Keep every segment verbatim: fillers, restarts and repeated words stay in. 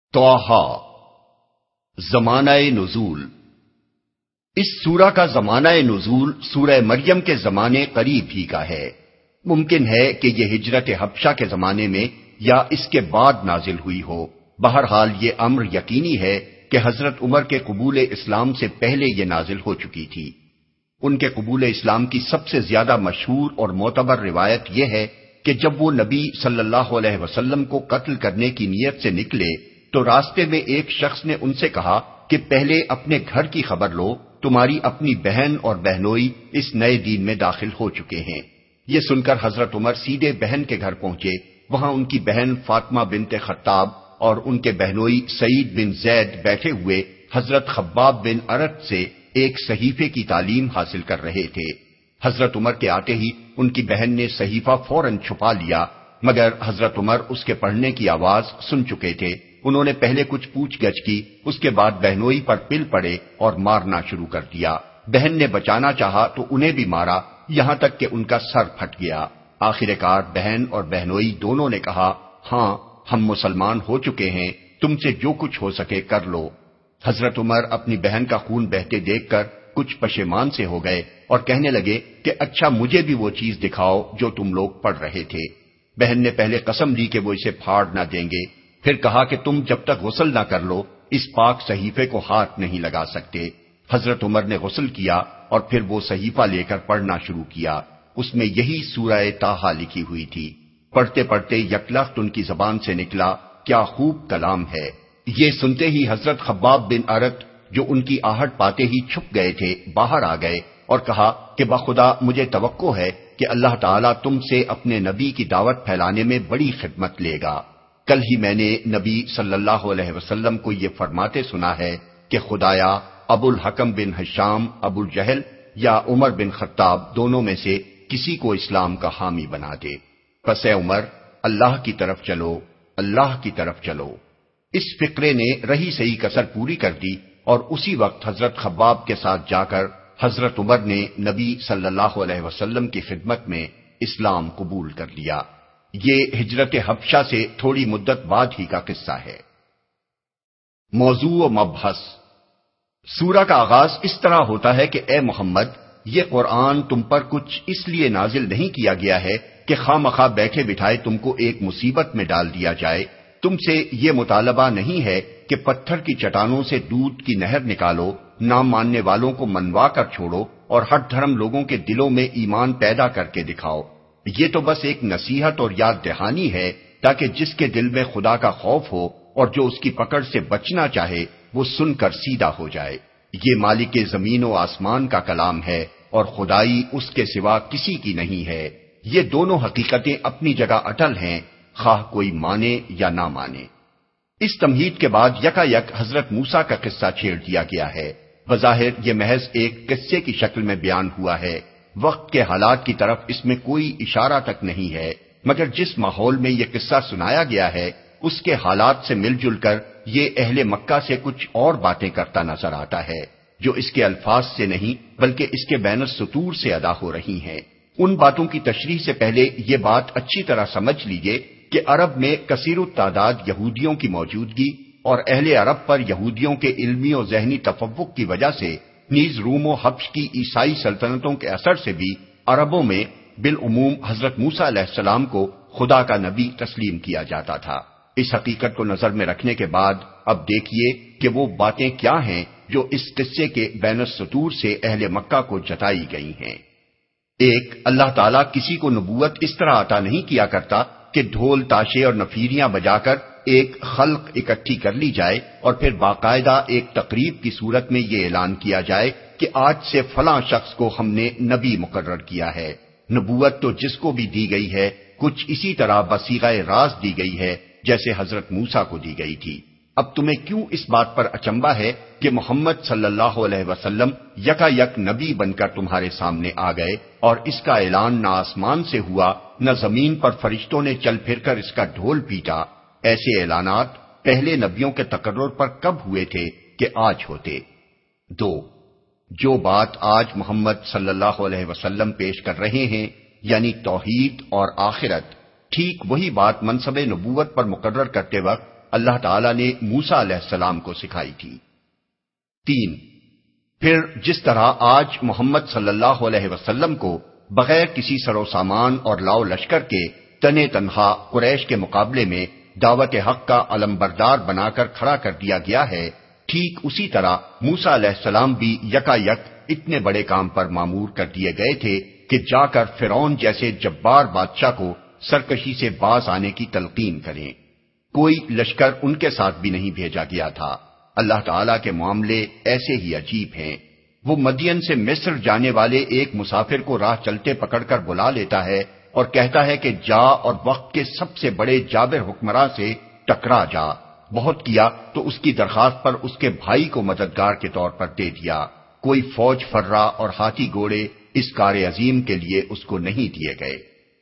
طٰہٰ زمانہ نزول۔ اس سورہ کا زمانہ نزول سورہ مریم کے زمانے قریب ہی کا ہے۔ ممکن ہے کہ یہ ہجرت حبشہ کے زمانے میں یا اس کے بعد نازل ہوئی ہو۔ بہرحال یہ امر یقینی ہے کہ حضرت عمر کے قبول اسلام سے پہلے یہ نازل ہو چکی تھی۔ ان کے قبول اسلام کی سب سے زیادہ مشہور اور معتبر روایت یہ ہے کہ جب وہ نبی صلی اللہ علیہ وسلم کو قتل کرنے کی نیت سے نکلے تو راستے میں ایک شخص نے ان سے کہا کہ پہلے اپنے گھر کی خبر لو، تمہاری اپنی بہن اور بہنوئی اس نئے دین میں داخل ہو چکے ہیں۔ یہ سن کر حضرت عمر سیدھے بہن کے گھر پہنچے۔ وہاں ان کی بہن فاطمہ بنت خطاب اور ان کے بہنوئی سعید بن زید بیٹھے ہوئے حضرت خباب بن ارت سے ایک صحیفے کی تعلیم حاصل کر رہے تھے۔ حضرت عمر کے آتے ہی ان کی بہن نے صحیفہ فوراً چھپا لیا، مگر حضرت عمر اس کے پڑھنے کی آواز سن چکے تھے۔ انہوں نے پہلے کچھ پوچھ گچھ کی، اس کے بعد بہنوئی پر پل پڑے اور مارنا شروع کر دیا۔ بہن نے بچانا چاہا تو انہیں بھی مارا، یہاں تک کہ ان کا سر پھٹ گیا۔ آخر کار بہن اور بہنوئی دونوں نے کہا، ہاں ہم مسلمان ہو چکے ہیں، تم سے جو کچھ ہو سکے کر لو۔ حضرت عمر اپنی بہن کا خون بہتے دیکھ کر کچھ پشیمان سے ہو گئے اور کہنے لگے کہ اچھا مجھے بھی وہ چیز دکھاؤ جو تم لوگ پڑھ رہے تھے۔ بہن نے پہلے قسم لی کہ وہ اسے پھاڑ نہ دیں گے، پھر کہا کہ تم جب تک غسل نہ کر لو اس پاک صحیفے کو ہاتھ نہیں لگا سکتے۔ حضرت عمر نے غسل کیا اور پھر وہ صحیفہ لے کر پڑھنا شروع کیا۔ اس میں یہی سورہ طٰہٰ لکھی ہوئی تھی۔ پڑھتے پڑھتے یکلخت ان کی زبان سے نکلا، کیا خوب کلام ہے۔ یہ سنتے ہی حضرت خباب بن ارت جو ان کی آہٹ پاتے ہی چھپ گئے تھے باہر آ گئے اور کہا کہ بخدا مجھے توقع ہے کہ اللہ تعالیٰ تم سے اپنے نبی کی دعوت پھیلانے میں بڑی خدمت لے گا۔ کل ہی میں نے نبی صلی اللہ علیہ وسلم کو یہ فرماتے سنا ہے کہ خدایا ابو الحکم بن ہشام ابو الجہل یا عمر بن خطاب دونوں میں سے کسی کو اسلام کا حامی بنا دے۔ پس اے عمر اللہ کی طرف چلو، اللہ کی طرف چلو۔ اس فقرے نے رہی سہی کسر پوری کر دی اور اسی وقت حضرت خباب کے ساتھ جا کر حضرت عمر نے نبی صلی اللہ علیہ وسلم کی خدمت میں اسلام قبول کر لیا۔ یہ ہجرت حبشہ سے تھوڑی مدت بعد ہی کا قصہ ہے۔ موضوع و مبحث سورہ کا آغاز اس طرح ہوتا ہے کہ اے محمد، یہ قرآن تم پر کچھ اس لیے نازل نہیں کیا گیا ہے کہ خواہ مخواہ بیٹھے بٹھائے تم کو ایک مصیبت میں ڈال دیا جائے۔ تم سے یہ مطالبہ نہیں ہے کہ پتھر کی چٹانوں سے دودھ کی نہر نکالو، نہ ماننے والوں کو منوا کر چھوڑو اور ہٹ دھرم لوگوں کے دلوں میں ایمان پیدا کر کے دکھاؤ۔ یہ تو بس ایک نصیحت اور یاد دہانی ہے تاکہ جس کے دل میں خدا کا خوف ہو اور جو اس کی پکڑ سے بچنا چاہے وہ سن کر سیدھا ہو جائے۔ یہ مالک زمین و آسمان کا کلام ہے اور خدائی اس کے سوا کسی کی نہیں ہے۔ یہ دونوں حقیقتیں اپنی جگہ اٹل ہیں، خواہ کوئی مانے یا نہ مانے۔ اس تمہید کے بعد یکا یک حضرت موسیٰ کا قصہ چھیڑ دیا گیا ہے۔ بظاہر یہ محض ایک قصے کی شکل میں بیان ہوا ہے، وقت کے حالات کی طرف اس میں کوئی اشارہ تک نہیں ہے، مگر جس ماحول میں یہ قصہ سنایا گیا ہے اس کے حالات سے مل جل کر یہ اہل مکہ سے کچھ اور باتیں کرتا نظر آتا ہے جو اس کے الفاظ سے نہیں بلکہ اس کے بین السطور سے ادا ہو رہی ہیں۔ ان باتوں کی تشریح سے پہلے یہ بات اچھی طرح سمجھ لیجئے کہ عرب میں کثیر التعداد یہودیوں کی موجودگی اور اہل عرب پر یہودیوں کے علمی و ذہنی تفوق کی وجہ سے نیز روم و حبش کی عیسائی سلطنتوں کے اثر سے بھی عربوں میں بالعموم حضرت موسیٰ علیہ السلام کو خدا کا نبی تسلیم کیا جاتا تھا۔ اس حقیقت کو نظر میں رکھنے کے بعد اب دیکھیے کہ وہ باتیں کیا ہیں جو اس قصے کے بین السطور سے اہل مکہ کو جتائی گئی ہیں۔ ایک، اللہ تعالیٰ کسی کو نبوت اس طرح عطا نہیں کیا کرتا کہ ڈھول تاشے اور نفیریاں بجا کر ایک خلق اکٹھی کر لی جائے اور پھر باقاعدہ ایک تقریب کی صورت میں یہ اعلان کیا جائے کہ آج سے فلاں شخص کو ہم نے نبی مقرر کیا ہے۔ نبوت تو جس کو بھی دی گئی ہے کچھ اسی طرح بصیغہ راز دی گئی ہے جیسے حضرت موسیٰ کو دی گئی تھی۔ اب تمہیں کیوں اس بات پر اچنبھا ہے کہ محمد صلی اللہ علیہ وسلم یکا یک نبی بن کر تمہارے سامنے آ گئے اور اس کا اعلان نہ آسمان سے ہوا نہ زمین پر فرشتوں نے چل پھر کر اس کا ڈھول پیٹا؟ ایسے اعلانات پہلے نبیوں کے تقرر پر کب ہوئے تھے کہ آج ہوتے؟ دو، جو بات آج محمد صلی اللہ علیہ وسلم پیش کر رہے ہیں یعنی توحید اور آخرت، ٹھیک وہی بات منصب نبوت پر مقرر کرتے وقت اللہ تعالیٰ نے موسیٰ علیہ السلام کو سکھائی تھی۔ تین، پھر جس طرح آج محمد صلی اللہ علیہ وسلم کو بغیر کسی سر و سامان اور لاؤ لشکر کے تنے تنہا قریش کے مقابلے میں دعوت حق کا علمبردار بنا کر کھڑا کر دیا گیا ہے، ٹھیک اسی طرح موسیٰ علیہ السلام بھی یکا یک اتنے بڑے کام پر مامور کر دیے گئے تھے کہ جا کر فرعون جیسے جبار بادشاہ کو سرکشی سے باز آنے کی تلقین کریں۔ کوئی لشکر ان کے ساتھ بھی نہیں بھیجا گیا تھا۔ اللہ تعالیٰ کے معاملے ایسے ہی عجیب ہیں۔ وہ مدین سے مصر جانے والے ایک مسافر کو راہ چلتے پکڑ کر بلا لیتا ہے اور کہتا ہے کہ جا اور وقت کے سب سے بڑے جابر حکمراں سے ٹکرا جا۔ بہت کیا تو اس کی درخواست پر اس کے بھائی کو مددگار کے طور پر دے دیا۔ کوئی فوج فرا اور ہاتھی گھوڑے اس کار عظیم کے لیے اس کو نہیں دیے گئے۔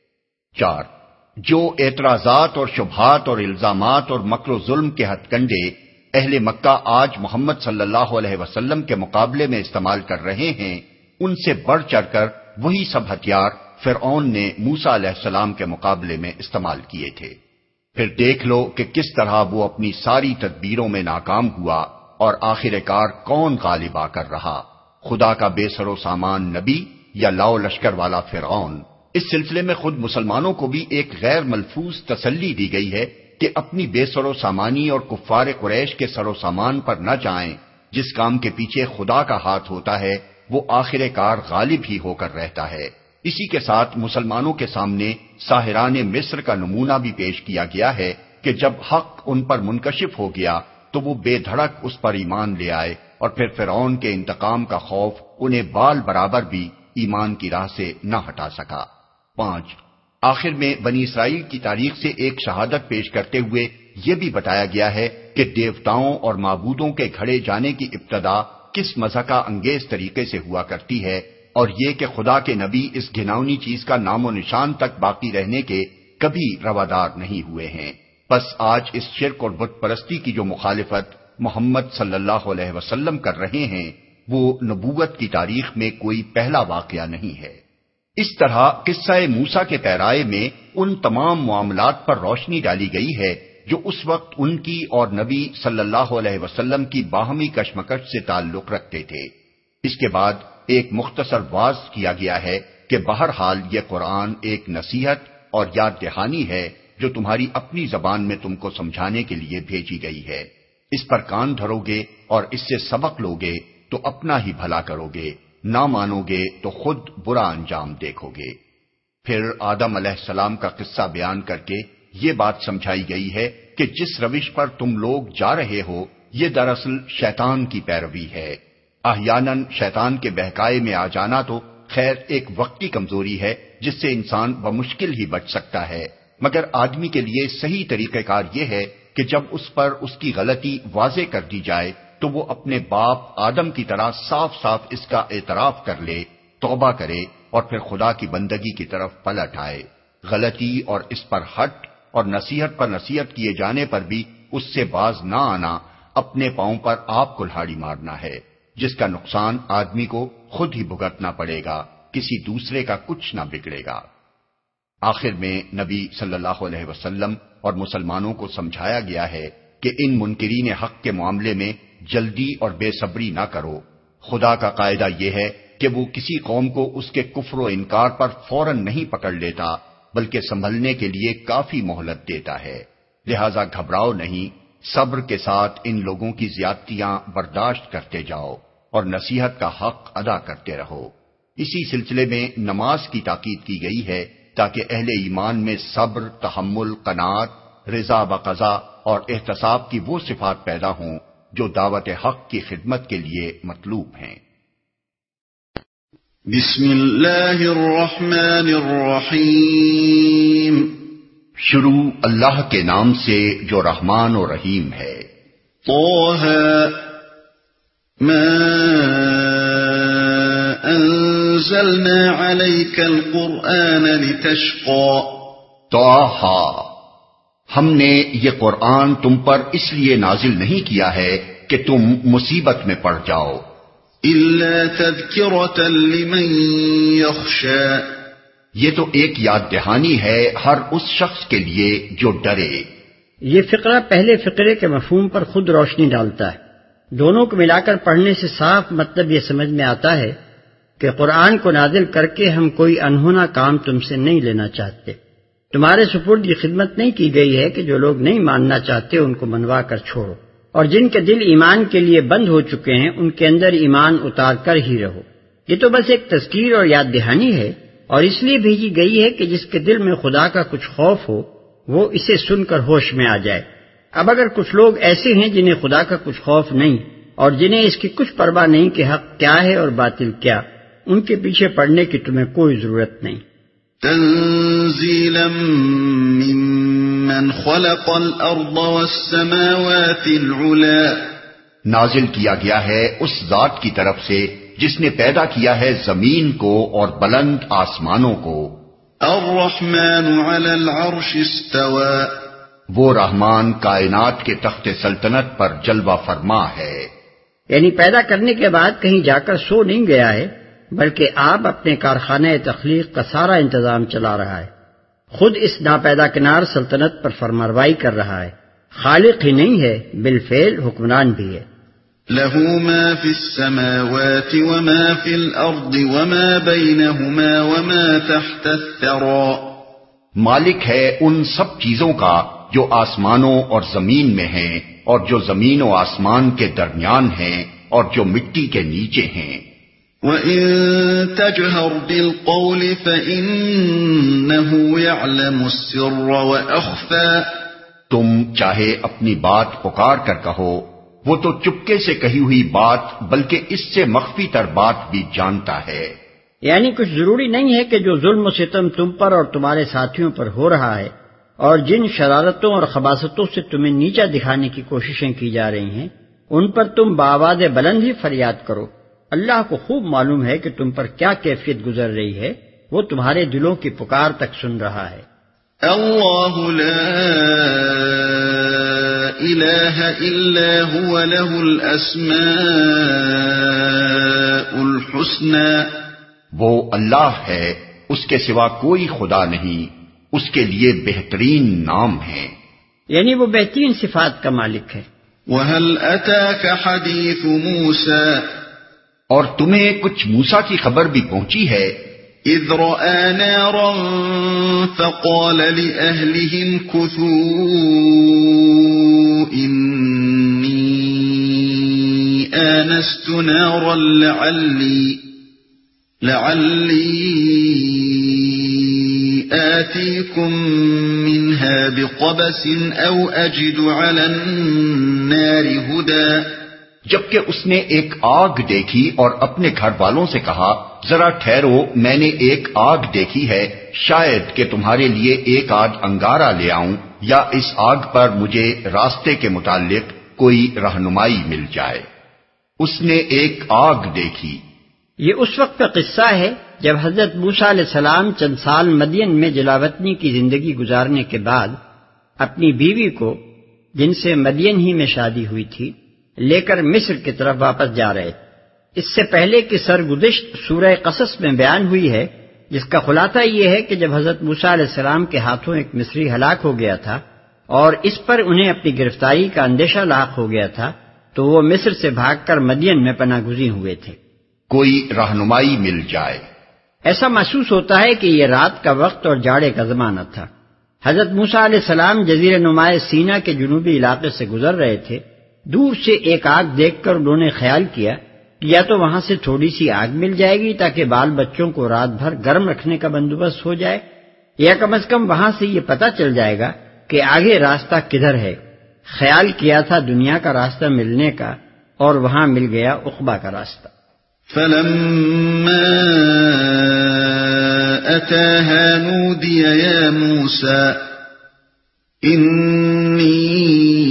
چار، جو اعتراضات اور شبہات اور الزامات اور مکر و ظلم کے ہتھ کنڈے اہل مکہ آج محمد صلی اللہ علیہ وسلم کے مقابلے میں استعمال کر رہے ہیں، ان سے بڑھ چڑھ کر وہی سب ہتھیار فرعون نے موسیٰ علیہ السلام کے مقابلے میں استعمال کیے تھے۔ پھر دیکھ لو کہ کس طرح وہ اپنی ساری تدبیروں میں ناکام ہوا اور آخر کار کون غالب آ کر رہا، خدا کا بے سر و سامان نبی یا لاؤ لشکر والا فرعون۔ اس سلسلے میں خود مسلمانوں کو بھی ایک غیر ملفوظ تسلی دی گئی ہے کہ اپنی بے سر و سامانی اور کفار قریش کے سر و سامان پر نہ جائیں۔ جس کام کے پیچھے خدا کا ہاتھ ہوتا ہے وہ آخر کار غالب ہی ہو کر رہتا ہے۔ اسی کے ساتھ مسلمانوں کے سامنے ساحران مصر کا نمونہ بھی پیش کیا گیا ہے کہ جب حق ان پر منکشف ہو گیا تو وہ بے دھڑک اس پر ایمان لے آئے اور پھر فرعون کے انتقام کا خوف انہیں بال برابر بھی ایمان کی راہ سے نہ ہٹا سکا۔ پانچ، آخر میں بنی اسرائیل کی تاریخ سے ایک شہادت پیش کرتے ہوئے یہ بھی بتایا گیا ہے کہ دیوتاؤں اور معبودوں کے گھڑے جانے کی ابتدا کس مضحکہ انگیز طریقے سے ہوا کرتی ہے، اور یہ کہ خدا کے نبی اس گھناؤنی چیز کا نام و نشان تک باقی رہنے کے کبھی روادار نہیں ہوئے ہیں۔ بس آج اس شرک اور بت پرستی کی جو مخالفت محمد صلی اللہ علیہ وسلم کر رہے ہیں وہ نبوت کی تاریخ میں کوئی پہلا واقعہ نہیں ہے۔ اس طرح قصہ موسیٰ کے پیرائے میں ان تمام معاملات پر روشنی ڈالی گئی ہے جو اس وقت ان کی اور نبی صلی اللہ علیہ وسلم کی باہمی کشمکش سے تعلق رکھتے تھے۔ اس کے بعد ایک مختصر واضح کیا گیا ہے کہ بہرحال یہ قرآن ایک نصیحت اور یاد دہانی ہے جو تمہاری اپنی زبان میں تم کو سمجھانے کے لیے بھیجی گئی ہے۔ اس پر کان دھرو گے اور اس سے سبق لوگے تو اپنا ہی بھلا کرو گے، نہ مانو گے تو خود برا انجام دیکھو گے۔ پھر آدم علیہ السلام کا قصہ بیان کر کے یہ بات سمجھائی گئی ہے کہ جس روش پر تم لوگ جا رہے ہو یہ دراصل شیطان کی پیروی ہے۔ احیاناً شیطان کے بہکائے میں آ جانا تو خیر ایک وقتی کمزوری ہے جس سے انسان بمشکل ہی بچ سکتا ہے، مگر آدمی کے لیے صحیح طریقہ کار یہ ہے کہ جب اس پر اس کی غلطی واضح کر دی جائے تو وہ اپنے باپ آدم کی طرح صاف صاف اس کا اعتراف کر لے، توبہ کرے اور پھر خدا کی بندگی کی طرف پلٹ آئے۔ غلطی اور اس پر ہٹ اور نصیحت پر نصیحت کیے جانے پر بھی اس سے باز نہ آنا اپنے پاؤں پر آپ کلہاڑی مارنا ہے، جس کا نقصان آدمی کو خود ہی بھگتنا پڑے گا، کسی دوسرے کا کچھ نہ بگڑے گا۔ آخر میں نبی صلی اللہ علیہ وسلم اور مسلمانوں کو سمجھایا گیا ہے کہ ان منکرین حق کے معاملے میں جلدی اور بے صبری نہ کرو۔ خدا کا قاعدہ یہ ہے کہ وہ کسی قوم کو اس کے کفر و انکار پر فوراً نہیں پکڑ لیتا بلکہ سنبھلنے کے لیے کافی مہلت دیتا ہے، لہذا گھبراؤ نہیں، صبر کے ساتھ ان لوگوں کی زیادتیاں برداشت کرتے جاؤ اور نصیحت کا حق ادا کرتے رہو۔ اسی سلسلے میں نماز کی تاکید کی گئی ہے تاکہ اہل ایمان میں صبر، تحمل، قناعت، رضا بقضا اور احتساب کی وہ صفات پیدا ہوں جو دعوت حق کی خدمت کے لیے مطلوب ہیں۔ بسم اللہ الرحمن الرحیم۔ شروع اللہ کے نام سے جو رحمان و رحیم ہے۔ طہ ما انزلنا علیک القرآن لتشقى۔ طہ، ہم نے یہ قرآن تم پر اس لیے نازل نہیں کیا ہے کہ تم مصیبت میں پڑ جاؤ، الا تذکرۃ لمن یخشی، یہ تو ایک یاد دہانی ہے ہر اس شخص کے لیے جو ڈرے۔ یہ فقرہ پہلے فقرے کے مفہوم پر خود روشنی ڈالتا ہے۔ دونوں کو ملا کر پڑھنے سے صاف مطلب یہ سمجھ میں آتا ہے کہ قرآن کو نازل کر کے ہم کوئی انہونا کام تم سے نہیں لینا چاہتے۔ تمہارے سپرد یہ خدمت نہیں کی گئی ہے کہ جو لوگ نہیں ماننا چاہتے ان کو منوا کر چھوڑو، اور جن کے دل ایمان کے لیے بند ہو چکے ہیں ان کے اندر ایمان اتار کر ہی رہو۔ یہ تو بس ایک تذکیر اور یاد دہانی ہے، اور اس لیے بھیجی گئی ہے کہ جس کے دل میں خدا کا کچھ خوف ہو وہ اسے سن کر ہوش میں آ جائے۔ اب اگر کچھ لوگ ایسے ہیں جنہیں خدا کا کچھ خوف نہیں اور جنہیں اس کی کچھ پرواہ نہیں کہ حق کیا ہے اور باطل کیا، ان کے پیچھے پڑنے کی تمہیں کوئی ضرورت نہیں۔ تنزیلا ممن خلق الارض والسماوات العلا، نازل کیا گیا ہے اس ذات کی طرف سے جس نے پیدا کیا ہے زمین کو اور بلند آسمانوں کو۔ الرحمن علی العرش استوى، وہ رحمان کائنات کے تخت سلطنت پر جلوہ فرما ہے۔ یعنی پیدا کرنے کے بعد کہیں جا کر سو نہیں گیا ہے، بلکہ آپ اپنے کارخانہ تخلیق کا سارا انتظام چلا رہا ہے، خود اس ناپیدا کنار سلطنت پر فرمانروائی کر رہا ہے۔ خالق ہی نہیں ہے، بالفعل حکمران بھی ہے۔ له ما في السماوات وما في الأرض وما بينهما وما تحت الثرى، مالک ہے ان سب چیزوں کا جو آسمانوں اور زمین میں ہیں اور جو زمین و آسمان کے درمیان ہیں اور جو مٹی کے نیچے ہیں۔ وَإِن تَجْهَرْ بِالْقَوْلِ فَإِنَّهُ يَعْلَمُ السِّرَّ وَأَخْفَى، تم چاہے اپنی بات پکار کر کہو، وہ تو چپکے سے کہی ہوئی بات بلکہ اس سے مخفی تر بات بھی جانتا ہے۔ یعنی کچھ ضروری نہیں ہے کہ جو ظلم و ستم تم پر اور تمہارے ساتھیوں پر ہو رہا ہے اور جن شرارتوں اور خباثتوں سے تمہیں نیچا دکھانے کی کوششیں کی جا رہی ہیں ان پر تم بآواز بلند ہی فریاد کرو۔ اللہ کو خوب معلوم ہے کہ تم پر کیا کیفیت گزر رہی ہے، وہ تمہارے دلوں کی پکار تک سن رہا ہے۔ اللہ لا الہ الا هو له الاسماء الحسنى، وہ اللہ ہے، اس کے سوا کوئی خدا نہیں، اس کے لیے بہترین نام ہیں، یعنی وہ بہترین صفات کا مالک ہے۔ وَهَلْ أَتَاكَ حَدِيثُ مُوسَى، اور تمہیں کچھ موسیٰ کی خبر بھی پہنچی ہے۔ اذ رأى نارا فقال لأهلهم كثوا إني آنست نارا لعلي لعلي آتيكم منها بقبس أو أجد على النار هدى، جبکہ اس نے ایک آگ دیکھی اور اپنے گھر والوں سے کہا ذرا ٹھہرو، میں نے ایک آگ دیکھی ہے، شاید کہ تمہارے لیے ایک آدھ انگارہ لے آؤں یا اس آگ پر مجھے راستے کے متعلق کوئی رہنمائی مل جائے۔ اس نے ایک آگ دیکھی۔ یہ اس وقت کا قصہ ہے جب حضرت موسیٰ علیہ السلام چند سال مدین میں جلاوطنی کی زندگی گزارنے کے بعد اپنی بیوی کو، جن سے مدین ہی میں شادی ہوئی تھی، لے کر مصر کی طرف واپس جا رہے تھے۔ اس سے پہلے کی سرگزشت سورہ قصص میں بیان ہوئی ہے، جس کا خلاصہ یہ ہے کہ جب حضرت موسیٰ علیہ السلام کے ہاتھوں ایک مصری ہلاک ہو گیا تھا اور اس پر انہیں اپنی گرفتاری کا اندیشہ لاحق ہو گیا تھا تو وہ مصر سے بھاگ کر مدین میں پناہ گزین ہوئے تھے۔ کوئی رہنمائی مل جائے۔ ایسا محسوس ہوتا ہے کہ یہ رات کا وقت اور جاڑے کا زمانہ تھا۔ حضرت موسیٰ علیہ السلام جزیرہ نما سینا کے جنوبی علاقے سے گزر رہے تھے۔ دور سے ایک آگ دیکھ کر انہوں نے خیال کیا کہ یا تو وہاں سے تھوڑی سی آگ مل جائے گی تاکہ بال بچوں کو رات بھر گرم رکھنے کا بندوبست ہو جائے، یا کم از کم وہاں سے یہ پتہ چل جائے گا کہ آگے راستہ کدھر ہے۔ خیال کیا تھا دنیا کا راستہ ملنے کا، اور وہاں مل گیا عقبہ کا راستہ۔ فلما أتاها نودي يا موسى إني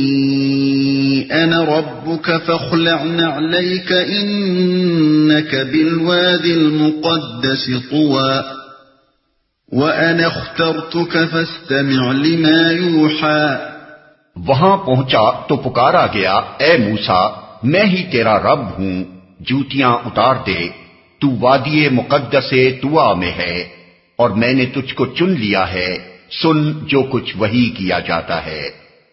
أنا ربك فاخلع نعليك إنك بالواد المقدس طوى وأنا اخترتك فاستمع لما يوحى۔ وہاں پہنچا تو پکارا گیا، اے موسیٰ میں ہی تیرا رب ہوں، جوتیاں اتار دے، تو وادی مقدس طویٰ میں ہے اور میں نے تجھ کو چن لیا ہے، سن جو کچھ وحی کیا جاتا ہے۔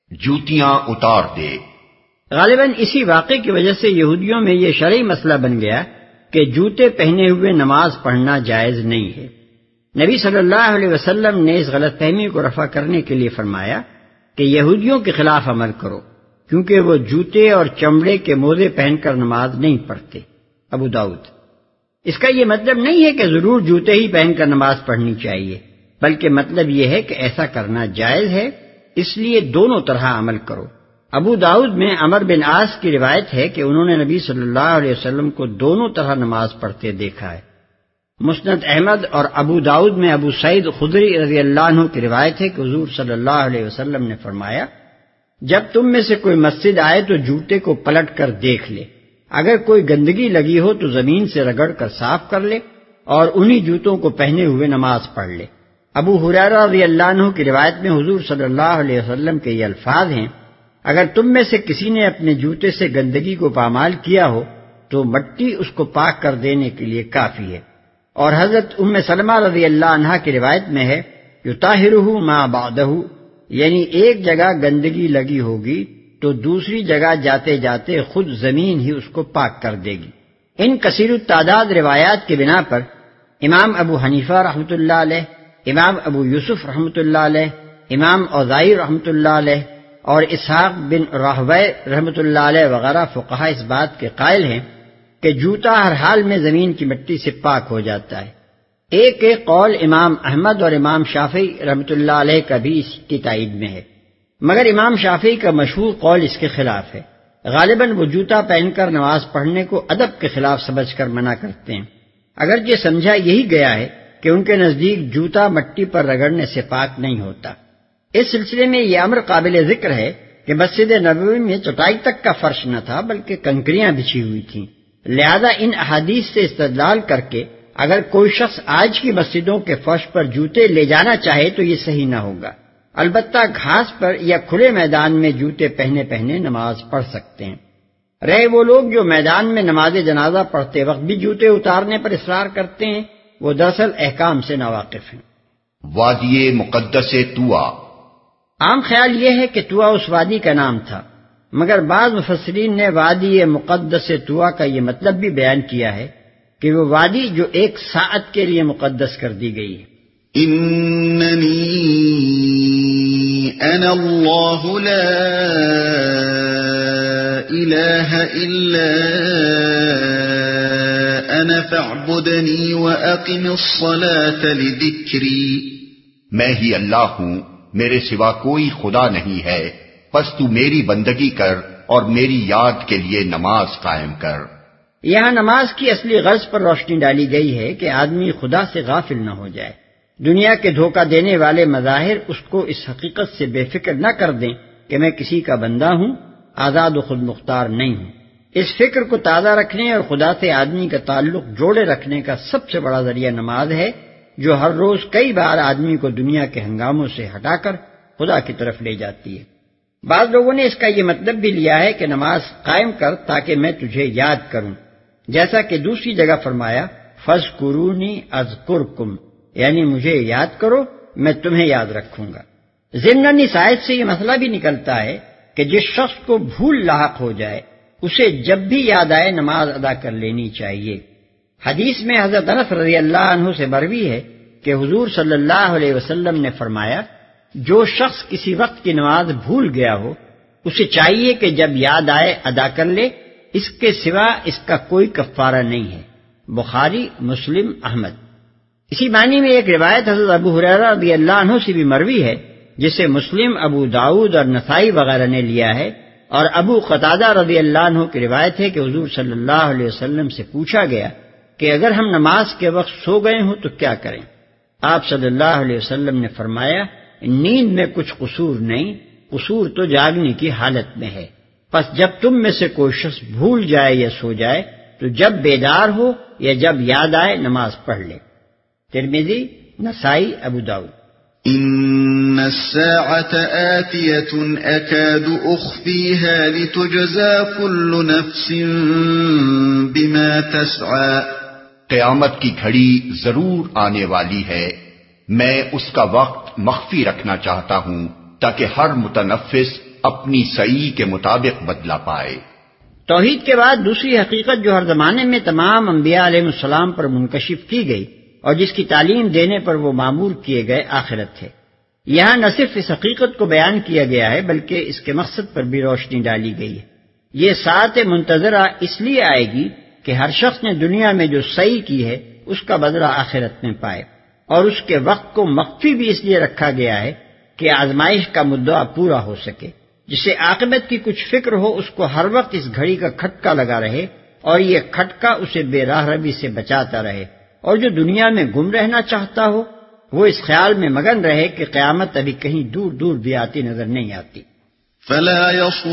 جوتیاں اتار دے۔ غالباً اسی واقعے کی وجہ سے یہودیوں میں یہ شرعی مسئلہ بن گیا کہ جوتے پہنے ہوئے نماز پڑھنا جائز نہیں ہے۔ نبی صلی اللہ علیہ وسلم نے اس غلط فہمی کو رفع کرنے کے لیے فرمایا کہ یہودیوں کے خلاف عمل کرو، کیونکہ وہ جوتے اور چمڑے کے موزے پہن کر نماز نہیں پڑھتے۔ ابو داؤد۔ اس کا یہ مطلب نہیں ہے کہ ضرور جوتے ہی پہن کر نماز پڑھنی چاہیے، بلکہ مطلب یہ ہے کہ ایسا کرنا جائز ہے، اس لیے دونوں طرح عمل کرو۔ ابو داؤد میں عمر بن عاص کی روایت ہے کہ انہوں نے نبی صلی اللہ علیہ وسلم کو دونوں طرح نماز پڑھتے دیکھا ہے۔ مسند احمد اور ابو داؤد میں ابو سعید خدری رضی اللہ عنہ کی روایت ہے کہ حضور صلی اللہ علیہ وسلم نے فرمایا، جب تم میں سے کوئی مسجد آئے تو جوتے کو پلٹ کر دیکھ لے، اگر کوئی گندگی لگی ہو تو زمین سے رگڑ کر صاف کر لے اور انہی جوتوں کو پہنے ہوئے نماز پڑھ لے۔ ابو ہریرہ رضی اللہ عنہ کی روایت میں حضور صلی اللہ علیہ وسلم کے یہ الفاظ ہیں، اگر تم میں سے کسی نے اپنے جوتے سے گندگی کو پامال کیا ہو تو مٹی اس کو پاک کر دینے کے لیے کافی ہے۔ اور حضرت ام سلمہ رضی اللہ عنہا کی روایت میں ہے، یطہرہ ما بعدہ، یعنی ایک جگہ گندگی لگی ہوگی تو دوسری جگہ جاتے جاتے خود زمین ہی اس کو پاک کر دے گی۔ ان کثیر التعداد روایات کی بنا پر امام ابو حنیفہ رحمۃ اللہ علیہ، امام ابو یوسف رحمۃ اللہ علیہ، امام اوزاعی رحمۃ اللہ علیہ اور اسحاق بن راہوے رحمۃ اللہ علیہ وغیرہ فقہاء اس بات کے قائل ہیں کہ جوتا ہر حال میں زمین کی مٹی سے پاک ہو جاتا ہے۔ ایک ایک قول امام احمد اور امام شافعی رحمۃ اللہ علیہ کا بھی اس کی تائید میں ہے، مگر امام شافعی کا مشہور قول اس کے خلاف ہے۔ غالباً وہ جوتا پہن کر نماز پڑھنے کو ادب کے خلاف سمجھ کر منع کرتے ہیں، اگرچہ سمجھا یہی گیا ہے کہ ان کے نزدیک جوتا مٹی پر رگڑنے سے پاک نہیں ہوتا۔ اس سلسلے میں یہ امر قابل ذکر ہے کہ مسجد نبوی میں چٹائی تک کا فرش نہ تھا بلکہ کنکریاں بچھی ہوئی تھیں، لہذا ان احادیث سے استدلال کر کے اگر کوئی شخص آج کی مسجدوں کے فرش پر جوتے لے جانا چاہے تو یہ صحیح نہ ہوگا، البتہ گھاس پر یا کھلے میدان میں جوتے پہنے پہنے نماز پڑھ سکتے ہیں۔ رہے وہ لوگ جو میدان میں نماز جنازہ پڑھتے وقت بھی جوتے اتارنے پر اصرار کرتے ہیں، وہ دراصل احکام سے ناواقف ہیں۔ وادی مقدس طویٰ۔ عام خیال یہ ہے کہ طویٰ اس وادی کا نام تھا، مگر بعض مفسرین نے وادی مقدس طویٰ کا یہ مطلب بھی بیان کیا ہے کہ وہ وادی جو ایک ساعت کے لیے مقدس کر دی گئی ہے۔ اننی انا اللہ لا الہ الا انا فاعبدنی واقم الصلاة لذکری۔ میں ہی اللہ ہوں، میرے سوا کوئی خدا نہیں ہے، پس تو میری بندگی کر اور میری یاد کے لیے نماز قائم کر۔ یہاں نماز کی اصلی غرض پر روشنی ڈالی گئی ہے کہ آدمی خدا سے غافل نہ ہو جائے، دنیا کے دھوکہ دینے والے مظاہر اس کو اس حقیقت سے بے فکر نہ کر دیں کہ میں کسی کا بندہ ہوں، آزاد و خود مختار نہیں ہوں۔ اس فکر کو تازہ رکھنے اور خدا سے آدمی کا تعلق جوڑے رکھنے کا سب سے بڑا ذریعہ نماز ہے، جو ہر روز کئی بار آدمی کو دنیا کے ہنگاموں سے ہٹا کر خدا کی طرف لے جاتی ہے۔ بعض لوگوں نے اس کا یہ مطلب بھی لیا ہے کہ نماز قائم کر تاکہ میں تجھے یاد کروں، جیسا کہ دوسری جگہ فرمایا فَاذْكُرُونِي أَذْكُرْكُمْ، یعنی مجھے یاد کرو میں تمہیں یاد رکھوں گا۔ ضمناً اس آیت سے یہ مسئلہ بھی نکلتا ہے کہ جس شخص کو بھول لاحق ہو جائے اسے جب بھی یاد آئے نماز ادا کر لینی چاہیے۔ حدیث میں حضرت انس رضی اللہ عنہ سے مروی ہے کہ حضور صلی اللہ علیہ وسلم نے فرمایا، جو شخص کسی وقت کی نماز بھول گیا ہو اسے چاہیے کہ جب یاد آئے ادا کر لے، اس کے سوا اس کا کوئی کفارہ نہیں ہے۔ بخاری، مسلم، احمد۔ اسی معنی میں ایک روایت حضرت ابو ہریرہ رضی اللہ عنہ سے بھی مروی ہے جسے مسلم، ابو داؤد اور نسائی وغیرہ نے لیا ہے، اور ابو قتادہ رضی اللہ عنہ کی روایت ہے کہ حضور صلی اللہ علیہ وسلم سے پوچھا گیا کہ اگر ہم نماز کے وقت سو گئے ہوں تو کیا کریں؟ آپ صلی اللہ علیہ وسلم نے فرمایا، نیند میں کچھ قصور نہیں، قصور تو جاگنے کی حالت میں ہے، پس جب تم میں سے کوئی شخص بھول جائے یا سو جائے تو جب بیدار ہو یا جب یاد آئے نماز پڑھ لے۔ ترمذی، نسائی، ابو داؤد۔ ان الساعة آتية اكاد اخفيها لتجزى كل نفس بما تسعى۔ قیامت کی گھڑی ضرور آنے والی ہے، میں اس کا وقت مخفی رکھنا چاہتا ہوں تاکہ ہر متنفس اپنی سعی کے مطابق بدلہ پائے۔ توحید کے بعد دوسری حقیقت جو ہر زمانے میں تمام انبیاء علیہ السلام پر منکشف کی گئی اور جس کی تعلیم دینے پر وہ معمور کیے گئے، آخرت ہے۔ یہاں نہ صرف اس حقیقت کو بیان کیا گیا ہے بلکہ اس کے مقصد پر بھی روشنی ڈالی گئی ہے۔ یہ ساعت منتظرہ اس لیے آئے گی کہ ہر شخص نے دنیا میں جو سعی کی ہے اس کا بدلہ آخرت میں پائے، اور اس کے وقت کو مخفی بھی اس لیے رکھا گیا ہے کہ آزمائش کا مدعا پورا ہو سکے۔ جسے عاقبت کی کچھ فکر ہو اس کو ہر وقت اس گھڑی کا کھٹکا لگا رہے اور یہ کھٹکا اسے بے راہ روی سے بچاتا رہے، اور جو دنیا میں گم رہنا چاہتا ہو وہ اس خیال میں مگن رہے کہ قیامت ابھی کہیں دور دور بھی آتی نظر نہیں آتی۔ فلا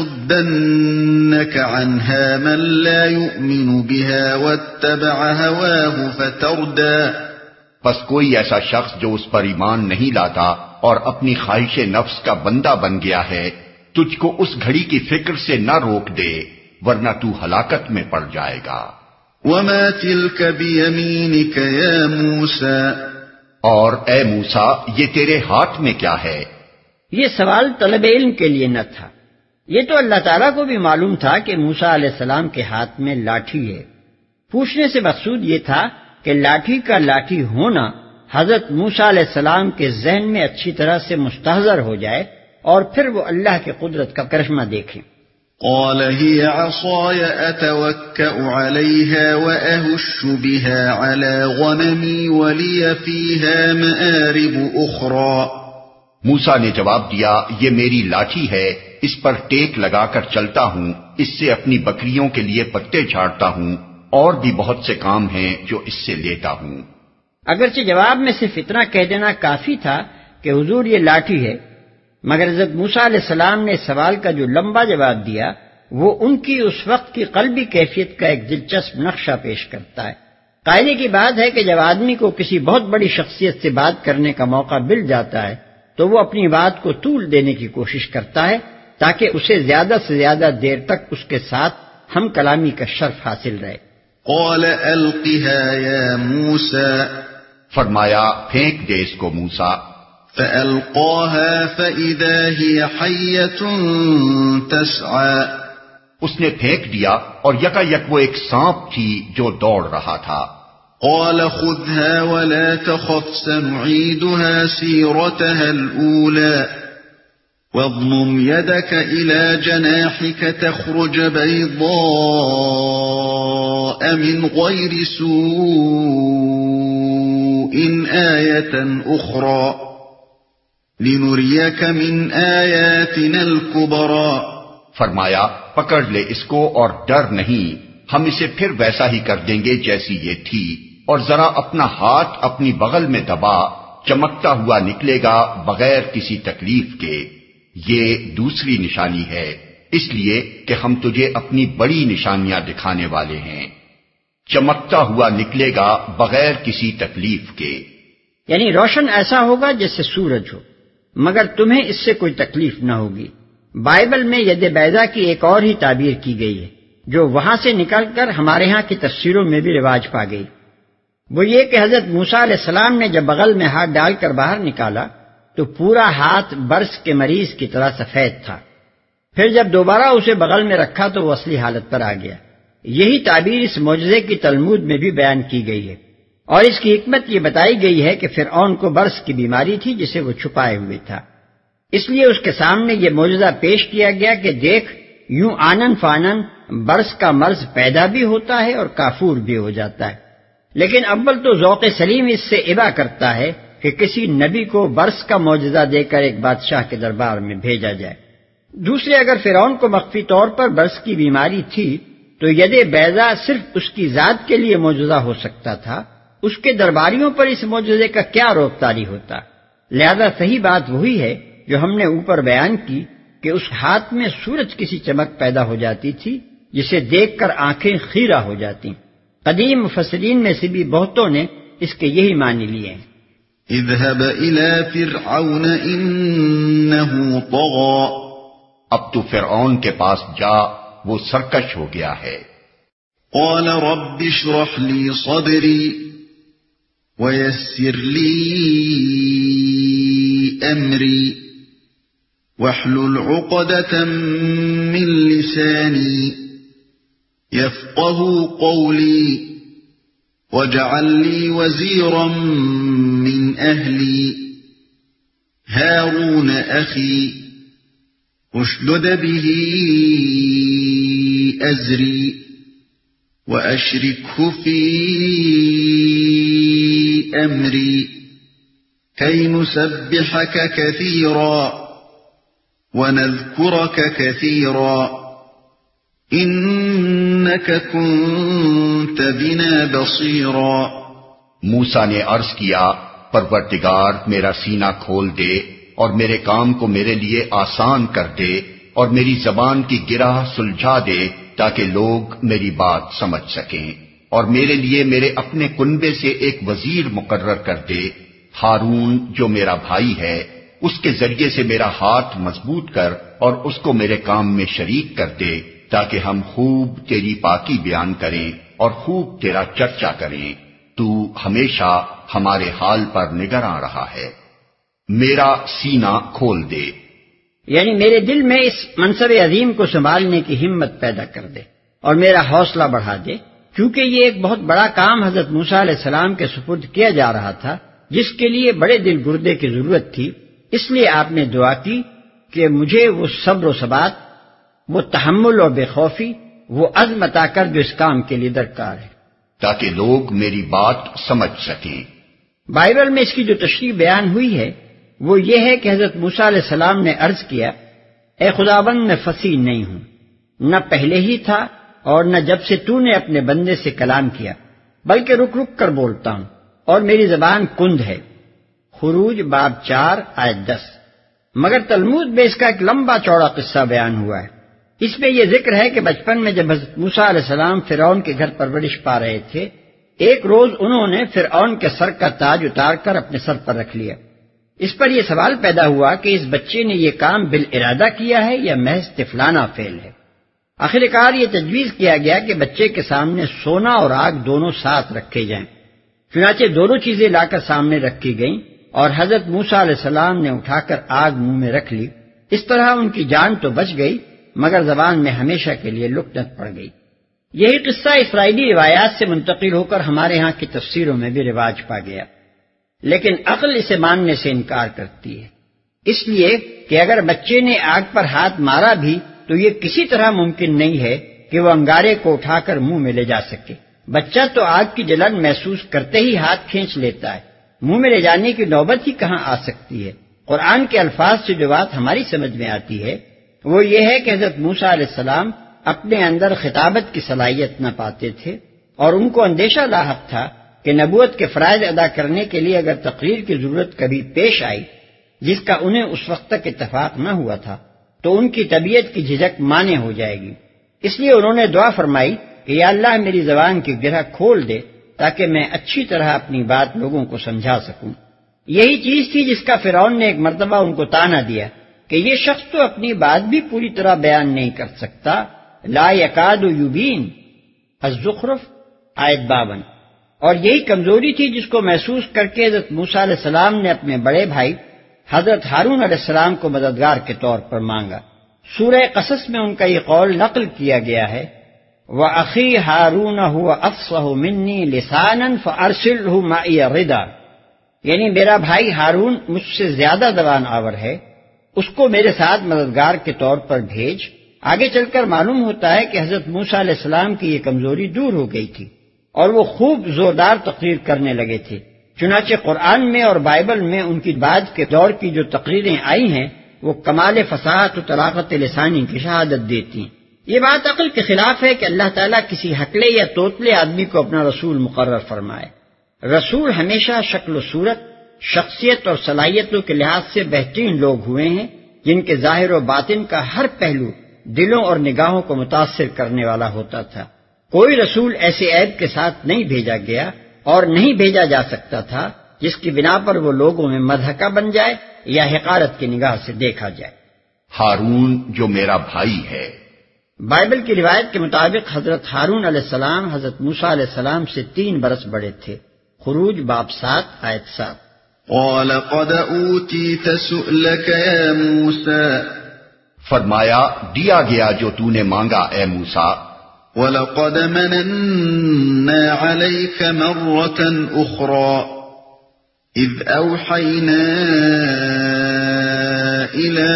يصدنك عنها من لا يؤمن بها واتبع هواه فتردى، پس کوئی ایسا شخص جو اس پر ایمان نہیں لاتا اور اپنی خواہش نفس کا بندہ بن گیا ہے تجھ کو اس گھڑی کی فکر سے نہ روک دے، ورنہ تو ہلاکت میں پڑ جائے گا۔ وما تلك بيمينك يا موسى، اور اے موسیٰ یہ تیرے ہاتھ میں کیا ہے؟ یہ سوال طلب علم کے لیے نہ تھا، یہ تو اللہ تعالیٰ کو بھی معلوم تھا کہ موسیٰ علیہ السلام کے ہاتھ میں لاٹھی ہے۔ پوچھنے سے مقصود یہ تھا کہ لاٹھی کا لاٹھی ہونا حضرت موسیٰ علیہ السلام کے ذہن میں اچھی طرح سے مستحضر ہو جائے اور پھر وہ اللہ کی قدرت کا کرشمہ دیکھیں۔ قال هي عصاي أتوكأ عليها وأهش بها على غنمي ولي فيها مآرب أخرى، موسیٰ نے جواب دیا یہ میری لاٹھی ہے، اس پر ٹیک لگا کر چلتا ہوں، اس سے اپنی بکریوں کے لیے پتے جھاڑتا ہوں، اور بھی بہت سے کام ہیں جو اس سے لیتا ہوں۔ اگرچہ جواب میں صرف اتنا کہہ دینا کافی تھا کہ حضور یہ لاٹھی ہے، مگر حضرت موسیٰ علیہ السلام نے سوال کا جو لمبا جواب دیا وہ ان کی اس وقت کی قلبی کیفیت کا ایک دلچسپ نقشہ پیش کرتا ہے۔ قائدے کی بات ہے کہ جب آدمی کو کسی بہت بڑی شخصیت سے بات کرنے کا موقع مل جاتا ہے تو وہ اپنی بات کو طول دینے کی کوشش کرتا ہے تاکہ اسے زیادہ سے زیادہ دیر تک اس کے ساتھ ہم کلامی کا شرف حاصل رہے۔ قال ألقها يا موسى، فرمایا پھینک دے اس کو موسیٰ۔ فألقاها فإذا هي حية تسعى، اس نے پھینک دیا اور یکا یک وہ ایک سانپ تھی جو دوڑ رہا تھا۔ قال خذها ولا تخف سنعيدها سيرتها الأولى واضمم يدك إلى جناحك تخرج بيضاء من غير سوء آية أخرى لنريك من آياتنا الكبرى، فرمایا پکڑ لے اس کو اور ڈر نہیں، ہم اسے پھر ویسا ہی کر دیں گے جیسی یہ تھی، اور ذرا اپنا ہاتھ اپنی بغل میں دبا، چمکتا ہوا نکلے گا بغیر کسی تکلیف کے۔ یہ دوسری نشانی ہے، اس لیے کہ ہم تجھے اپنی بڑی نشانیاں دکھانے والے ہیں۔ چمکتا ہوا نکلے گا بغیر کسی تکلیف کے، یعنی روشن ایسا ہوگا جیسے سورج ہو، مگر تمہیں اس سے کوئی تکلیف نہ ہوگی۔ بائبل میں ید بیضا کی ایک اور ہی تعبیر کی گئی ہے جو وہاں سے نکل کر ہمارے ہاں کی تفسیروں میں بھی رواج پا گئی۔ وہ یہ کہ حضرت موسیٰ علیہ السلام نے جب بغل میں ہاتھ ڈال کر باہر نکالا تو پورا ہاتھ برس کے مریض کی طرح سفید تھا، پھر جب دوبارہ اسے بغل میں رکھا تو وہ اصلی حالت پر آ گیا۔ یہی تعبیر اس معجزے کی تلمود میں بھی بیان کی گئی ہے، اور اس کی حکمت یہ بتائی گئی ہے کہ فرعون کو برس کی بیماری تھی جسے وہ چھپائے ہوئے تھا، اس لیے اس کے سامنے یہ معجزہ پیش کیا گیا کہ دیکھ یوں آنن فانن برس کا مرض پیدا بھی ہوتا ہے اور کافور بھی ہو جاتا ہے۔ لیکن اول تو ذوق سلیم اس سے ابا کرتا ہے کہ کسی نبی کو برس کا معجزہ دے کر ایک بادشاہ کے دربار میں بھیجا جائے۔ دوسرے، اگر فرعون کو مخفی طور پر برس کی بیماری تھی تو ید بیضا صرف اس کی ذات کے لیے معجزہ ہو سکتا تھا، اس کے درباریوں پر اس معجزے کا کیا روک طاری ہوتا؟ لہذا صحیح بات وہی ہے جو ہم نے اوپر بیان کی کہ اس ہاتھ میں سورج کسی چمک پیدا ہو جاتی تھی جسے دیکھ کر آنکھیں خیرہ ہو جاتی۔ قدیم مفسرین میں سے بھی بہتوں نے اس کے یہی معنی لیے ہیں۔ اذهب الى فرعون انه طغى، اب تو فرعون کے پاس جا، وہ سرکش ہو گیا ہے۔ قال رب اشرح لي صدري ويسر لي امري واحلل عقدة من لساني يفقهوا قولي واجعل لي وزيرا من أهلي هارون أخي اشدد به أزري وأشركه في أمري كي نسبحك كثيرا وَنَذْكُرَكَ كَثِيرًا إِنَّكَ كُنْتَ بِنَا بَصِيرًا۔ موسیٰ نے عرض کیا، پروردگار میرا سینہ کھول دے اور میرے کام کو میرے لیے آسان کر دے اور میری زبان کی گرہ سلجھا دے تاکہ لوگ میری بات سمجھ سکیں، اور میرے لیے میرے اپنے کنبے سے ایک وزیر مقرر کر دے، ہارون جو میرا بھائی ہے، اس کے ذریعے سے میرا ہاتھ مضبوط کر اور اس کو میرے کام میں شریک کر دے تاکہ ہم خوب تیری پاکی بیان کریں اور خوب تیرا چرچا کریں۔ تو ہمیشہ ہمارے حال پر نگراں رہا ہے۔ میرا سینہ کھول دے، یعنی میرے دل میں اس منصب عظیم کو سنبھالنے کی ہمت پیدا کر دے اور میرا حوصلہ بڑھا دے، کیونکہ یہ ایک بہت بڑا کام حضرت موسیٰ علیہ السلام کے سپرد کیا جا رہا تھا، جس کے لیے بڑے دل گردے کی ضرورت تھی۔ اس لیے آپ نے دعا کی کہ مجھے وہ صبر و ثبات، وہ تحمل اور بے خوفی، وہ عزم عطا کر جو اس کام کے لیے درکار ہے، تاکہ لوگ میری بات سمجھ سکیں۔ بائبل میں اس کی جو تشریح بیان ہوئی ہے وہ یہ ہے کہ حضرت موسیٰ علیہ السلام نے عرض کیا، اے خداوند میں فصیح نہیں ہوں، نہ پہلے ہی تھا اور نہ جب سے تو نے اپنے بندے سے کلام کیا، بلکہ رک رک کر بولتا ہوں اور میری زبان کند ہے۔ خروج باب چار آیت دس۔ مگر تلمود میں اس کا ایک لمبا چوڑا قصہ بیان ہوا ہے۔ اس میں یہ ذکر ہے کہ بچپن میں جب حضرت موسیٰ علیہ السلام فرعون کے گھر پرورش پا رہے تھے، ایک روز انہوں نے فرعون کے سر کا تاج اتار کر اپنے سر پر رکھ لیا۔ اس پر یہ سوال پیدا ہوا کہ اس بچے نے یہ کام بالارادہ کیا ہے یا محض طفلانہ فعل ہے۔ آخر کار یہ تجویز کیا گیا کہ بچے کے سامنے سونا اور آگ دونوں ساتھ رکھے جائیں۔ چنانچہ دونوں چیزیں لا کر سامنے رکھی گئیں اور حضرت موسیٰ علیہ السلام نے اٹھا کر آگ منہ میں رکھ لی۔ اس طرح ان کی جان تو بچ گئی مگر زبان میں ہمیشہ کے لیے لکنت پڑ گئی۔ یہی قصہ اسرائیلی روایات سے منتقل ہو کر ہمارے ہاں کی تفسیروں میں بھی رواج پا گیا، لیکن عقل اسے ماننے سے انکار کرتی ہے، اس لیے کہ اگر بچے نے آگ پر ہاتھ مارا بھی تو یہ کسی طرح ممکن نہیں ہے کہ وہ انگارے کو اٹھا کر منہ میں لے جا سکے۔ بچہ تو آگ کی جلن محسوس کرتے ہی ہاتھ کھینچ لیتا ہے، منہ میں لے جانے کی نوبت ہی کہاں آ سکتی ہے۔ قرآن کے الفاظ سے جو بات ہماری سمجھ میں آتی ہے وہ یہ ہے کہ حضرت موسیٰ علیہ السلام اپنے اندر خطابت کی صلاحیت نہ پاتے تھے اور ان کو اندیشہ لاحق تھا کہ نبوت کے فرائض ادا کرنے کے لیے اگر تقریر کی ضرورت کبھی پیش آئی جس کا انہیں اس وقت تک اتفاق نہ ہوا تھا تو ان کی طبیعت کی جھجک مانے ہو جائے گی۔ اس لیے انہوں نے دعا فرمائی کہ یا اللہ میری زبان کی گرہ کھول دے تاکہ میں اچھی طرح اپنی بات لوگوں کو سمجھا سکوں۔ یہی چیز تھی جس کا فرعون نے ایک مرتبہ ان کو طعنہ دیا کہ یہ شخص تو اپنی بات بھی پوری طرح بیان نہیں کر سکتا، لا یکاد یبین، الزخرف آیت باون۔ اور یہی کمزوری تھی جس کو محسوس کر کے حضرت موسیٰ علیہ السلام نے اپنے بڑے بھائی حضرت ہارون علیہ السلام کو مددگار کے طور پر مانگا۔ سورہ قصص میں ان کا یہ قول نقل کیا گیا ہے، وَأَخِي هَارُونَ هُوَ أَفْصَحُ مِنِّي لِسَانًا فَأَرْسِلْهُ مَعِيَ غِدًا، یعنی میرا بھائی ہارون مجھ سے زیادہ زبان آور ہے، اس کو میرے ساتھ مددگار کے طور پر بھیج۔ آگے چل کر معلوم ہوتا ہے کہ حضرت موسیٰ علیہ السلام کی یہ کمزوری دور ہو گئی تھی اور وہ خوب زوردار تقریر کرنے لگے تھے۔ چنانچہ قرآن میں اور بائبل میں ان کی بعد کے دور کی جو تقریریں آئی ہیں وہ کمال فصاحت و طلاقت لسانی کی شہادت دیتی ہیں۔ یہ بات عقل کے خلاف ہے کہ اللہ تعالیٰ کسی ہکلے یا توتلے آدمی کو اپنا رسول مقرر فرمائے۔ رسول ہمیشہ شکل و صورت، شخصیت اور صلاحیتوں کے لحاظ سے بہترین لوگ ہوئے ہیں جن کے ظاہر و باطن کا ہر پہلو دلوں اور نگاہوں کو متاثر کرنے والا ہوتا تھا۔ کوئی رسول ایسے عیب کے ساتھ نہیں بھیجا گیا اور نہیں بھیجا جا سکتا تھا جس کی بنا پر وہ لوگوں میں مضحکہ بن جائے یا حقارت کی نگاہ سے دیکھا جائے۔ ہارون جو میرا بھائی ہے، بائبل کی روایت کے مطابق حضرت ہارون علیہ السلام حضرت موسیٰ علیہ السلام سے تین برس بڑے تھے۔ خروج باب سات آیت سات۔ قال قد أوتيت سؤلك يا موسى فرمایا دیا گیا جو تو نے مانگا اے موسیٰ. وَلَقَدْ مَنَنَّا عَلَيْكَ مَرَّةً أُخْرَى إِذْ أَوْحَيْنَا إِلَىٰ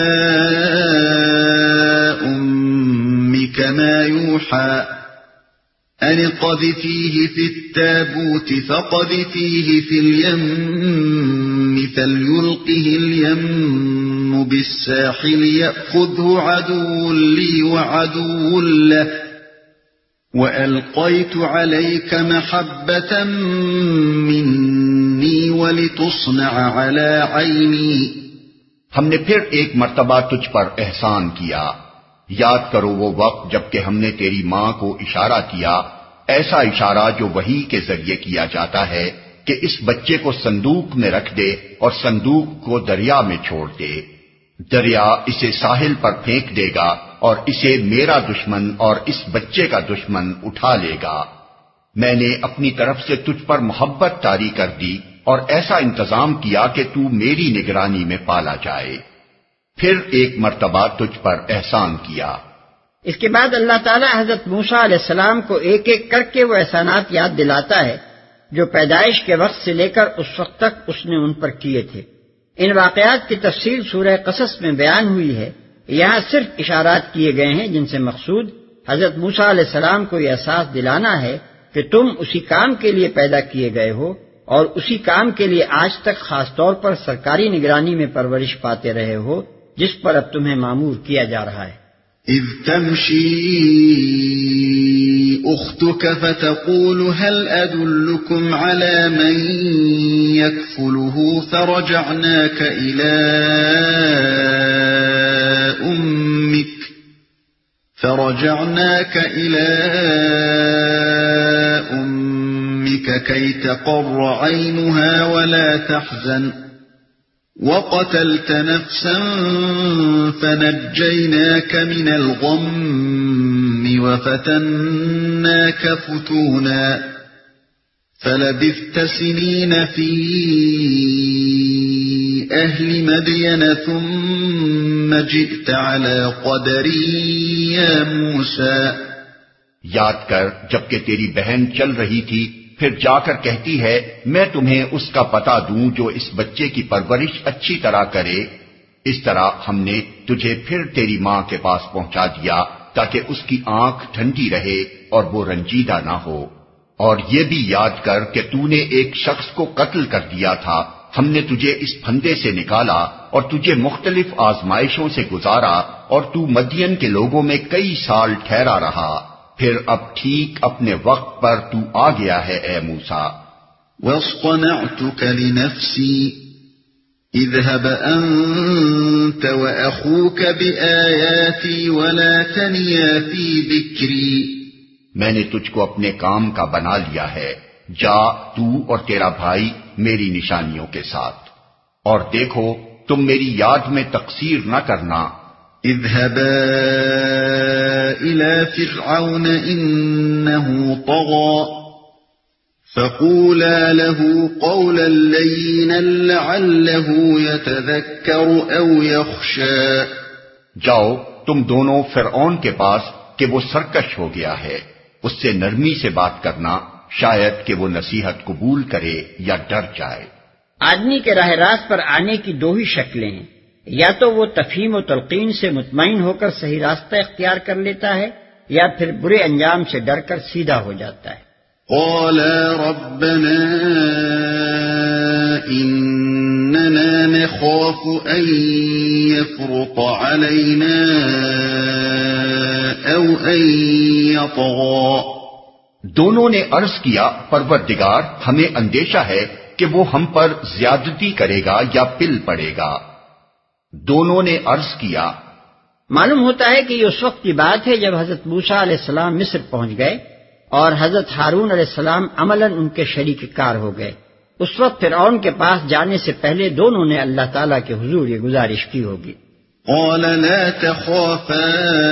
أُمِّكَ مَا يُوحَىٰ أَنِ اقْذِفِيهِ فِي التَّابُوتِ فَاقْذِفِيهِ فِي الْيَمِّ فَلْيُلْقِهِ الْيَمُّ بِالسَّاحِلِ يَأْخُذْهُ عَدُوٌّ لِّي وَعَدُوٌّ لَّهُ وَأَلْقَيْتُ عَلَيْكَ مَحَبَّةً مِّنِّي وَلِتُصْنَعَ عَلَىٰ عَيْنِي. ہم نے پھر ایک مرتبہ تجھ پر احسان کیا. یاد کرو وہ وقت جب کہ ہم نے تیری ماں کو اشارہ کیا، ایسا اشارہ جو وحی کے ذریعے کیا جاتا ہے کہ اس بچے کو صندوق میں رکھ دے اور صندوق کو دریا میں چھوڑ دے. دریا اسے ساحل پر پھینک دے گا اور اسے میرا دشمن اور اس بچے کا دشمن اٹھا لے گا. میں نے اپنی طرف سے تجھ پر محبت طاری کر دی اور ایسا انتظام کیا کہ تو میری نگرانی میں پالا جائے. پھر ایک مرتبہ تجھ پر احسان کیا. اس کے بعد اللہ تعالیٰ حضرت موسیٰ علیہ السلام کو ایک ایک کر کے وہ احسانات یاد دلاتا ہے جو پیدائش کے وقت سے لے کر اس وقت تک اس نے ان پر کیے تھے. ان واقعات کی تفصیل سورہ قصص میں بیان ہوئی ہے. یہاں صرف اشارات کیے گئے ہیں جن سے مقصود حضرت موسیٰ علیہ السلام کو یہ احساس دلانا ہے کہ تم اسی کام کے لیے پیدا کیے گئے ہو اور اسی کام کے لیے آج تک خاص طور پر سرکاری نگرانی میں پرورش پاتے رہے ہو جس پر اب تمہیں مامور کیا جا رہا ہے. اذ تمشي اختك فتقول هل ادلكم على من يكفله فرجعناك الى امك فرجعناك الى امك كي تقر عينها ولا تحزن وَقَتَلْتَ نَفْسًا فَنَجَّيْنَاكَ مِنَ الْغَمِّ وَفَتَنَّاكَ فُتُونًا فَلَبِثْتَ سِنِينَ فِي أَهْلِ مَدْيَنَ ثُمَّ جِئْتَ عَلَى قَدَرٍ يَا مُوسَىٰ. یاد کر جبکہ تیری بہن چل رہی تھی پھر جا کر کہتی ہے میں تمہیں اس کا پتہ دوں جو اس بچے کی پرورش اچھی طرح کرے. اس طرح ہم نے تجھے پھر تیری ماں کے پاس پہنچا دیا تاکہ اس کی آنکھ ٹھنڈی رہے اور وہ رنجیدہ نہ ہو. اور یہ بھی یاد کر کہ تو نے ایک شخص کو قتل کر دیا تھا. ہم نے تجھے اس پھندے سے نکالا اور تجھے مختلف آزمائشوں سے گزارا اور تو مدین کے لوگوں میں کئی سال ٹھہرا رہا. پھر اب ٹھیک اپنے وقت پر تو آ گیا ہے اے موسیٰ. وَاصْطَنَعْتُكَ لِنَفْسِي اذْهَبْ أَنْتَ وَأَخُوكَ بِآيَاتِي وَلَا تَنِيَا فِي ذِكْرِي. میں نے تجھ کو اپنے کام کا بنا لیا ہے. جا تو اور تیرا بھائی میری نشانیوں کے ساتھ اور دیکھو تم میری یاد میں تقصیر نہ کرنا. اذهبا إلى فرعون إنه طغى فقولا له قولا لينا لعله يتذكر أو يخشى. جاؤ تم دونوں فرعون کے پاس کہ وہ سرکش ہو گیا ہے. اس سے نرمی سے بات کرنا شاید کہ وہ نصیحت قبول کرے یا ڈر جائے. آدمی کے راہ راست پر آنے کی دو ہی شکلیں ہیں. یا تو وہ تفہیم و تلقین سے مطمئن ہو کر صحیح راستہ اختیار کر لیتا ہے یا پھر برے انجام سے ڈر کر سیدھا ہو جاتا ہے. قَالَا رَبَّنَا إِنَّنَا نَخَافُ أَن يَفْرُطَ عَلَيْنَا أَوْ أَن يَطْغَىٰ. دونوں نے عرض کیا پروردگار ہمیں اندیشہ ہے کہ وہ ہم پر زیادتی کرے گا یا پل پڑے گا. دونوں نے عرض کیا. معلوم ہوتا ہے کہ یہ اس وقت کی بات ہے جب حضرت موسیٰ علیہ السلام مصر پہنچ گئے اور حضرت ہارون علیہ السلام عملاً ان کے شریک کار ہو گئے. اس وقت فرعون کے پاس جانے سے پہلے دونوں نے اللہ تعالیٰ کے حضور یہ گزارش کی ہوگی. قال لا تخافا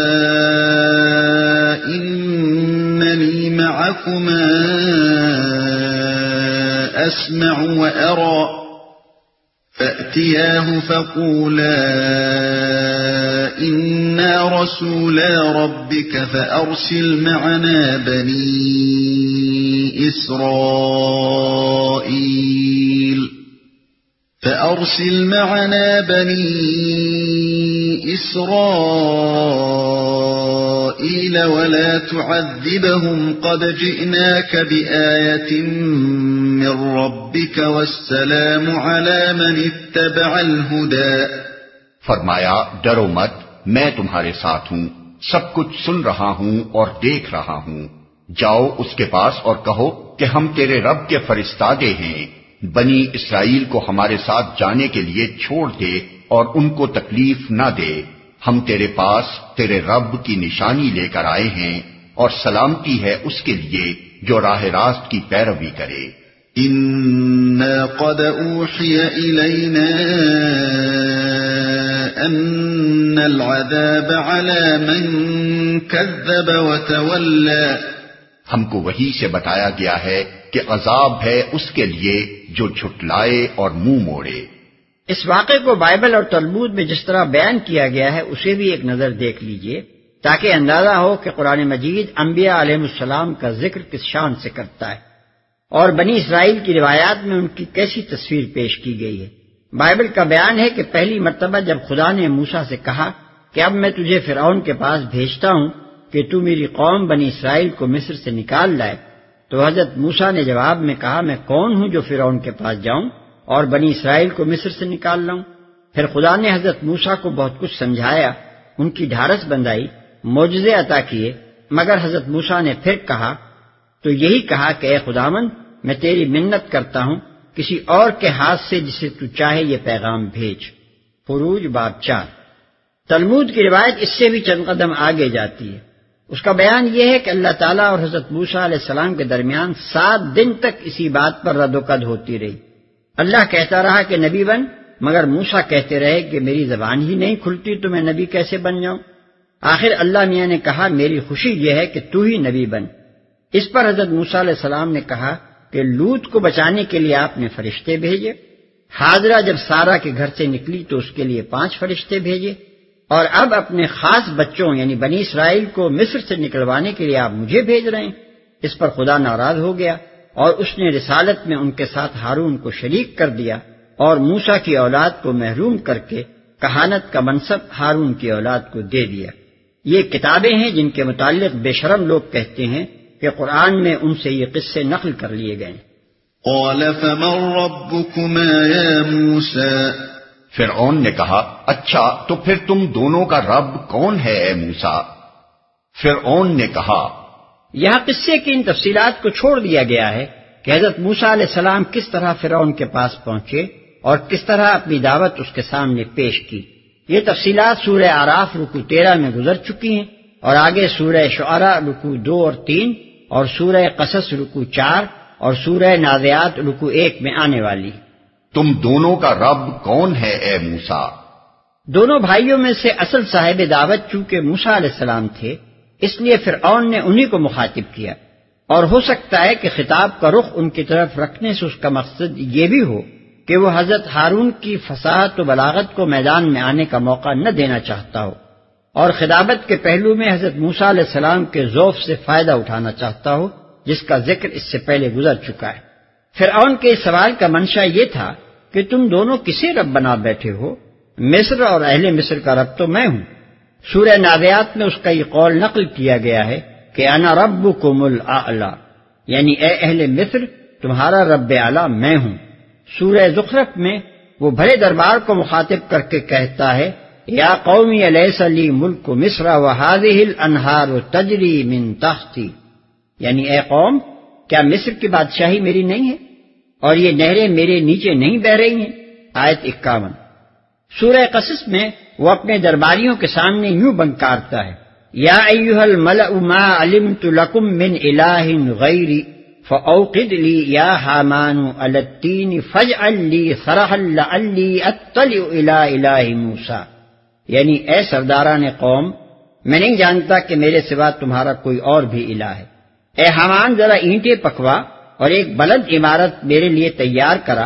انني معكما اسمع وارى فَأْتِيَاهُ فَقُولَا إِنَّا رَسُولَا رَبِّكَ فَأَرْسِلْ مَعَنَا بَنِي إِسْرَائِيلَ فَأَرْسِلْ مَعَنَا بَنِي إِسْرَائِيلَ وَلَا تُعَذِّبْهُمْ قَدْ جِئْنَاكَ بِآيَةٍ مِّن رَّبِّكَ وَالسَّلَامُ عَلَى مَنِ اتَّبَعَ الْهُدَى۔ فرمایا ڈرو مت، میں تمہارے ساتھ ہوں، سب کچھ سن رہا ہوں اور دیکھ رہا ہوں۔ جاؤ اس کے پاس اور کہو کہ ہم تیرے رب کے فرستادے ہیں، بنی اسرائیل کو ہمارے ساتھ جانے کے لیے چھوڑ دے اور ان کو تکلیف نہ دے، ہم تیرے پاس تیرے رب کی نشانی لے کر آئے ہیں، اور سلامتی ہے اس کے لیے جو راہ راست کی پیروی کرے۔ إِنَّا قَدْ أُوحِيَ إِلَيْنَا أَنَّ الْعَذَابَ عَلَى مَنْ كَذَّبَ وَتَوَلَّى، ہم کو وحی سے بتایا گیا ہے کہ عذاب ہے اس کے لیے جو جھٹلائے اور منہ موڑے۔ اس واقعے کو بائبل اور تلمود میں جس طرح بیان کیا گیا ہے اسے بھی ایک نظر دیکھ لیجئے تاکہ اندازہ ہو کہ قرآن مجید انبیاء علیہ السلام کا ذکر کس شان سے کرتا ہے اور بنی اسرائیل کی روایات میں ان کی کیسی تصویر پیش کی گئی ہے۔ بائبل کا بیان ہے کہ پہلی مرتبہ جب خدا نے موسیٰ سے کہا کہ اب میں تجھے فرعون کے پاس بھیجتا ہوں کہ تو میری قوم بنی اسرائیل کو مصر سے نکال لائے، تو حضرت موسیٰ نے جواب میں کہا میں کون ہوں جو فرعون کے پاس جاؤں اور بنی اسرائیل کو مصر سے نکال لاؤں؟ پھر خدا نے حضرت موسیٰ کو بہت کچھ سمجھایا، ان کی ڈھارس بندائی، معجزے عطا کیے، مگر حضرت موسیٰ نے پھر کہا تو یہی کہا کہ اے خداوند میں تیری منت کرتا ہوں کسی اور کے ہاتھ سے جسے تو چاہے یہ پیغام بھیج۔ خروج باب چار۔ تلمود کی روایت اس سے بھی چند قدم آگے جاتی ہے، اس کا بیان یہ ہے کہ اللہ تعالیٰ اور حضرت موسیٰ علیہ السلام کے درمیان سات دن تک اسی بات پر رد و قد ہوتی رہی۔ اللہ کہتا رہا کہ نبی بن، مگر موسیٰ کہتے رہے کہ میری زبان ہی نہیں کھلتی تو میں نبی کیسے بن جاؤں؟ آخر اللہ میاں نے کہا میری خوشی یہ ہے کہ تو ہی نبی بن۔ اس پر حضرت موسیٰ علیہ السلام نے کہا کہ لوط کو بچانے کے لیے آپ نے فرشتے بھیجے، حاضرہ جب سارا کے گھر سے نکلی تو اس کے لیے پانچ فرشتے بھیجے، اور اب اپنے خاص بچوں یعنی بنی اسرائیل کو مصر سے نکلوانے کے لیے آپ مجھے بھیج رہے ہیں۔ اس پر خدا ناراض ہو گیا اور اس نے رسالت میں ان کے ساتھ ہارون کو شریک کر دیا اور موسیٰ کی اولاد کو محروم کر کے کہانت کا منصب ہارون کی اولاد کو دے دیا۔ یہ کتابیں ہیں جن کے متعلق بے شرم لوگ کہتے ہیں کہ قرآن میں ان سے یہ قصے نقل کر لیے گئے۔ قال فمن ربكما يا موسى، فرعون نے کہا اچھا تو پھر تم دونوں کا رب کون ہے اے موسیٰ؟ فرعون نے کہا، یہاں قصے کی ان تفصیلات کو چھوڑ دیا گیا ہے کہ حضرت موسیٰ علیہ السلام کس طرح فرعون کے پاس پہنچے اور کس طرح اپنی دعوت اس کے سامنے پیش کی۔ یہ تفصیلات سورہ اعراف رکوع تیرہ میں گزر چکی ہیں اور آگے سورہ شعراء رکوع دو اور تین اور سورہ قصص رکوع چار اور سورہ نازعات رکوع ایک میں آنے والی۔ تم دونوں کا رب کون ہے اے موسیٰ؟ دونوں بھائیوں میں سے اصل صاحب دعوت چونکہ موسیٰ علیہ السلام تھے، اس لیے فرعون نے انہی کو مخاطب کیا، اور ہو سکتا ہے کہ خطاب کا رخ ان کی طرف رکھنے سے اس کا مقصد یہ بھی ہو کہ وہ حضرت ہارون کی فصاحت و بلاغت کو میدان میں آنے کا موقع نہ دینا چاہتا ہو، اور خطابت کے پہلو میں حضرت موسیٰ علیہ السلام کے ذوف سے فائدہ اٹھانا چاہتا ہو جس کا ذکر اس سے پہلے گزر چکا ہے۔ فرعون کے اس سوال کا منشا یہ تھا کہ تم دونوں کسے رب بنا بیٹھے ہو؟ مصر اور اہل مصر کا رب تو میں ہوں۔ سورہ نازعات میں اس کا یہ قول نقل کیا گیا ہے کہ انا ربکم الاعلی، یعنی اے اہل مصر تمہارا رب اعلی میں ہوں۔ سورہ زخرف میں وہ بھرے دربار کو مخاطب کر کے کہتا ہے یا قومی الیس لی ملک مصر وہذہ الانہار تجری من تحتی، یعنی اے قوم کیا مصر کی بادشاہی میری نہیں ہے اور یہ نہریں میرے نیچے نہیں بہ رہی ہیں؟ آیت اکاون۔ سورہ قصص میں وہ اپنے درباریوں کے سامنے یوں بنکارتا ہے یا ایھا الملأ ما علمت لکم من الہ غیری فاوقد لی یا حامان علی التین فاجعل لی صرحا لعلی اطلع الی الہ موسیٰ، یعنی اے سرداران قوم میں نہیں جانتا کہ میرے سوا تمہارا کوئی اور بھی الہ ہے، اے حامان ذرا اینٹیں پکوا اور ایک بلند عمارت میرے لیے تیار کرا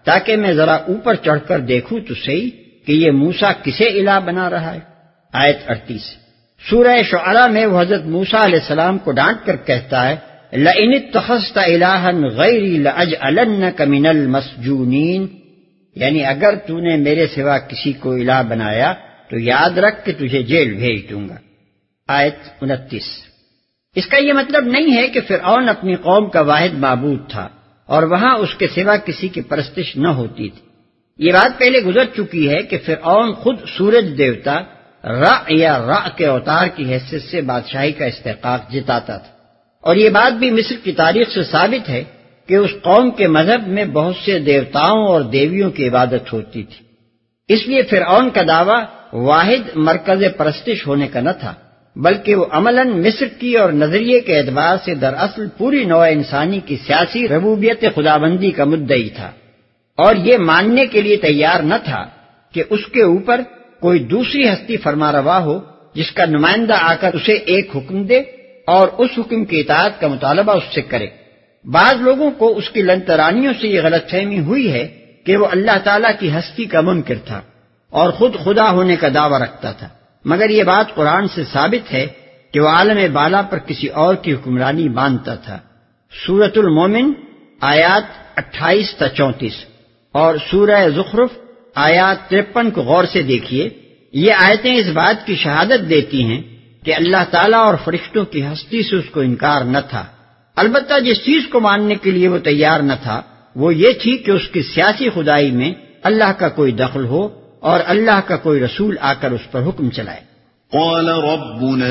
تاکہ میں ذرا اوپر چڑھ کر دیکھوں تو صحیح کہ یہ موسیٰ کسے الہ بنا رہا ہے۔ آیت اڑتیس۔ سورہ شعراء میں وہ حضرت موسیٰ علیہ السلام کو ڈانٹ کر کہتا ہے لَإِنِ اتَّخَذْتَ إِلَٰهًا غَيْرِي لَأَجْعَلَنَّكَ مِنَ الْمَسْجُونِينَ، یعنی اگر تو نے میرے سوا کسی کو الہ بنایا تو یاد رکھ کہ تجھے جیل بھیج دوں گا۔ آیت انتیس۔ اس کا یہ مطلب نہیں ہے کہ فرعون اپنی قوم کا واحد معبود تھا اور وہاں اس کے سوا کسی کی پرستش نہ ہوتی تھی۔ یہ بات پہلے گزر چکی ہے کہ فرعون خود سورج دیوتا را یا را کے اوتار کی حیثیت سے بادشاہی کا استحقاق جتاتا تھا، اور یہ بات بھی مصر کی تاریخ سے ثابت ہے کہ اس قوم کے مذہب میں بہت سے دیوتاؤں اور دیویوں کی عبادت ہوتی تھی۔ اس لیے فرعون کا دعویٰ واحد مرکز پرستش ہونے کا نہ تھا، بلکہ وہ عملاً مصر کی اور نظریے کے اعتبار سے دراصل پوری نوع انسانی کی سیاسی ربوبیت خداوندی کا مدعی تھا، اور یہ ماننے کے لیے تیار نہ تھا کہ اس کے اوپر کوئی دوسری ہستی فرما روا ہو جس کا نمائندہ آ کر اسے ایک حکم دے اور اس حکم کی اطاعت کا مطالبہ اس سے کرے۔ بعض لوگوں کو اس کی لنترانیوں سے یہ غلط فہمی ہوئی ہے کہ وہ اللہ تعالیٰ کی ہستی کا منکر تھا اور خود خدا ہونے کا دعویٰ رکھتا تھا، مگر یہ بات قرآن سے ثابت ہے کہ وہ عالم بالا پر کسی اور کی حکمرانی مانتا تھا۔ سورۃ المومن آیات اٹھائیس تا چونتیس اور سورہ زخرف آیات ترپن کو غور سے دیکھیے۔ یہ آیتیں اس بات کی شہادت دیتی ہیں کہ اللہ تعالیٰ اور فرشتوں کی ہستی سے اس کو انکار نہ تھا، البتہ جس چیز کو ماننے کے لیے وہ تیار نہ تھا وہ یہ تھی کہ اس کی سیاسی خدائی میں اللہ کا کوئی دخل ہو اور اللہ کا کوئی رسول آ کر اس پر حکم چلائے۔ قال ربنا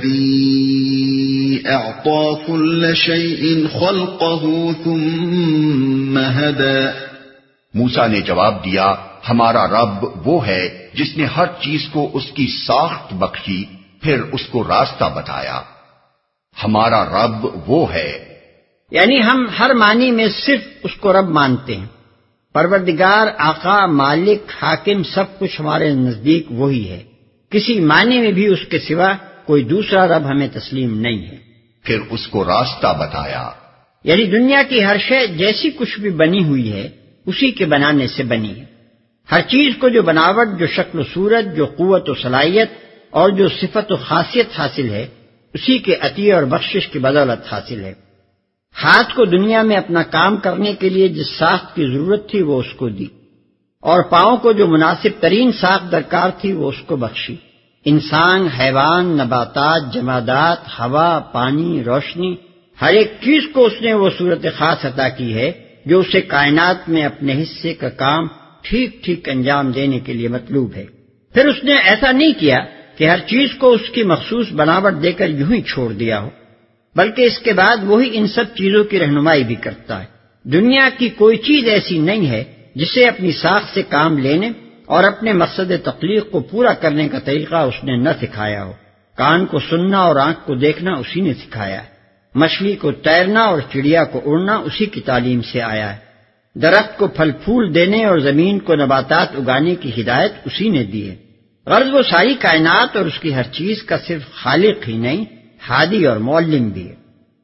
الذي اعطى كل شيء خلقه ثم هدى، موسیٰ نے جواب دیا ہمارا رب وہ ہے جس نے ہر چیز کو اس کی ساخت بخشی پھر اس کو راستہ بتایا۔ ہمارا رب وہ ہے، یعنی ہم ہر معنی میں صرف اس کو رب مانتے ہیں۔ پروردگار، آقا، مالک، حاکم، سب کچھ ہمارے نزدیک وہی ہے، کسی معنی میں بھی اس کے سوا کوئی دوسرا رب ہمیں تسلیم نہیں ہے۔ پھر اس کو راستہ بتایا، یعنی دنیا کی ہر شے جیسی کچھ بھی بنی ہوئی ہے اسی کے بنانے سے بنی ہے۔ ہر چیز کو جو بناوٹ، جو شکل و صورت، جو قوت و صلاحیت اور جو صفت و خاصیت حاصل ہے اسی کے عطیہ اور بخشش کی بدولت حاصل ہے۔ ہاتھ کو دنیا میں اپنا کام کرنے کے لیے جس ساخت کی ضرورت تھی وہ اس کو دی، اور پاؤں کو جو مناسب ترین ساخت درکار تھی وہ اس کو بخشی۔ انسان، حیوان، نباتات، جمادات، ہوا، پانی، روشنی، ہر ایک چیز کو اس نے وہ صورت خاص عطا کی ہے جو اسے کائنات میں اپنے حصے کا کام ٹھیک ٹھیک انجام دینے کے لیے مطلوب ہے۔ پھر اس نے ایسا نہیں کیا کہ ہر چیز کو اس کی مخصوص بناوٹ دے کر یوں ہی چھوڑ دیا ہو، بلکہ اس کے بعد وہی ان سب چیزوں کی رہنمائی بھی کرتا ہے۔ دنیا کی کوئی چیز ایسی نہیں ہے جسے اپنی ساخت سے کام لینے اور اپنے مقصد تخلیق کو پورا کرنے کا طریقہ اس نے نہ سکھایا ہو۔ کان کو سننا اور آنکھ کو دیکھنا اسی نے سکھایا ہے، مچھلی کو تیرنا اور چڑیا کو اڑنا اسی کی تعلیم سے آیا ہے، درخت کو پھل پھول دینے اور زمین کو نباتات اگانے کی ہدایت اسی نے دی ہے۔ غرض وہ ساری کائنات اور اس کی ہر چیز کا صرف خالق ہی نہیں، ہادی اور معلم بھی ہے۔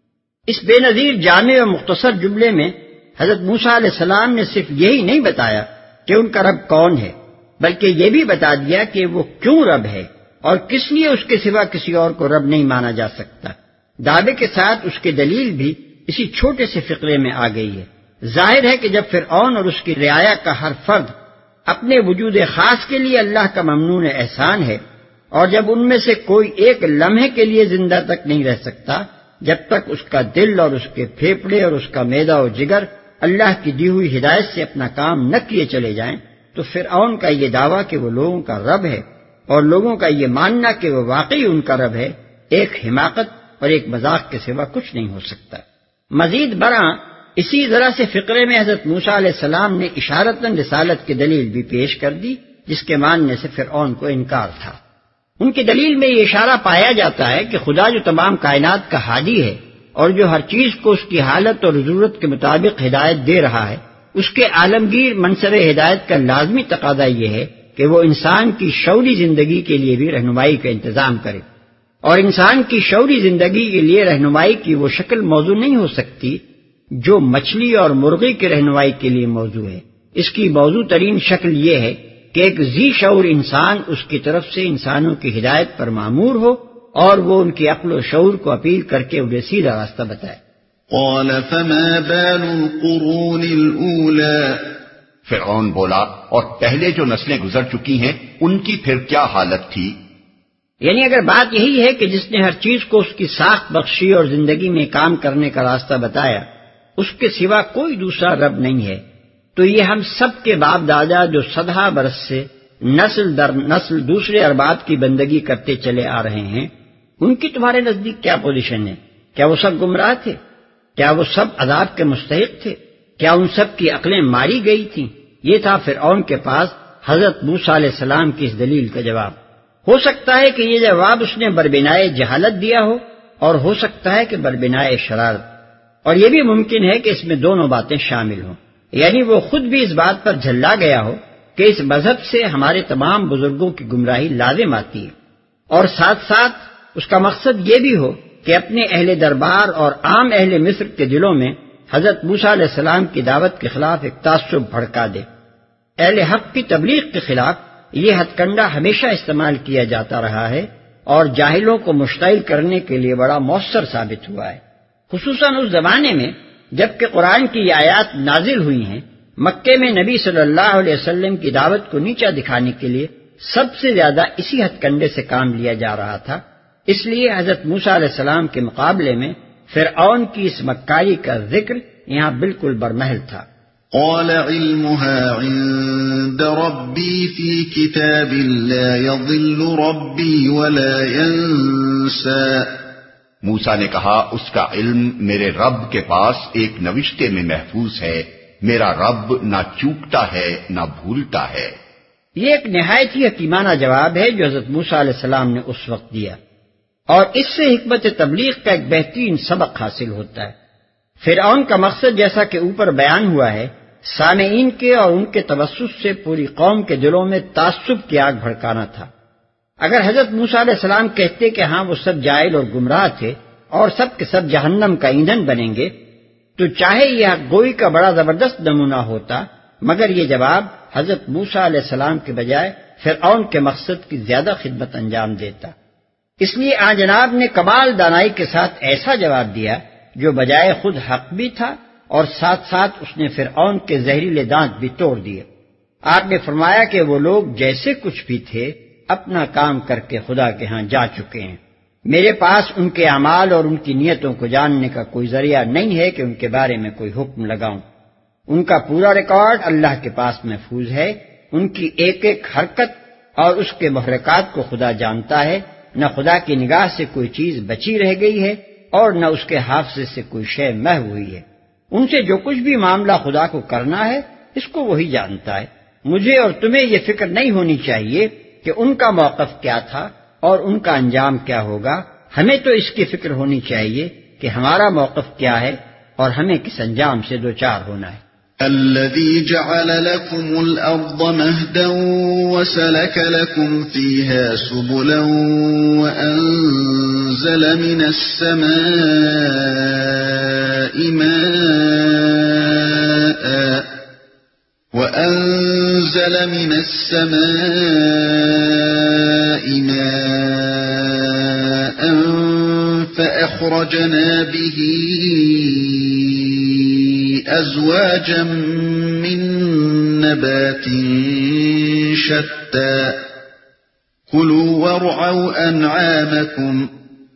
اس بے نظیر جامع و مختصر جملے میں حضرت موسیٰ علیہ السلام نے صرف یہی نہیں بتایا کہ ان کا رب کون ہے، بلکہ یہ بھی بتا دیا کہ وہ کیوں رب ہے اور کس لیے اس کے سوا کسی اور کو رب نہیں مانا جا سکتا۔ دعوے کے ساتھ اس کی دلیل بھی اسی چھوٹے سے فقرے میں آ گئی ہے۔ ظاہر ہے کہ جب فرعون اور اس کی رعایا کا ہر فرد اپنے وجود خاص کے لیے اللہ کا ممنون احسان ہے، اور جب ان میں سے کوئی ایک لمحے کے لیے زندہ تک نہیں رہ سکتا جب تک اس کا دل اور اس کے پھیپھڑے اور اس کا معدہ و جگر اللہ کی دی ہوئی ہدایت سے اپنا کام نہ کیے چلے جائیں، تو فرعون کا یہ دعویٰ کہ وہ لوگوں کا رب ہے اور لوگوں کا یہ ماننا کہ وہ واقعی ان کا رب ہے ایک حماقت اور ایک مذاق کے سوا کچھ نہیں ہو سکتا۔ مزید برآں اسی ذرا سے فقرے میں حضرت موسیٰ علیہ السلام نے اشارتاً رسالت کی دلیل بھی پیش کر دی جس کے ماننے سے فرعون کو انکار تھا۔ ان کی دلیل میں یہ اشارہ پایا جاتا ہے کہ خدا جو تمام کائنات کا ہادی ہے اور جو ہر چیز کو اس کی حالت اور ضرورت کے مطابق ہدایت دے رہا ہے، اس کے عالمگیر منصر ہدایت کا لازمی تقاضا یہ ہے کہ وہ انسان کی شعوری زندگی کے لیے بھی رہنمائی کا انتظام کرے، اور انسان کی شعوری زندگی کے لیے رہنمائی کی وہ شکل موزوں نہیں ہو سکتی جو مچھلی اور مرغی کی رہنمائی کے لیے موزوں ہے، اس کی موضوع ترین شکل یہ ہے کہ ایک ذی شعور انسان اس کی طرف سے انسانوں کی ہدایت پر مامور ہو اور وہ ان کی عقل و شعور کو اپیل کر کے انہیں سیدھا راستہ بتائے۔ قال فما بال القرون الأولى فرعون بولا، اور پہلے جو نسلیں گزر چکی ہیں ان کی پھر کیا حالت تھی؟ یعنی اگر بات یہی ہے کہ جس نے ہر چیز کو اس کی ساخت بخشی اور زندگی میں کام کرنے کا راستہ بتایا اس کے سوا کوئی دوسرا رب نہیں ہے، تو یہ ہم سب کے باپ دادا جو صدہا برس سے نسل در نسل دوسرے ارباب کی بندگی کرتے چلے آ رہے ہیں، ان کی تمہارے نزدیک کیا پوزیشن ہے؟ کیا وہ سب گمراہ تھے؟ کیا وہ سب عذاب کے مستحق تھے؟ کیا ان سب کی عقلیں ماری گئی تھیں؟ یہ تھا فرعون کے پاس حضرت موسیٰ علیہ السلام کی اس دلیل کا جواب۔ ہو سکتا ہے کہ یہ جواب اس نے بربنائے جہالت دیا ہو، اور ہو سکتا ہے کہ بربنائے شرارت، اور یہ بھی ممکن ہے کہ اس میں دونوں باتیں شامل ہوں، یعنی وہ خود بھی اس بات پر جھلا گیا ہو کہ اس مذہب سے ہمارے تمام بزرگوں کی گمراہی لازم آتی ہے، اور ساتھ ساتھ اس کا مقصد یہ بھی ہو کہ اپنے اہل دربار اور عام اہل مصر کے دلوں میں حضرت موسیٰ علیہ السلام کی دعوت کے خلاف ایک تعصب بھڑکا دے۔ اہل حق کی تبلیغ کے خلاف یہ ہتھ کنڈا ہمیشہ استعمال کیا جاتا رہا ہے اور جاہلوں کو مشتعل کرنے کے لیے بڑا مؤثر ثابت ہوا ہے، خصوصاً اس زمانے میں جب کہ قرآن کی یہ آیات نازل ہوئی ہیں۔ مکے میں نبی صلی اللہ علیہ وسلم کی دعوت کو نیچا دکھانے کے لیے سب سے زیادہ اسی ہتھ کنڈے سے کام لیا جا رہا تھا، اس لیے حضرت موسیٰ علیہ السلام کے مقابلے میں فرعون کی اس مکاری کا ذکر یہاں بالکل برمحل تھا۔ قال علمها عند ربي في كتاب لا يضل ربي ولا ينسى۔ موسیٰ نے کہا اس کا علم میرے رب کے پاس ایک نوشتے میں محفوظ ہے، میرا رب نہ چوکتا ہے نہ بھولتا ہے۔ یہ ایک نہایت ہی حکیمانہ جواب ہے جو حضرت موسیٰ علیہ السلام نے اس وقت دیا، اور اس سے حکمت تبلیغ کا ایک بہترین سبق حاصل ہوتا ہے۔ فرعون کا مقصد جیسا کہ اوپر بیان ہوا ہے سامعین کے اور ان کے توسط سے پوری قوم کے دلوں میں تعصب کی آگ بھڑکانا تھا۔ اگر حضرت موسیٰ علیہ السلام کہتے کہ ہاں وہ سب جاہل اور گمراہ تھے اور سب کے سب جہنم کا ایندھن بنیں گے تو چاہے یہ حق گوئی کا بڑا زبردست نمونہ ہوتا، مگر یہ جواب حضرت موسیٰ علیہ السلام کے بجائے فرعون کے مقصد کی زیادہ خدمت انجام دیتا۔ اس لیے آن جناب نے کمال دانائی کے ساتھ ایسا جواب دیا جو بجائے خود حق بھی تھا اور ساتھ ساتھ اس نے فرعون کے زہریلے دانت بھی توڑ دیے۔ آپ نے فرمایا کہ وہ لوگ جیسے کچھ بھی تھے اپنا کام کر کے خدا کے ہاں جا چکے ہیں، میرے پاس ان کے اعمال اور ان کی نیتوں کو جاننے کا کوئی ذریعہ نہیں ہے کہ ان کے بارے میں کوئی حکم لگاؤں۔ ان کا پورا ریکارڈ اللہ کے پاس محفوظ ہے، ان کی ایک ایک حرکت اور اس کے محرکات کو خدا جانتا ہے، نہ خدا کی نگاہ سے کوئی چیز بچی رہ گئی ہے اور نہ اس کے حافظے سے کوئی شے محو ہوئی ہے۔ ان سے جو کچھ بھی معاملہ خدا کو کرنا ہے اس کو وہی جانتا ہے۔ مجھے اور تمہیں یہ فکر نہیں ہونی چاہیے کہ ان کا موقف کیا تھا اور ان کا انجام کیا ہوگا، ہمیں تو اس کی فکر ہونی چاہیے کہ ہمارا موقف کیا ہے اور ہمیں کس انجام سے دوچار ہونا ہے۔ الذي جعل لكم الأرض مهدا وسلك لكم فيها سبلا وأنزل من السماء ماء وأنزل من السماء ماء فأخرجنا به أزواجا من نبات شتى كلوا وارعوا أنعامكم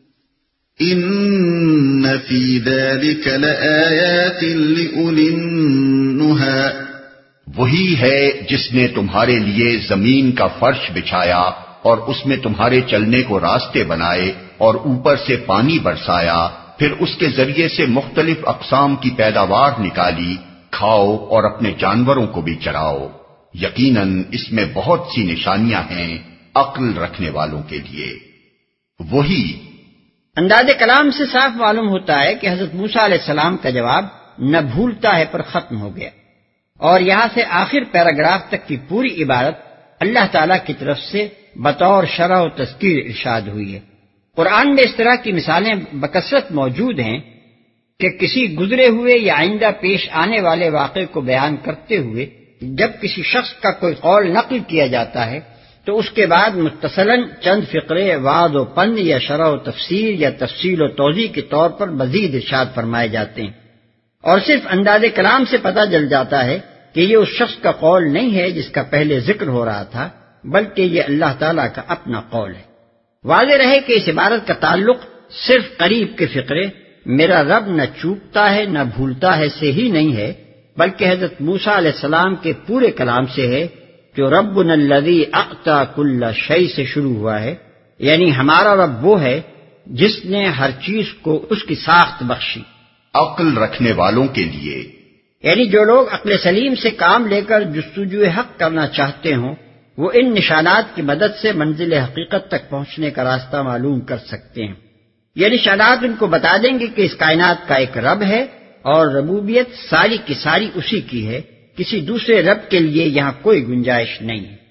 إن في ذلك لآيات لأولي النهى۔ وہی ہے جس نے تمہارے لیے زمین کا فرش بچھایا اور اس میں تمہارے چلنے کو راستے بنائے اور اوپر سے پانی برسایا، پھر اس کے ذریعے سے مختلف اقسام کی پیداوار نکالی، کھاؤ اور اپنے جانوروں کو بھی چراؤ، یقیناً اس میں بہت سی نشانیاں ہیں عقل رکھنے والوں کے لیے۔ وہی انداز کلام سے صاف معلوم ہوتا ہے کہ حضرت موسیٰ علیہ السلام کا جواب نہ بھولتا ہے پر ختم ہو گیا، اور یہاں سے آخر پیراگراف تک کی پوری عبارت اللہ تعالیٰ کی طرف سے بطور شرح و تذکیر ارشاد ہوئی ہے۔ قرآن میں اس طرح کی مثالیں بکثرت موجود ہیں کہ کسی گزرے ہوئے یا آئندہ پیش آنے والے واقعے کو بیان کرتے ہوئے جب کسی شخص کا کوئی قول نقل کیا جاتا ہے تو اس کے بعد متصلاً چند فقرے وعظ و پند یا شرح و تفسیر یا تفصیل و توضیح کے طور پر مزید ارشاد فرمائے جاتے ہیں، اور صرف انداز کلام سے پتہ چل جاتا ہے کہ یہ اس شخص کا قول نہیں ہے جس کا پہلے ذکر ہو رہا تھا، بلکہ یہ اللہ تعالیٰ کا اپنا قول ہے۔ واضح رہے کہ اس عبارت کا تعلق صرف قریب کے فقرے میرا رب نہ چوکتا ہے نہ بھولتا ہے سے ہی نہیں ہے، بلکہ حضرت موسیٰ علیہ السلام کے پورے کلام سے ہے جو ربنا الذی اعطی کل شیء سے شروع ہوا ہے، یعنی ہمارا رب وہ ہے جس نے ہر چیز کو اس کی ساخت بخشی۔ عقل رکھنے والوں کے لیے، یعنی جو لوگ عقل سلیم سے کام لے کر جستجو حق کرنا چاہتے ہوں وہ ان نشانات کی مدد سے منزل حقیقت تک پہنچنے کا راستہ معلوم کر سکتے ہیں۔ یہ نشانات ان کو بتا دیں گے کہ اس کائنات کا ایک رب ہے اور ربوبیت ساری کی ساری اسی کی ہے، کسی دوسرے رب کے لیے یہاں کوئی گنجائش نہیں ہے۔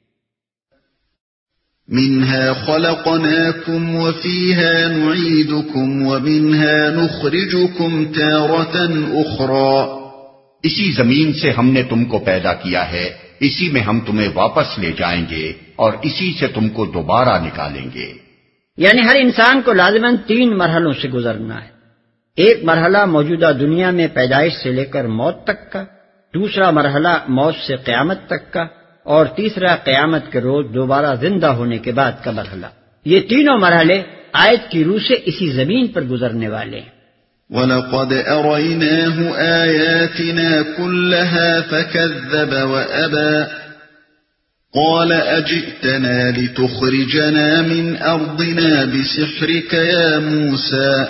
منها خلقناكم وفيها نعيدكم ومنها نخرجكم تارة أخرى۔ اسی زمین سے ہم نے تم کو پیدا کیا ہے، اسی میں ہم تمہیں واپس لے جائیں گے اور اسی سے تم کو دوبارہ نکالیں گے۔ یعنی ہر انسان کو لازماً تین مرحلوں سے گزرنا ہے۔ ایک مرحلہ موجودہ دنیا میں پیدائش سے لے کر موت تک کا، دوسرا مرحلہ موت سے قیامت تک کا، اور تیسرا قیامت کے روز دوبارہ زندہ ہونے کے بعد کا مرحلہ۔ یہ تینوں مرحلے آیت کی روح سے اسی زمین پر گزرنے والے ہیں۔ وَلَقَدْ أَرَيْنَاهُ آيَاتِنَا كُلَّهَا فَكَذَّبَ وَأَبَى قَالَ أَجِئْتَنَا لِتُخْرِجَنَا مِنْ أَرْضِنَا بِسِحْرِكَ يَا مُوسَى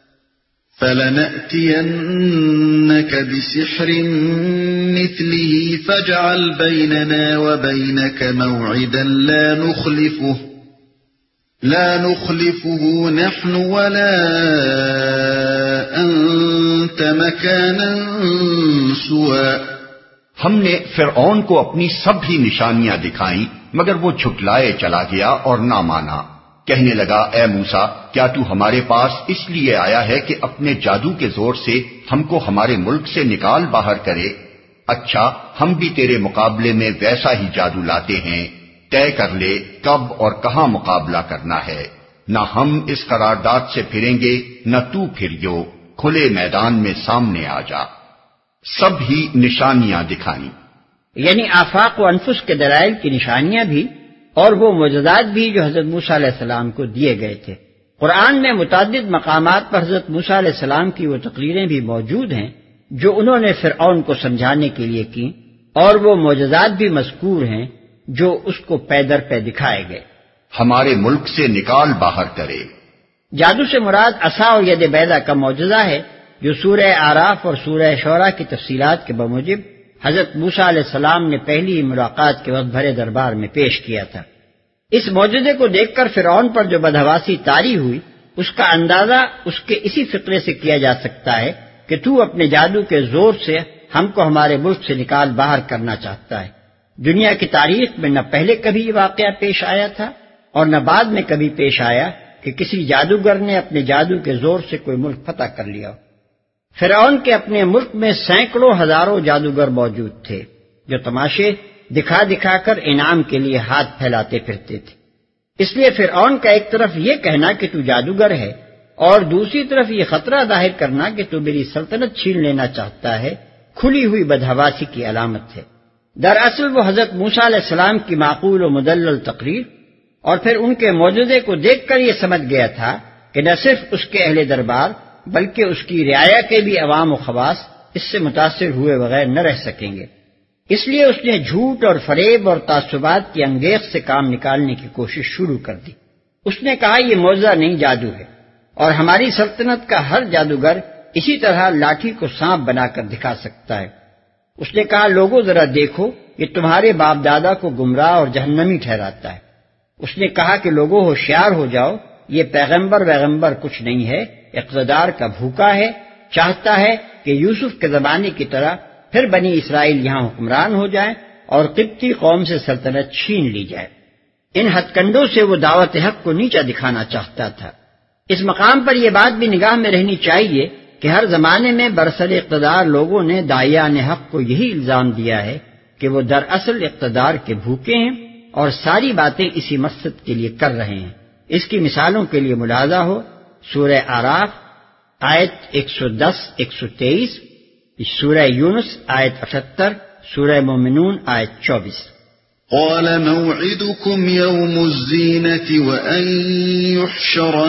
فَلَنَأْتِيَنَّكَ بِسِحْرٍ مِثْلِهِ فَاجْعَلْ بَيْنَنَا وَبَيْنَكَ مَوْعِدًا لَا نُخْلِفُهُ لا نخلفه نحن ولا أنت مكانا سوى۔ ہم نے فرعون کو اپنی سب ہی نشانیاں دکھائیں مگر وہ جھٹلائے چلا گیا اور نہ مانا۔ کہنے لگا، اے موسیٰ، کیا تو ہمارے پاس اس لیے آیا ہے کہ اپنے جادو کے زور سے ہم کو ہمارے ملک سے نکال باہر کرے؟ اچھا، ہم بھی تیرے مقابلے میں ویسا ہی جادو لاتے ہیں، طے کر لے کب اور کہاں مقابلہ کرنا ہے، نہ ہم اس قرارداد سے پھریں گے نہ تو پھریو، کھلے میدان میں سامنے آ جا۔ سب ہی نشانیاں دکھائیں، یعنی آفاق و انفس کے دلائل کی نشانیاں بھی اور وہ معجزات بھی جو حضرت موسیٰ علیہ السلام کو دیے گئے تھے۔ قرآن میں متعدد مقامات پر حضرت موسیٰ علیہ السلام کی وہ تقریریں بھی موجود ہیں جو انہوں نے فرعون کو سمجھانے کے لیے کی، اور وہ معجزات بھی مذکور ہیں جو اس کو پے در پے دکھائے گئے۔ ہمارے ملک سے نکال باہر کرے۔ جادو سے مراد عصا اور ید بیضا کا معجزہ ہے جو سورہ اعراف اور سورہ شعراء کی تفصیلات کے بموجب حضرت موسیٰ علیہ السلام نے پہلی ملاقات کے وقت بھرے دربار میں پیش کیا تھا۔ اس معجزے کو دیکھ کر فرعون پر جو بدحواسی طاری ہوئی اس کا اندازہ اس کے اسی فقرے سے کیا جا سکتا ہے کہ تو اپنے جادو کے زور سے ہم کو ہمارے ملک سے نکال باہر کرنا چاہتا ہے۔ دنیا کی تاریخ میں نہ پہلے کبھی یہ واقعہ پیش آیا تھا اور نہ بعد میں کبھی پیش آیا کہ کسی جادوگر نے اپنے جادو کے زور سے کوئی ملک فتح کر لیا۔ فرعون کے اپنے ملک میں سینکڑوں ہزاروں جادوگر موجود تھے جو تماشے دکھا دکھا کر انعام کے لیے ہاتھ پھیلاتے پھرتے تھے۔ اس لیے فرعون کا ایک طرف یہ کہنا کہ تو جادوگر ہے اور دوسری طرف یہ خطرہ ظاہر کرنا کہ تو میری سلطنت چھین لینا چاہتا ہے کھلی ہوئی بدحواسی کی علامت ہے۔ دراصل وہ حضرت موسیٰ علیہ السلام کی معقول و مدلل تقریر اور پھر ان کے معجزے کو دیکھ کر یہ سمجھ گیا تھا کہ نہ صرف اس کے اہل دربار بلکہ اس کی رعایا کے بھی عوام و خواص اس سے متاثر ہوئے بغیر نہ رہ سکیں گے۔ اس لیے اس نے جھوٹ اور فریب اور تعصبات کی انگیخ سے کام نکالنے کی کوشش شروع کر دی۔ اس نے کہا یہ معجزہ نہیں جادو ہے، اور ہماری سلطنت کا ہر جادوگر اسی طرح لاٹھی کو سانپ بنا کر دکھا سکتا ہے۔ اس نے کہا لوگوں ذرا دیکھو یہ تمہارے باپ دادا کو گمراہ اور جہنمی ٹھہراتا ہے۔ اس نے کہا کہ لوگوں ہوشیار ہو جاؤ، یہ پیغمبر ویغمبر کچھ نہیں ہے، اقتدار کا بھوکا ہے، چاہتا ہے کہ یوسف کے زمانے کی طرح پھر بنی اسرائیل یہاں حکمران ہو جائیں اور قبطی قوم سے سلطنت چھین لی جائے۔ ان ہتھ کنڈوں سے وہ دعوت حق کو نیچا دکھانا چاہتا تھا۔ اس مقام پر یہ بات بھی نگاہ میں رہنی چاہیے کہ ہر زمانے میں برسر اقتدار لوگوں نے داعیان حق کو یہی الزام دیا ہے کہ وہ دراصل اقتدار کے بھوکے ہیں اور ساری باتیں اسی مقصد کے لیے کر رہے ہیں۔ اس کی مثالوں کے لیے ملاحظہ ہو سورہ اعراف آیت ایک سو دس ایک سو تیئیس، سورہ یونس آیت اٹھہتر، سورہ مومنون آیت چوبیس۔ قال موعدكم يوم الزينة وأن يحشر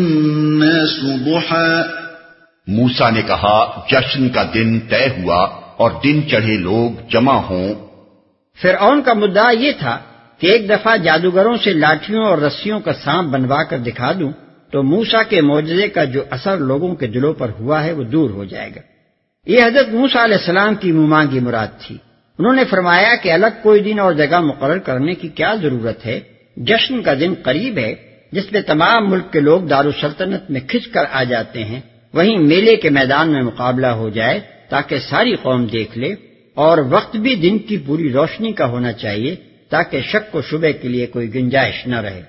الناس ضحى۔ موسیٰ نے کہا جشن کا دن طے ہوا اور دن چڑھے لوگ جمع ہوں۔ فرعون کا مدعا یہ تھا کہ ایک دفعہ جادوگروں سے لاٹھیوں اور رسیوں کا سانپ بنوا کر دکھا دوں تو موسیٰ کے معجزے کا جو اثر لوگوں کے دلوں پر ہوا ہے وہ دور ہو جائے گا۔ یہ حضرت موسیٰ علیہ السلام کی منہ مانگی مراد تھی۔ انہوں نے فرمایا کہ الگ کوئی دن اور جگہ مقرر کرنے کی کیا ضرورت ہے، جشن کا دن قریب ہے جس میں تمام ملک کے لوگ دارالسلطنت میں کھنچ کر آ جاتے ہیں، وہیں میلے کے میدان میں مقابلہ ہو جائے تاکہ ساری قوم دیکھ لے، اور وقت بھی دن کی پوری روشنی کا ہونا چاہیے تاکہ شک و شبے کے لیے کوئی گنجائش نہ رہے۔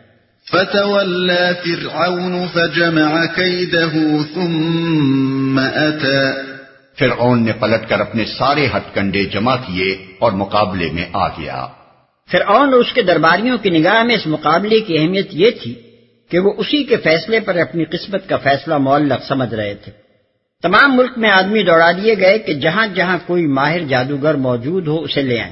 فتولى فرعون فجمع كيده ثم أتى۔ فرعون نے پلٹ کر اپنے سارے ہتھ کنڈے جمع کیے اور مقابلے میں آ گیا۔ فرعون اور اس کے درباریوں کی نگاہ میں اس مقابلے کی اہمیت یہ تھی کہ وہ اسی کے فیصلے پر اپنی قسمت کا فیصلہ معلق سمجھ رہے تھے۔ تمام ملک میں آدمی دوڑا دیے گئے کہ جہاں جہاں کوئی ماہر جادوگر موجود ہو اسے لے آئیں۔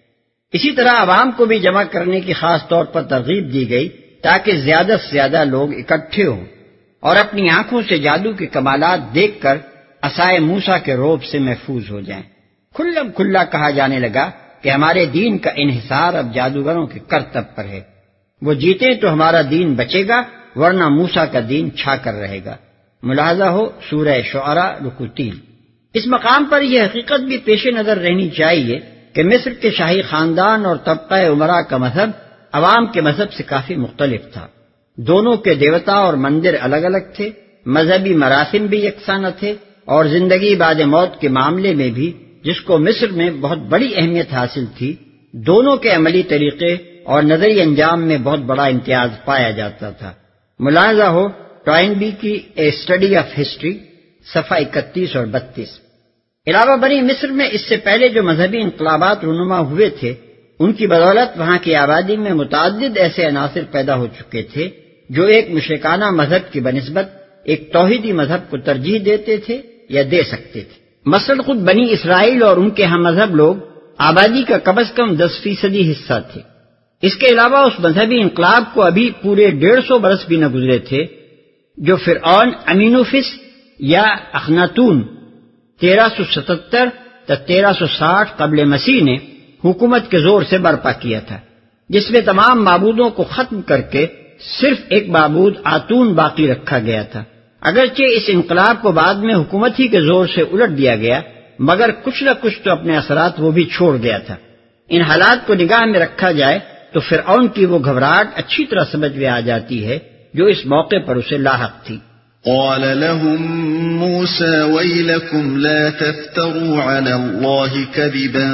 اسی طرح عوام کو بھی جمع کرنے کی خاص طور پر ترغیب دی گئی تاکہ زیادہ سے زیادہ لوگ اکٹھے ہوں اور اپنی آنکھوں سے جادو کے کمالات دیکھ کر عصائے موسیٰ کے روب سے محفوظ ہو جائیں۔ کھلم کھلا کہا جانے لگا کہ ہمارے دین کا انحصار اب جادوگروں کے کرتب پر ہے، وہ جیتے تو ہمارا دین بچے گا ورنہ موسیٰ کا دین چھا کر رہے گا۔ ملاحظہ ہو سورہ شعراء رکوع تین۔ اس مقام پر یہ حقیقت بھی پیش نظر رہنی چاہیے کہ مصر کے شاہی خاندان اور طبقہ عمرا کا مذہب عوام کے مذہب سے کافی مختلف تھا۔ دونوں کے دیوتا اور مندر الگ الگ تھے، مذہبی مراسم بھی یکساں نہ تھے، اور زندگی بعد موت کے معاملے میں بھی جس کو مصر میں بہت بڑی اہمیت حاصل تھی، دونوں کے عملی طریقے اور نظری انجام میں بہت بڑا امتیاز پایا جاتا تھا۔ ملاحظہ ہو ٹوائنبی کی اے اسٹڈی آف ہسٹری صفحہ اکتیس اور بتیس۔ علاوہ بری مصر میں اس سے پہلے جو مذہبی انقلابات رونما ہوئے تھے ان کی بدولت وہاں کی آبادی میں متعدد ایسے عناصر پیدا ہو چکے تھے جو ایک مشرکانہ مذہب کی بنسبت ایک توحیدی مذہب کو ترجیح دیتے تھے یا دے سکتے تھے۔ مثلا خود بنی اسرائیل اور ان کے ہم مذہب لوگ آبادی کا کم از کم دس فیصدی حصہ تھے۔ اس کے علاوہ اس مذہبی انقلاب کو ابھی پورے ڈیڑھ سو برس بھی نہ گزرے تھے جو فرعون امینوفس یا اخناتون تیرہ سو ستتر تا تیرہ سو ساٹھ قبل مسیح نے حکومت کے زور سے برپا کیا تھا، جس میں تمام معبودوں کو ختم کر کے صرف ایک معبود آتون باقی رکھا گیا تھا۔ اگرچہ اس انقلاب کو بعد میں حکومت ہی کے زور سے الٹ دیا گیا، مگر کچھ نہ کچھ تو اپنے اثرات وہ بھی چھوڑ گیا تھا۔ ان حالات کو نگاہ میں رکھا جائے تو فرعون کی وہ گھبراہٹ اچھی طرح سمجھ میں آ جاتی ہے جو اس موقع پر اسے لاحق تھی۔ قال لهم موسى ويلكم لا تفتروا على الله كذبا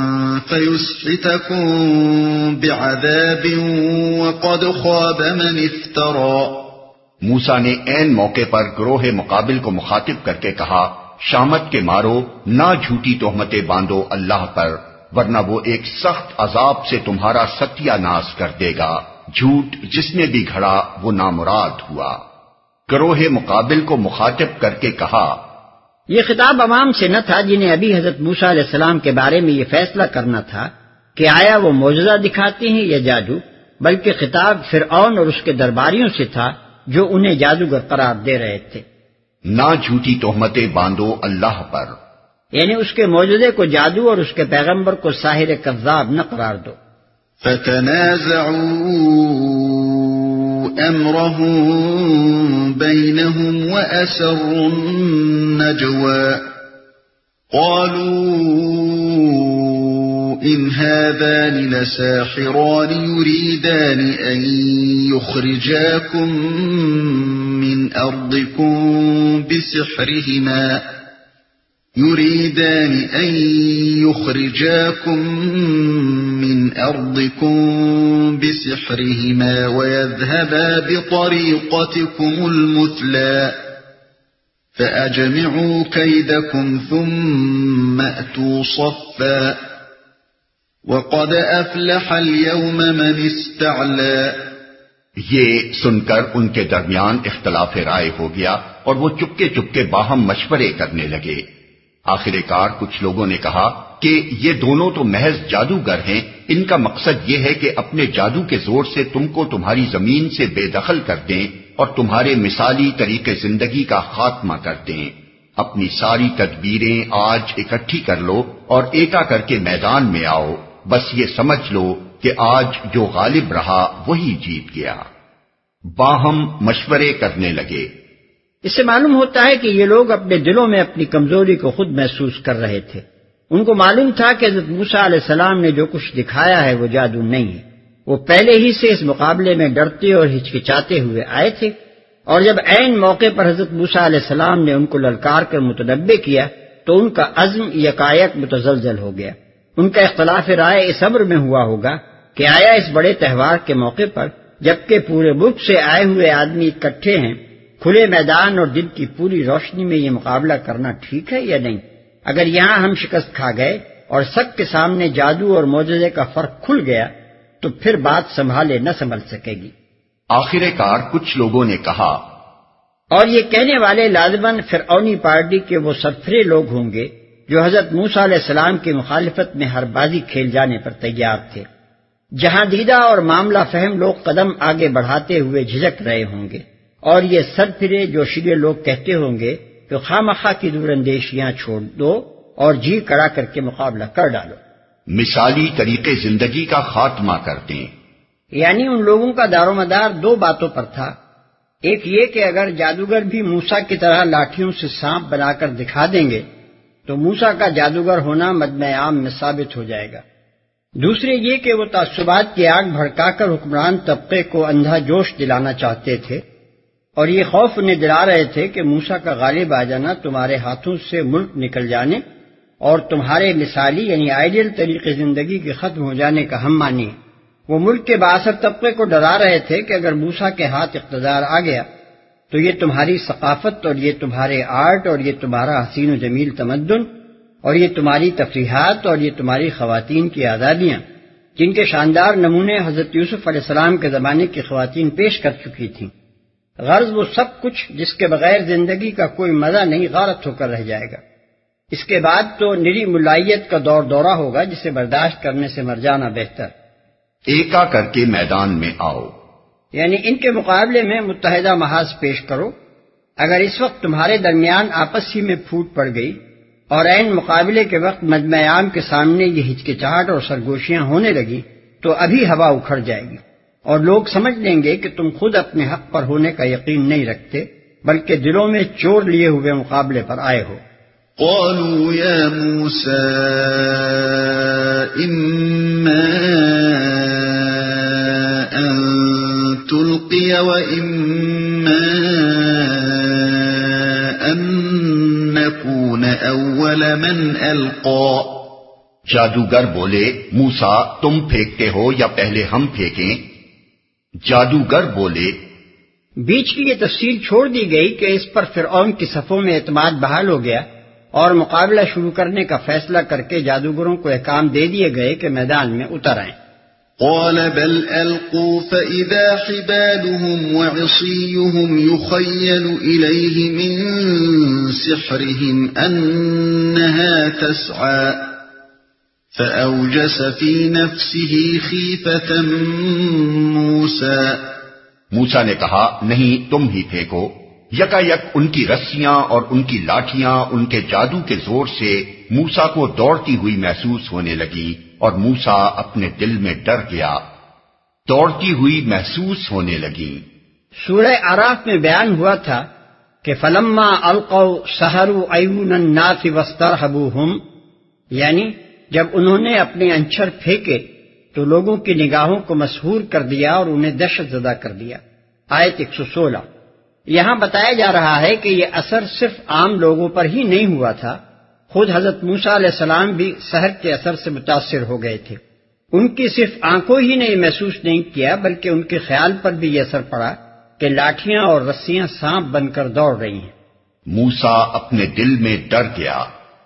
فيسحتكم بعذاب وقد خاب من افترى۔ موسیٰ نے عین موقع پر گروہ مقابل کو مخاطب کر کے کہا شامت کے مارو، نہ جھوٹی تہمتیں باندھو اللہ پر، ورنہ وہ ایک سخت عذاب سے تمہارا ستیہ ناش کر دے گا۔ جھوٹ جس نے بھی گھڑا وہ نامراد ہوا۔ گروہ مقابل کو مخاطب کر کے کہا، یہ خطاب عوام سے نہ تھا جنہیں ابھی حضرت موسیٰ علیہ السلام کے بارے میں یہ فیصلہ کرنا تھا کہ آیا وہ معجزہ دکھاتے ہیں یا جادو، بلکہ خطاب فرعون اور اس کے درباریوں سے تھا جو انہیں جادوگر قرار دے رہے تھے۔ نہ جھوٹی تہمتیں باندھو اللہ پر، یعنی اس کے معجزے کو جادو اور اس کے پیغمبر کو ساحر کذاب نہ قرار دو۔ فتنازعوا امرهم بينهم واسروا النجوى قالوا ان هذان لساحران يريدان ان يخرجاكم من ارضكم بسحرهما يريدان أن يخرجاكم من أرضكم بسحرهما ويذهبا بطريقتكم المثلى فأجمعوا كيدكم ثم أتوا صفا وَقَدْ أَفْلَحَ الْيَوْمَ مَنِ اسْتَعْلَى۔ یہ سن کر ان کے درمیان اختلاف رائے ہو گیا اور وہ چپکے چپکے باہم مشورے کرنے لگے۔ آخر کار کچھ لوگوں نے کہا کہ یہ دونوں تو محض جادوگر ہیں، ان کا مقصد یہ ہے کہ اپنے جادو کے زور سے تم کو تمہاری زمین سے بے دخل کر دیں اور تمہارے مثالی طریقے زندگی کا خاتمہ کر دیں۔ اپنی ساری تدبیریں آج اکٹھی کر لو اور ایکا کر کے میدان میں آؤ، بس یہ سمجھ لو کہ آج جو غالب رہا وہی جیت گیا۔ باہم مشورے کرنے لگے۔ اس سے معلوم ہوتا ہے کہ یہ لوگ اپنے دلوں میں اپنی کمزوری کو خود محسوس کر رہے تھے۔ ان کو معلوم تھا کہ حضرت موسیٰ علیہ السلام نے جو کچھ دکھایا ہے وہ جادو نہیں ہے۔ وہ پہلے ہی سے اس مقابلے میں ڈرتے اور ہچکچاتے ہوئے آئے تھے، اور جب عین موقع پر حضرت موسیٰ علیہ السلام نے ان کو للکار کر متنبع کیا تو ان کا عزم یکایک متزلزل ہو گیا۔ ان کا اختلاف رائے اس امر میں ہوا ہوگا کہ آیا اس بڑے تہوار کے موقع پر، جبکہ پورے ملک سے آئے ہوئے آدمی اکٹھے ہیں، کھلے میدان اور دن کی پوری روشنی میں یہ مقابلہ کرنا ٹھیک ہے یا نہیں؟ اگر یہاں ہم شکست کھا گئے اور سب کے سامنے جادو اور معجزے کا فرق کھل گیا تو پھر بات سنبھالے نہ سنبھل سکے گی۔ آخر کار کچھ لوگوں نے کہا، اور یہ کہنے والے لازماً فرعونی پارٹی کے وہ سرفرے لوگ ہوں گے جو حضرت موسیٰ علیہ السلام کی مخالفت میں ہر بازی کھیل جانے پر تیار تھے۔ جہاں دیدہ اور معاملہ فہم لوگ قدم آگے بڑھاتے ہوئے جھجک رہے ہوں گے، اور یہ سرفرے جوشیلے لوگ کہتے ہوں گے کہ خواہ کی دور اندیشیاں چھوڑ دو اور جی کڑا کر کے مقابلہ کر ڈالو، مثالی طریقے زندگی کا خاتمہ کر دیں۔ یعنی ان لوگوں کا دار و مدار دو باتوں پر تھا۔ ایک یہ کہ اگر جادوگر بھی موسیٰ کی طرح لاٹھیوں سے سانپ بنا کر دکھا دیں گے تو موسیٰ کا جادوگر ہونا مجمع عام میں ثابت ہو جائے گا۔ دوسرے یہ کہ وہ تعصبات کی آگ بھڑکا کر حکمران طبقے کو اندھا جوش دلانا چاہتے تھے، اور یہ خوف انہیں دلا رہے تھے کہ موسیٰ کا غالب آ جانا تمہارے ہاتھوں سے ملک نکل جانے اور تمہارے مثالی یعنی آئیڈیل طریقے زندگی کے ختم ہو جانے کا ہم مانی۔ وہ ملک کے بااثر طبقے کو ڈرا رہے تھے کہ اگر موسیٰ کے ہاتھ اقتدار آ گیا تو یہ تمہاری ثقافت اور یہ تمہارے آرٹ اور یہ تمہارا حسین و جمیل تمدن اور یہ تمہاری تفریحات اور یہ تمہاری خواتین کی آزادیاں، جن کے شاندار نمونے حضرت یوسف علیہ السلام کے زمانے کی خواتین پیش کر چکی تھیں، غرض وہ سب کچھ جس کے بغیر زندگی کا کوئی مزہ نہیں غارت ہو کر رہ جائے گا۔ اس کے بعد تو نری ملائیت کا دور دورہ ہوگا جسے برداشت کرنے سے مر جانا بہتر۔ ایکا کر کے میدان میں آؤ، یعنی ان کے مقابلے میں متحدہ محاذ پیش کرو۔ اگر اس وقت تمہارے درمیان آپس ہی میں پھوٹ پڑ گئی اور عین مقابلے کے وقت مجمع عام کے سامنے یہ ہچکچاہٹ اور سرگوشیاں ہونے لگی تو ابھی ہوا اکھڑ جائے گی اور لوگ سمجھ لیں گے کہ تم خود اپنے حق پر ہونے کا یقین نہیں رکھتے بلکہ دلوں میں چور لیے ہوئے مقابلے پر آئے ہو۔ قالوا يا موسى إما أن تلقي وإما أن نكون أول من ألقى۔ جادوگر بولے، موسیٰ تم پھینکتے ہو یا پہلے ہم پھینکیں؟ جادوگر بولے۔ بیچ کی یہ تفصیل چھوڑ دی گئی کہ اس پر فرعون کی صفوں میں اعتماد بحال ہو گیا اور مقابلہ شروع کرنے کا فیصلہ کر کے جادوگروں کو احکام دے دیے گئے کہ میدان میں اتر آئیں۔ قال بل ألقوا فإذا حبالهم وعصيهم يخيل إليه من سحرهم أنها تسعى فأوجس في نفسه خيفة موسى۔ موسیٰ نے کہا نہیں تم ہی پھینکو۔ یکا یک ان کی رسیاں اور ان کی لاٹھیاں ان کے جادو کے زور سے موسیٰ کو دوڑتی ہوئی محسوس ہونے لگی اور موسیٰ اپنے دل میں ڈر گیا، دوڑتی ہوئی محسوس ہونے لگی۔ سورہ اعراف میں بیان ہوا تھا کہ فلما القوا سحروا اعین الناس واسترهبوهم، یعنی جب انہوں نے اپنے انچر پھینکے تو لوگوں کی نگاہوں کو مسحور کر دیا اور انہیں دہشت زدہ کر دیا۔ آیت ایک سو سولہ۔ یہاں بتایا جا رہا ہے کہ یہ اثر صرف عام لوگوں پر ہی نہیں ہوا تھا، خود حضرت موسیٰ علیہ السلام بھی سحر کے اثر سے متاثر ہو گئے تھے۔ ان کی صرف آنکھوں ہی نے محسوس نہیں کیا بلکہ ان کے خیال پر بھی یہ اثر پڑا کہ لاٹھیاں اور رسیاں سانپ بن کر دوڑ رہی ہیں۔ موسیٰ اپنے دل میں ڈر گیا۔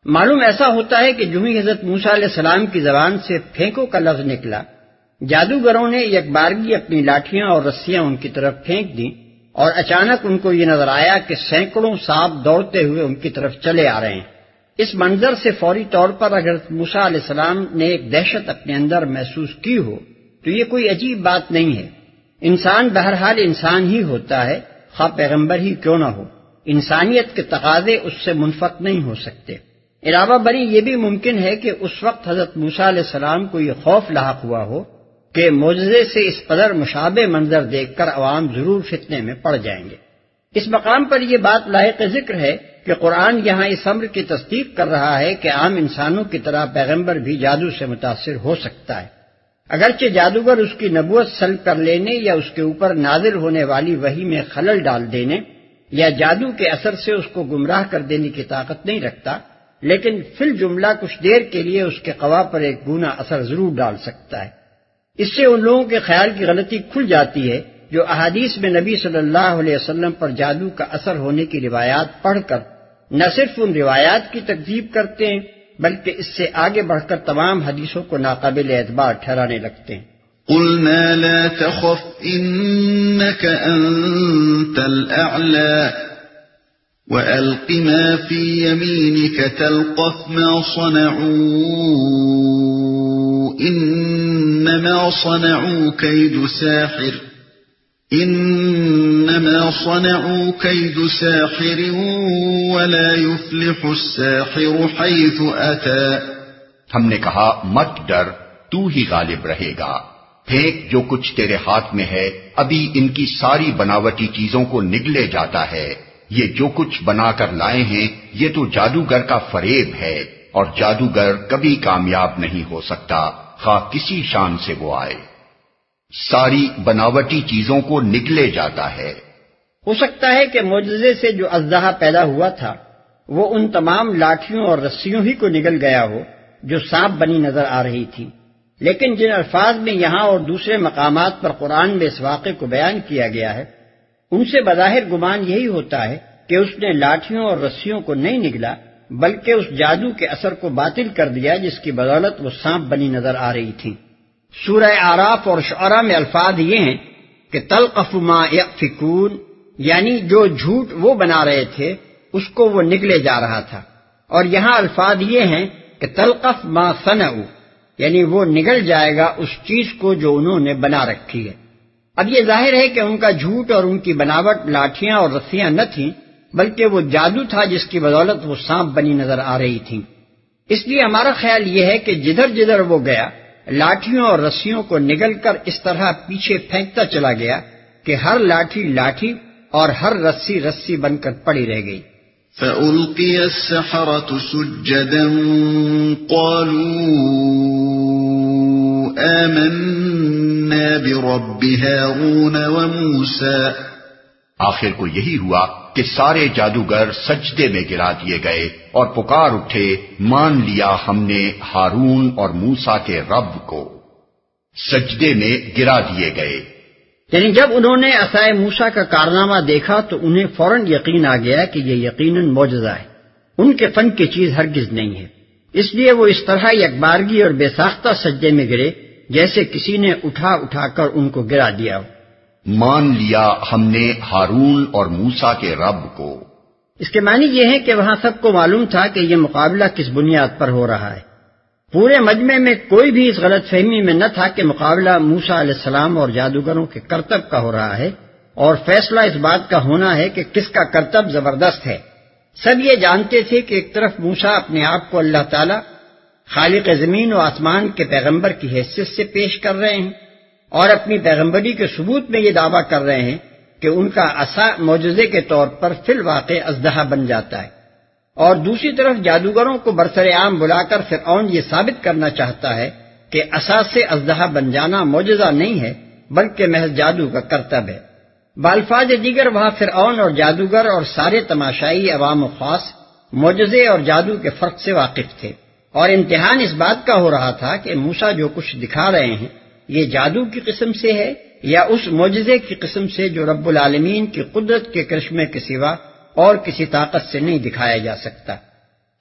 معلوم ایسا ہوتا ہے کہ جو ہی حضرت موسیٰ علیہ السلام کی زبان سے پھینکو کا لفظ نکلا، جادوگروں نے یک بارگی اپنی لاٹھیاں اور رسیاں ان کی طرف پھینک دیں، اور اچانک ان کو یہ نظر آیا کہ سینکڑوں سانپ دوڑتے ہوئے ان کی طرف چلے آ رہے ہیں۔ اس منظر سے فوری طور پر اگر موسیٰ علیہ السلام نے ایک دہشت اپنے اندر محسوس کی ہو تو یہ کوئی عجیب بات نہیں ہے۔ انسان بہرحال انسان ہی ہوتا ہے، خواہ پیغمبر ہی کیوں نہ ہو۔ انسانیت کے تقاضے اس سے منفک نہیں ہو سکتے۔ علاوہ بری یہ بھی ممکن ہے کہ اس وقت حضرت موسیٰ علیہ السلام کو یہ خوف لاحق ہوا ہو کہ معجزے سے اس قدر مشابہ منظر دیکھ کر عوام ضرور فتنے میں پڑ جائیں گے۔ اس مقام پر یہ بات لائق ذکر ہے کہ قرآن یہاں اس امر کی تصدیق کر رہا ہے کہ عام انسانوں کی طرح پیغمبر بھی جادو سے متاثر ہو سکتا ہے، اگرچہ جادوگر اس کی نبوت سلب کر لینے یا اس کے اوپر نازل ہونے والی وحی میں خلل ڈال دینے یا جادو کے اثر سے اس کو گمراہ کر دینے کی طاقت نہیں رکھتا، لیکن فی الجملہ کچھ دیر کے لیے اس کے قوا پر ایک گونا اثر ضرور ڈال سکتا ہے۔ اس سے ان لوگوں کے خیال کی غلطی کھل جاتی ہے جو احادیث میں نبی صلی اللہ علیہ وسلم پر جادو کا اثر ہونے کی روایات پڑھ کر نہ صرف ان روایات کی تکذیب کرتے ہیں بلکہ اس سے آگے بڑھ کر تمام حدیثوں کو ناقابل اعتبار ٹھہرانے لگتے ہیں۔ قلنا لا تخف انك انت الاعلى والق ما في يمينك تلقف ما صنعوا انما صنعوا كيد ساحر انما صنعوا كيد ساحر ولا يفلح الساحر حيث اتى۔ ہم نے کہا مت ڈر، تو ہی غالب رہے گا، پھینک جو کچھ تیرے ہاتھ میں ہے، ابھی ان کی ساری بناوٹی چیزوں کو نگلے جاتا ہے۔ یہ جو کچھ بنا کر لائے ہیں یہ تو جادوگر کا فریب ہے، اور جادوگر کبھی کامیاب نہیں ہو سکتا خواہ کسی شان سے وہ آئے۔ ساری بناوٹی چیزوں کو نگلے جاتا ہے۔ ہو سکتا ہے کہ معجزے سے جو اژدہا پیدا ہوا تھا وہ ان تمام لاٹھیوں اور رسیوں ہی کو نگل گیا ہو جو سانپ بنی نظر آ رہی تھی، لیکن جن الفاظ میں یہاں اور دوسرے مقامات پر قرآن میں اس واقعے کو بیان کیا گیا ہے ان سے بظاہر گمان یہی ہوتا ہے کہ اس نے لاٹھیوں اور رسیوں کو نہیں نگلا بلکہ اس جادو کے اثر کو باطل کر دیا جس کی بدولت وہ سانپ بنی نظر آ رہی تھی۔ سورہ اعراف اور شعراء میں الفاظ یہ ہیں کہ تلقف ما یأفکون، یعنی جو جھوٹ وہ بنا رہے تھے اس کو وہ نگلے جا رہا تھا، اور یہاں الفاظ یہ ہیں کہ تلقف ما صنعوا، یعنی وہ نگل جائے گا اس چیز کو جو انہوں نے بنا رکھی ہے۔ اب یہ ظاہر ہے کہ ان کا جھوٹ اور ان کی بناوٹ لاٹھیاں اور رسیاں نہ تھیں بلکہ وہ جادو تھا جس کی بدولت وہ سانپ بنی نظر آ رہی تھی۔ اس لیے ہمارا خیال یہ ہے کہ جدھر جدھر وہ گیا لاٹھیوں اور رسیوں کو نگل کر اس طرح پیچھے پھینکتا چلا گیا کہ ہر لاٹھی لاٹھی اور ہر رسی رسی بن کر پڑی رہ گئی۔ فَأُلْقِيَ السَّحَرَةُ سُجَّدًا قَالُوا آمَنَّا بِرَبِّ هَارُونَ وَمُوسَىٰ۔ آخر کو یہی ہوا کہ سارے جادوگر سجدے میں گرا دیے گئے اور پکار اٹھے، مان لیا ہم نے ہارون اور موسیٰ کے رب کو۔ سجدے میں گرا دیے گئے، یعنی جب انہوں نے عصائے موسیٰ کا کارنامہ دیکھا تو انہیں فوراً یقین آ گیا کہ یہ یقیناً معجزہ ہے، ان کے فن کی چیز ہرگز نہیں ہے۔ اس لیے وہ اس طرح یکبارگی اور بے ساختہ سجدے میں گرے جیسے کسی نے اٹھا اٹھا کر ان کو گرا دیا ہو۔ مان لیا ہم نے ہارون اور موسیٰ کے رب کو۔ اس کے معنی یہ ہے کہ وہاں سب کو معلوم تھا کہ یہ مقابلہ کس بنیاد پر ہو رہا ہے۔ پورے مجمع میں کوئی بھی اس غلط فہمی میں نہ تھا کہ مقابلہ موسیٰ علیہ السلام اور جادوگروں کے کرتب کا ہو رہا ہے، اور فیصلہ اس بات کا ہونا ہے کہ کس کا کرتب زبردست ہے۔ سب یہ جانتے تھے کہ ایک طرف موسیٰ اپنے آپ کو اللہ تعالی خالق زمین و آسمان کے پیغمبر کی حیثیت سے پیش کر رہے ہیں اور اپنی پیغمبری کے ثبوت میں یہ دعویٰ کر رہے ہیں کہ ان کا عصا معجزے کے طور پر فی الواقع اژدہا بن جاتا ہے، اور دوسری طرف جادوگروں کو برسر عام بلا کر فرعون یہ ثابت کرنا چاہتا ہے کہ عصا سے اژدہا بن جانا معجزہ نہیں ہے بلکہ محض جادو کا کرتب ہے۔ بالفاظ دیگر وہاں فرعون اور جادوگر اور سارے تماشائی عوام و خاص معجزے اور جادو کے فرق سے واقف تھے، اور امتحان اس بات کا ہو رہا تھا کہ موسیٰ جو کچھ دکھا رہے ہیں یہ جادو کی قسم سے ہے یا اس معجزے کی قسم سے جو رب العالمین کی قدرت کے کرشمے کے سوا اور کسی طاقت سے نہیں دکھایا جا سکتا۔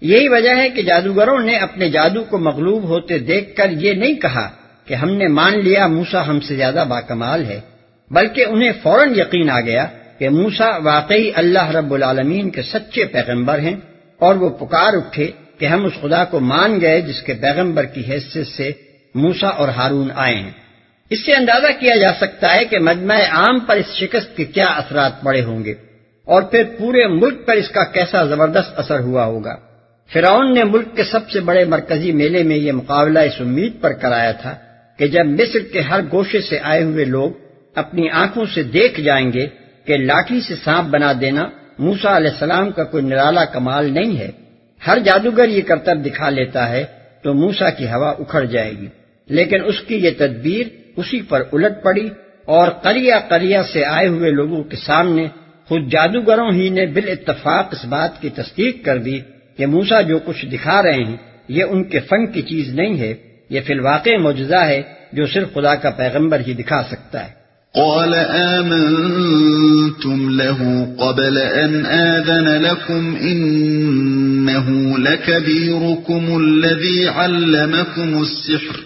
یہی وجہ ہے کہ جادوگروں نے اپنے جادو کو مغلوب ہوتے دیکھ کر یہ نہیں کہا کہ ہم نے مان لیا موسیٰ ہم سے زیادہ باکمال ہے، بلکہ انہیں فوراً یقین آ گیا کہ موسیٰ واقعی اللہ رب العالمین کے سچے پیغمبر ہیں، اور وہ پکار اٹھے کہ ہم اس خدا کو مان گئے جس کے پیغمبر کی حیثیت سے موسیٰ اور ہارون آئے ہیں۔ اس سے اندازہ کیا جا سکتا ہے کہ مجمع عام پر اس شکست کے کیا اثرات پڑے ہوں گے، اور پھر پورے ملک پر اس کا کیسا زبردست اثر ہوا ہوگا۔ فرعون نے ملک کے سب سے بڑے مرکزی میلے میں یہ مقابلہ اس امید پر کرایا تھا کہ جب مصر کے ہر گوشے سے آئے ہوئے لوگ اپنی آنکھوں سے دیکھ جائیں گے کہ لاٹھی سے سانپ بنا دینا موسیٰ علیہ السلام کا کوئی نرالا کمال نہیں ہے، ہر جادوگر یہ کرتب دکھا لیتا ہے تو موسیٰ کی ہوا اکھڑ جائے گی، لیکن اس کی یہ تدبیر اسی پر الٹ پڑی، اور قریہ قریہ سے آئے ہوئے لوگوں کے سامنے خود جادوگروں ہی نے بالاتفاق اس بات کی تصدیق کر دی کہ موسیٰ جو کچھ دکھا رہے ہیں یہ ان کے فن کی چیز نہیں ہے، یہ فی الواقع معجزہ ہے جو صرف خدا کا پیغمبر ہی دکھا سکتا ہے۔ قال آمنتم له قبل أن آذن لكم إنه لكبيركم الذي علمكم السحر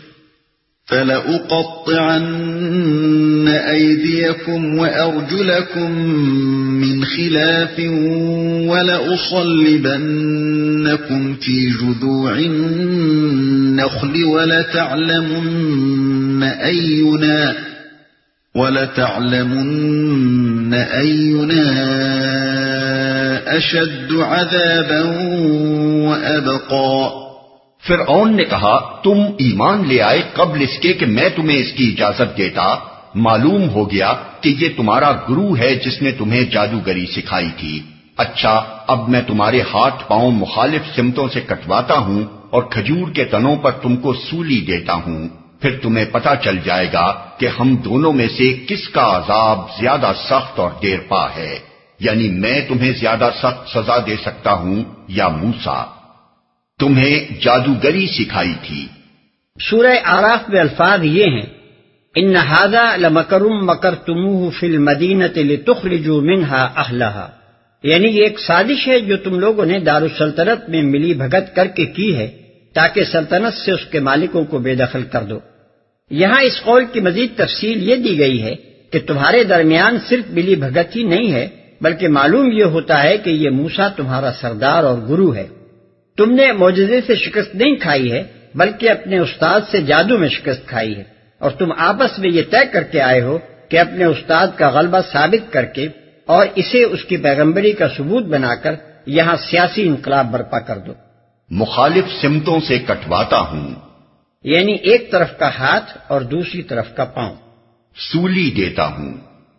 فلأقطعن أيديكم وأرجلكم من خلاف ولأصلبنكم في جذوع النخل ولتعلمن أينا وَلَتَعْلَمُنَّ أَيُّنَا أَشَدُّ عَذَابًا وَأَبْقَىٰ۔ فرعون نے کہا تم ایمان لے آئے قبل اس کے کہ میں تمہیں اس کی اجازت دیتا، معلوم ہو گیا کہ یہ تمہارا گرو ہے جس نے تمہیں جادوگری سکھائی تھی۔ اچھا اب میں تمہارے ہاتھ پاؤں مخالف سمتوں سے کٹواتا ہوں اور کھجور کے تنوں پر تم کو سولی دیتا ہوں، پھر تمہیں پتہ چل جائے گا کہ ہم دونوں میں سے کس کا عذاب زیادہ سخت اور دیر پا ہے، یعنی میں تمہیں زیادہ سخت سزا دے سکتا ہوں یا موسیٰ۔ تمہیں جادوگری سکھائی تھی۔ سورہ آراف میں الفاظ یہ ہیں، ان ھذا لمکر مکرتموہ فی المدینۃ لتخرجوا منہا اہلہا، یعنی یہ ایک سازش ہے جو تم لوگوں نے دارالسلطنت میں ملی بھگت کر کے کی ہے تاکہ سلطنت سے اس کے مالکوں کو بے دخل کر دو۔ یہاں اس قول کی مزید تفصیل یہ دی گئی ہے کہ تمہارے درمیان صرف ملی بھگت ہی نہیں ہے بلکہ معلوم یہ ہوتا ہے کہ یہ موسیٰ تمہارا سردار اور گرو ہے۔ تم نے معجزے سے شکست نہیں کھائی ہے بلکہ اپنے استاد سے جادو میں شکست کھائی ہے، اور تم آپس میں یہ طے کر کے آئے ہو کہ اپنے استاد کا غلبہ ثابت کر کے اور اسے اس کی پیغمبری کا ثبوت بنا کر یہاں سیاسی انقلاب برپا کر دو۔ مخالف سمتوں سے کٹواتا ہوں، یعنی ایک طرف کا ہاتھ اور دوسری طرف کا پاؤں۔ سولی دیتا ہوں۔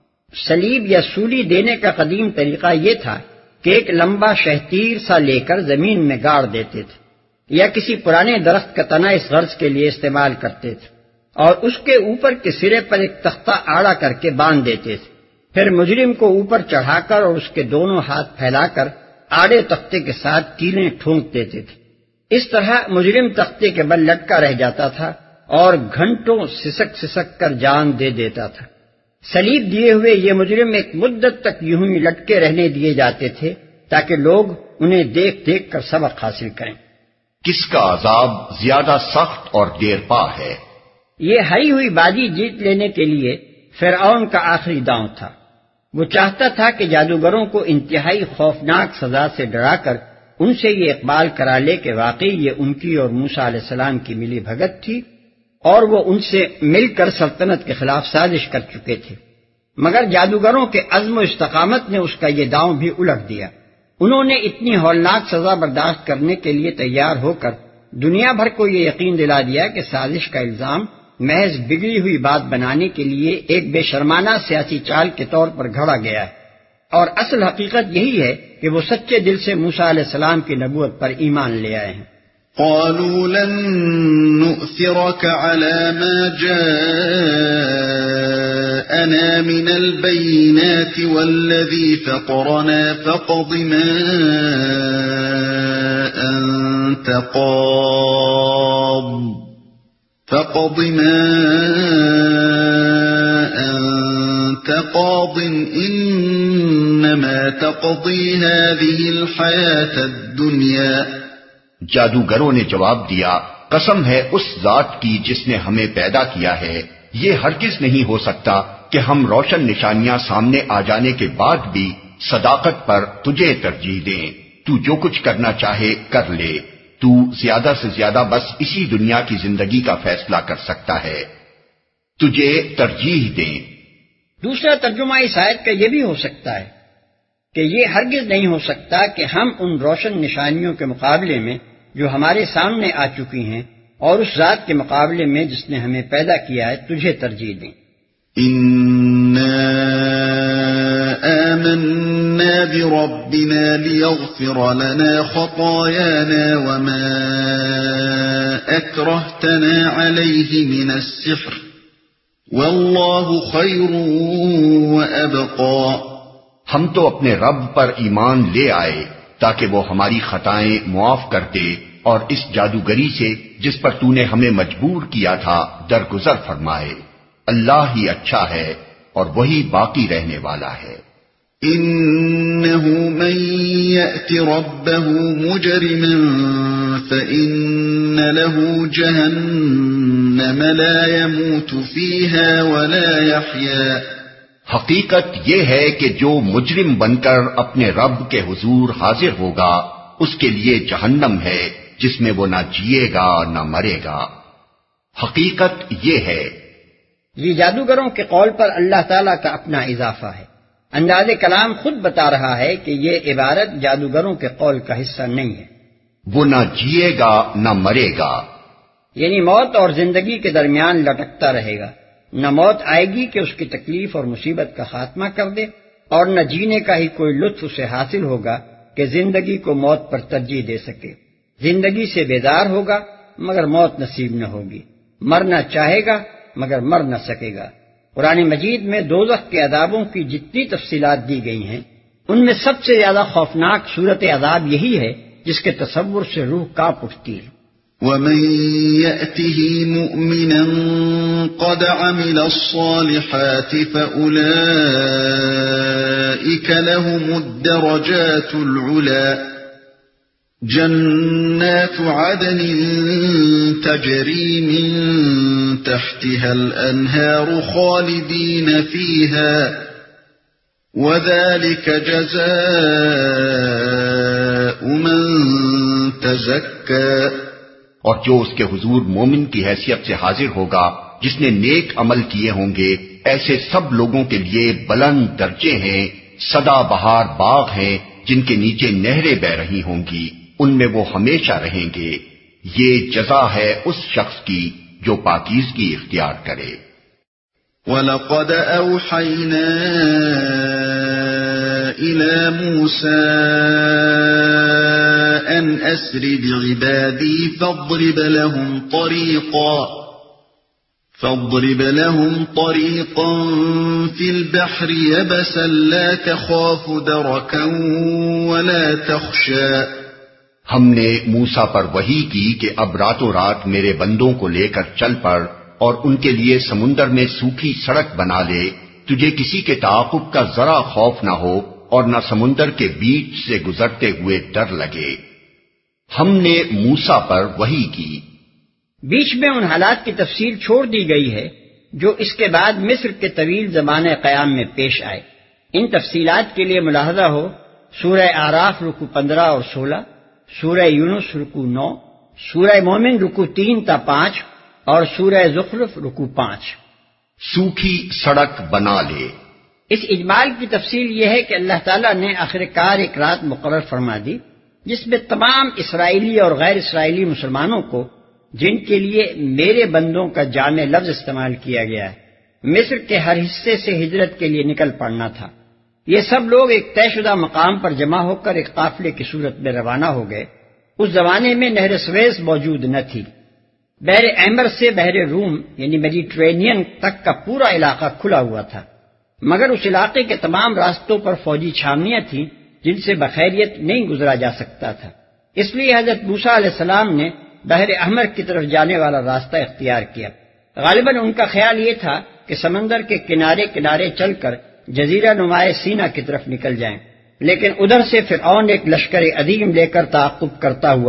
سلیب یا سولی دینے کا قدیم طریقہ یہ تھا کہ ایک لمبا شہتیر سا لے کر زمین میں گاڑ دیتے تھے، یا کسی پرانے درخت کا تنا اس غرض کے لیے استعمال کرتے تھے، اور اس کے اوپر کے سرے پر ایک تختہ آڑا کر کے باندھ دیتے تھے، پھر مجرم کو اوپر چڑھا کر اور اس کے دونوں ہاتھ پھیلا کر آڑے تختے کے ساتھ کیلیں ٹھونک دیتے تھے۔ اس طرح مجرم تختے کے بل لٹکا رہ جاتا تھا اور گھنٹوں سسک سسک کر جان دے دیتا تھا۔ سلیب دیے ہوئے یہ مجرم ایک مدت تک یوں ہی لٹکے رہنے دیے جاتے تھے تاکہ لوگ انہیں دیکھ دیکھ کر سبق حاصل کریں۔ کس کا عذاب زیادہ سخت اور دیر پا ہے؟ یہ ہری ہوئی بازی جیت لینے کے لیے فرعون کا آخری داؤں تھا۔ وہ چاہتا تھا کہ جادوگروں کو انتہائی خوفناک سزا سے ڈرا کر ان سے یہ اقبال کرا لے کہ واقعی یہ ان کی اور موسیٰ علیہ السلام کی ملی بھگت تھی اور وہ ان سے مل کر سلطنت کے خلاف سازش کر چکے تھے، مگر جادوگروں کے عزم و استقامت نے اس کا یہ داؤں بھی الٹ دیا۔ انہوں نے اتنی ہولناک سزا برداشت کرنے کے لیے تیار ہو کر دنیا بھر کو یہ یقین دلا دیا کہ سازش کا الزام محض بگڑی ہوئی بات بنانے کے لیے ایک بے شرمانہ سیاسی چال کے طور پر گھڑا گیا ہے، اور اصل حقیقت یہی ہے کہ وہ سچے دل سے موسیٰ علیہ السلام کی نبوت پر ایمان لے آئے ہیں۔ قالوا لن نؤثرك على ما جاءنا من البينات والذي فطرنا فاقض ما أنت قاض فاقض ما أنت قاض إنما تقضي هذه الحياة الدنيا جادوگروں نے جواب دیا، قسم ہے اس ذات کی جس نے ہمیں پیدا کیا ہے، یہ ہرگز نہیں ہو سکتا کہ ہم روشن نشانیاں سامنے آ جانے کے بعد بھی صداقت پر تجھے ترجیح دیں۔ تو جو کچھ کرنا چاہے کر لے، تو زیادہ سے زیادہ بس اسی دنیا کی زندگی کا فیصلہ کر سکتا ہے، تجھے ترجیح دیں۔ دوسرا ترجمہ اس آیت کا یہ بھی ہو سکتا ہے کہ یہ ہرگز نہیں ہو سکتا کہ ہم ان روشن نشانیوں کے مقابلے میں جو ہمارے سامنے آ چکی ہیں اور اس ذات کے مقابلے میں جس نے ہمیں پیدا کیا ہے تجھے ترجیح دیں۔ اِنَّا آمَنَّا بِرَبِّنَا لِيَغْفِرَ لَنَا خَطَايَانَا وَمَا أَكْرَهْتَنَا عَلَيْهِ مِنَ السِّحْرِ وَاللَّهُ خَيْرٌ وَأَبْقَى۔ ہم تو اپنے رب پر ایمان لے آئے تاکہ وہ ہماری خطائیں معاف کر دے اور اس جادوگری سے جس پر تو نے ہمیں مجبور کیا تھا درگزر فرمائے۔ اللہ ہی اچھا ہے اور وہی باقی رہنے والا ہے۔ إِنَّهُ مَن يَأْتِ رَبَّهُ مُجْرِمًا فَإِنَّ لَهُ جَهَنَّمَ لَا يَمُوتُ فِيهَا وَلَا يَحْيَا۔ حقیقت یہ ہے کہ جو مجرم بن کر اپنے رب کے حضور حاضر ہوگا اس کے لیے جہنم ہے جس میں وہ نہ جیے گا نہ مرے گا۔ حقیقت یہ ہے۔ یہ جادوگروں کے قول پر اللہ تعالیٰ کا اپنا اضافہ ہے۔ انداز کلام خود بتا رہا ہے کہ یہ عبارت جادوگروں کے قول کا حصہ نہیں ہے۔ وہ نہ جیے گا نہ مرے گا، یعنی موت اور زندگی کے درمیان لٹکتا رہے گا، نہ موت آئے گی کہ اس کی تکلیف اور مصیبت کا خاتمہ کر دے، اور نہ جینے کا ہی کوئی لطف اسے حاصل ہوگا کہ زندگی کو موت پر ترجیح دے سکے۔ زندگی سے بیدار ہوگا مگر موت نصیب نہ ہوگی، مرنا چاہے گا مگر مر نہ سکے گا۔ قرآن مجید میں دوزخ کے عذابوں کی جتنی تفصیلات دی گئی ہیں ان میں سب سے زیادہ خوفناک صورت عذاب یہی ہے جس کے تصور سے روح کانپ اٹھتی ہے۔ وَمَن يَأْتِهِ مُؤْمِنًا قَدْ عَمِلَ الصَّالِحَاتِ فَأُولَئِكَ لَهُمُ الدَّرَجَاتُ الْعُلَى جَنَّاتُ عَدْنٍ تَجْرِي مِن تَحْتِهَا الْأَنْهَارُ خَالِدِينَ فِيهَا وَذَلِكَ جَزَاءُ مَن تَزَكَّى۔ اور جو اس کے حضور مومن کی حیثیت سے حاضر ہوگا جس نے نیک عمل کیے ہوں گے، ایسے سب لوگوں کے لیے بلند درجے ہیں، سدا بہار باغ ہیں جن کے نیچے نہریں بہ رہی ہوں گی، ان میں وہ ہمیشہ رہیں گے۔ یہ جزا ہے اس شخص کی جو پاکیزگی اختیار کرے۔ وَلَقَدْ أَوْحَيْنَا إِلَى مُوسَىٰ أَنْ أَسْرِ بِعِبَادِي فَاضْرِبْ لَهُمْ طَرِيقًا فَاضْرِبْ لَهُمْ طَرِيقًا فِي الْبَحْرِ يَبَسًا لَا تَخَافُ دَرَكًا وَلَا تَخْشَىٰ۔ ہم نے موسیٰ پر وحی کی کہ اب راتوں رات میرے بندوں کو لے کر چل پڑ اور ان کے لیے سمندر میں سوکھی سڑک بنا لے، تجھے کسی کے تعاقب کا ذرا خوف نہ ہو اور نہ سمندر کے بیچ سے گزرتے ہوئے ڈر لگے۔ ہم نے موسیٰ پر وحی کی۔ بیچ میں ان حالات کی تفصیل چھوڑ دی گئی ہے جو اس کے بعد مصر کے طویل زمانے قیام میں پیش آئے۔ ان تفصیلات کے لیے ملاحظہ ہو سورہ اعراف رکو پندرہ اور سولہ، سورہ یونس رکو نو، سورہ مومن رکو تین تا پانچ اور سورہ زخرف رکو پانچ۔ سوکھی سڑک بنا لے۔ اس اجمال کی تفصیل یہ ہے کہ اللہ تعالیٰ نے آخر کار ایک رات مقرر فرما دی جس میں تمام اسرائیلی اور غیر اسرائیلی مسلمانوں کو، جن کے لیے میرے بندوں کا جامع لفظ استعمال کیا گیا ہے، مصر کے ہر حصے سے ہجرت کے لیے نکل پڑنا تھا۔ یہ سب لوگ ایک طے شدہ مقام پر جمع ہو کر ایک قافلے کی صورت میں روانہ ہو گئے۔ اس زمانے میں نہر سویس موجود نہ تھی۔ بحر احمر سے بحر روم یعنی میڈیٹرینین تک کا پورا علاقہ کھلا ہوا تھا، مگر اس علاقے کے تمام راستوں پر فوجی چھاونیاں تھیں جن سے بخیریت نہیں گزرا جا سکتا تھا۔ اس لیے حضرت موسیٰ علیہ السلام نے بحر احمر کی طرف جانے والا راستہ اختیار کیا۔ غالباً ان کا خیال یہ تھا کہ سمندر کے کنارے کنارے چل کر جزیرہ نمائے سینا کی طرف نکل جائیں، لیکن ادھر سے فرعون ایک لشکر عظیم لے کر تعاقب کرتا ہوا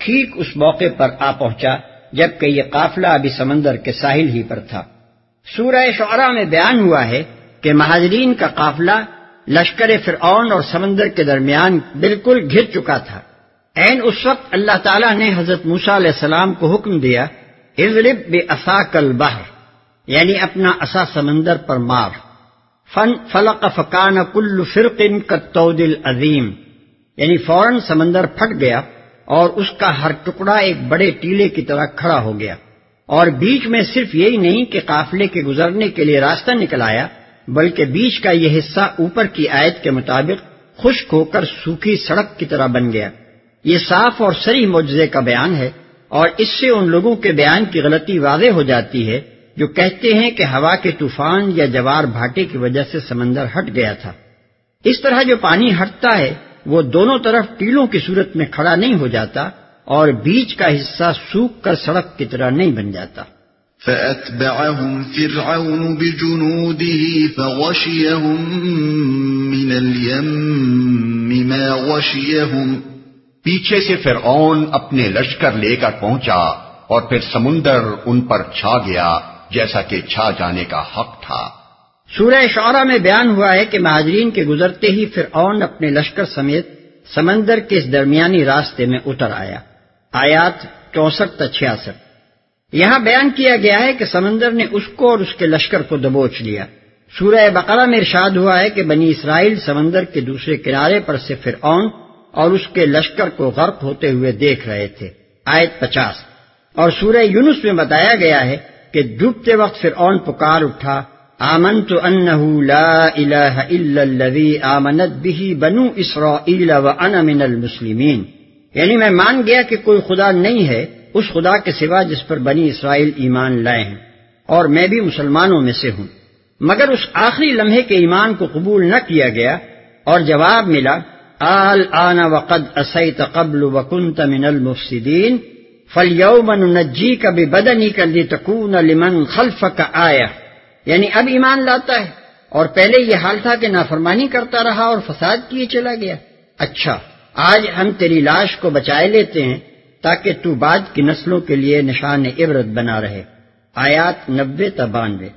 ٹھیک اس موقع پر آ پہنچا جبکہ یہ قافلہ ابھی سمندر کے ساحل ہی پر تھا۔ سورہ شعراء میں بیان ہوا ہے کہ مہاجرین کا قافلہ لشکر فرعون اور سمندر کے درمیان بالکل گھر چکا تھا۔ عین اس وقت اللہ تعالیٰ نے حضرت موسیٰ علیہ السلام کو حکم دیا، اضرب بعصاک البحر، یعنی اپنا عصا سمندر پر مار۔ فن فلق فکان کل فرق کالطود العظیم، یعنی فوراً سمندر پھٹ گیا اور اس کا ہر ٹکڑا ایک بڑے ٹیلے کی طرح کھڑا ہو گیا، اور بیچ میں صرف یہی نہیں کہ قافلے کے گزرنے کے لیے راستہ نکل آیا، بلکہ بیچ کا یہ حصہ اوپر کی آیت کے مطابق خشک ہو کر سوکھی سڑک کی طرح بن گیا۔ یہ صاف اور صریح معجزے کا بیان ہے، اور اس سے ان لوگوں کے بیان کی غلطی واضح ہو جاتی ہے جو کہتے ہیں کہ ہوا کے طوفان یا جوار بھاٹے کی وجہ سے سمندر ہٹ گیا تھا۔ اس طرح جو پانی ہٹتا ہے وہ دونوں طرف ٹیلوں کی صورت میں کھڑا نہیں ہو جاتا اور بیچ کا حصہ سوکھ کر سڑک کی طرح نہیں بن جاتا۔ فَأَتْبَعَهُمْ فِرْعَوْنُ بِجُنُودِهِ فَغَشِيَهُمْ مِنَ الْيَمِّ مَا غَشِيَهُمْ، پیچھے سے فرعون اپنے لشکر لے کر پہنچا اور پھر سمندر ان پر چھا گیا جیسا کہ چھا جانے کا حق تھا۔ سورہ شعراء میں بیان ہوا ہے کہ مہاجرین کے گزرتے ہی فرعون اپنے لشکر سمیت سمندر کے اس درمیانی راستے میں اتر آیا۔ آیات چونسٹھ تا چھیاسٹھ۔ یہاں بیان کیا گیا ہے کہ سمندر نے اس کو اور اس کے لشکر کو دبوچ لیا۔ سورہ بقرہ میں ارشاد ہوا ہے کہ بنی اسرائیل سمندر کے دوسرے کنارے پر سے فرعون اور اس کے لشکر کو غرق ہوتے ہوئے دیکھ رہے تھے۔ آیت پچاس۔ اور سورہ یونس میں بتایا گیا ہے کہ ڈوبتے وقت فرعون پکار اٹھا، آمنت انہ لا الہ الا الذی آمنت بہ بنو اسرائیل وانا من المسلمین، یعنی میں مان گیا کہ کوئی خدا نہیں ہے اس خدا کے سوا جس پر بنی اسرائیل ایمان لائے ہیں، اور میں بھی مسلمانوں میں سے ہوں۔ مگر اس آخری لمحے کے ایمان کو قبول نہ کیا گیا اور جواب ملا، الآن وقد عصیت قبل وکنت من المفسدین فالیوم ننجیک ببدنک لتکون لمن خلفک آیہ، یعنی اب ایمان لاتا ہے اور پہلے یہ حال تھا کہ نافرمانی کرتا رہا اور فساد کیے چلا گیا۔ اچھا، آج ہم تیری لاش کو بچائے لیتے ہیں تاکہ تو بعد کی نسلوں کے لیے نشان عبرت بنا رہے۔ آیات نبے تا بانوے۔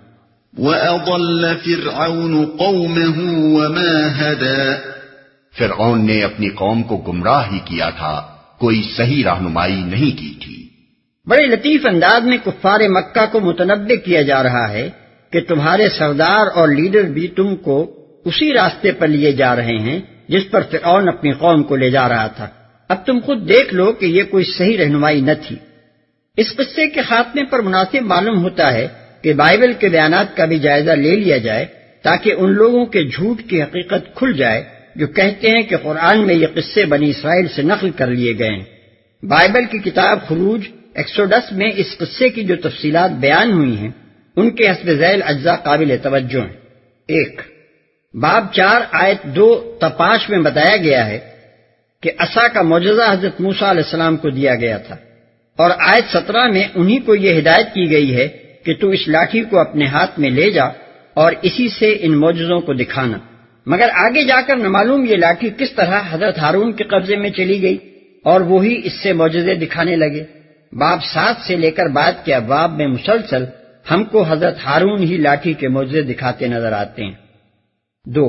وَأَضَلَّ فِرْعَوْنُ قَوْمَهُ وَمَا هَدَى، فرعون نے اپنی قوم کو گمراہ ہی کیا تھا، کوئی صحیح رہنمائی نہیں کی تھی۔ بڑے لطیف انداز میں کفار مکہ کو متنبع کیا جا رہا ہے کہ تمہارے سردار اور لیڈر بھی تم کو اسی راستے پر لیے جا رہے ہیں جس پر فرعون اپنی قوم کو لے جا رہا تھا۔ اب تم خود دیکھ لو کہ یہ کوئی صحیح رہنمائی نہ تھی۔ اس قصے کے خاتمے پر مناسب معلوم ہوتا ہے کہ بائبل کے بیانات کا بھی جائزہ لے لیا جائے تاکہ ان لوگوں کے جھوٹ کی حقیقت کھل جائے جو کہتے ہیں کہ قرآن میں یہ قصے بنی اسرائیل سے نقل کر لیے گئے ہیں۔ بائبل کی کتاب خروج ایکسوڈس میں اس قصے کی جو تفصیلات بیان ہوئی ہیں ان کے حسب ذیل اجزاء قابل توجہ ہیں۔ ایک، باب چار آیت دو تا پانچ میں بتایا گیا ہے کہ عصا کا معجزہ حضرت موسیٰ علیہ السلام کو دیا گیا تھا، اور آیت سترہ میں انہی کو یہ ہدایت کی گئی ہے کہ تو اس لاٹھی کو اپنے ہاتھ میں لے جا اور اسی سے ان معجزوں کو دکھانا۔ مگر آگے جا کر نہ معلوم یہ لاٹھی کس طرح حضرت ہارون کے قبضے میں چلی گئی اور وہی اس سے معجزے دکھانے لگے۔ باب سات سے لے کر بعد کے ابواب میں مسلسل ہم کو حضرت ہارون ہی لاٹھی کے معجزے دکھاتے نظر آتے ہیں۔ دو،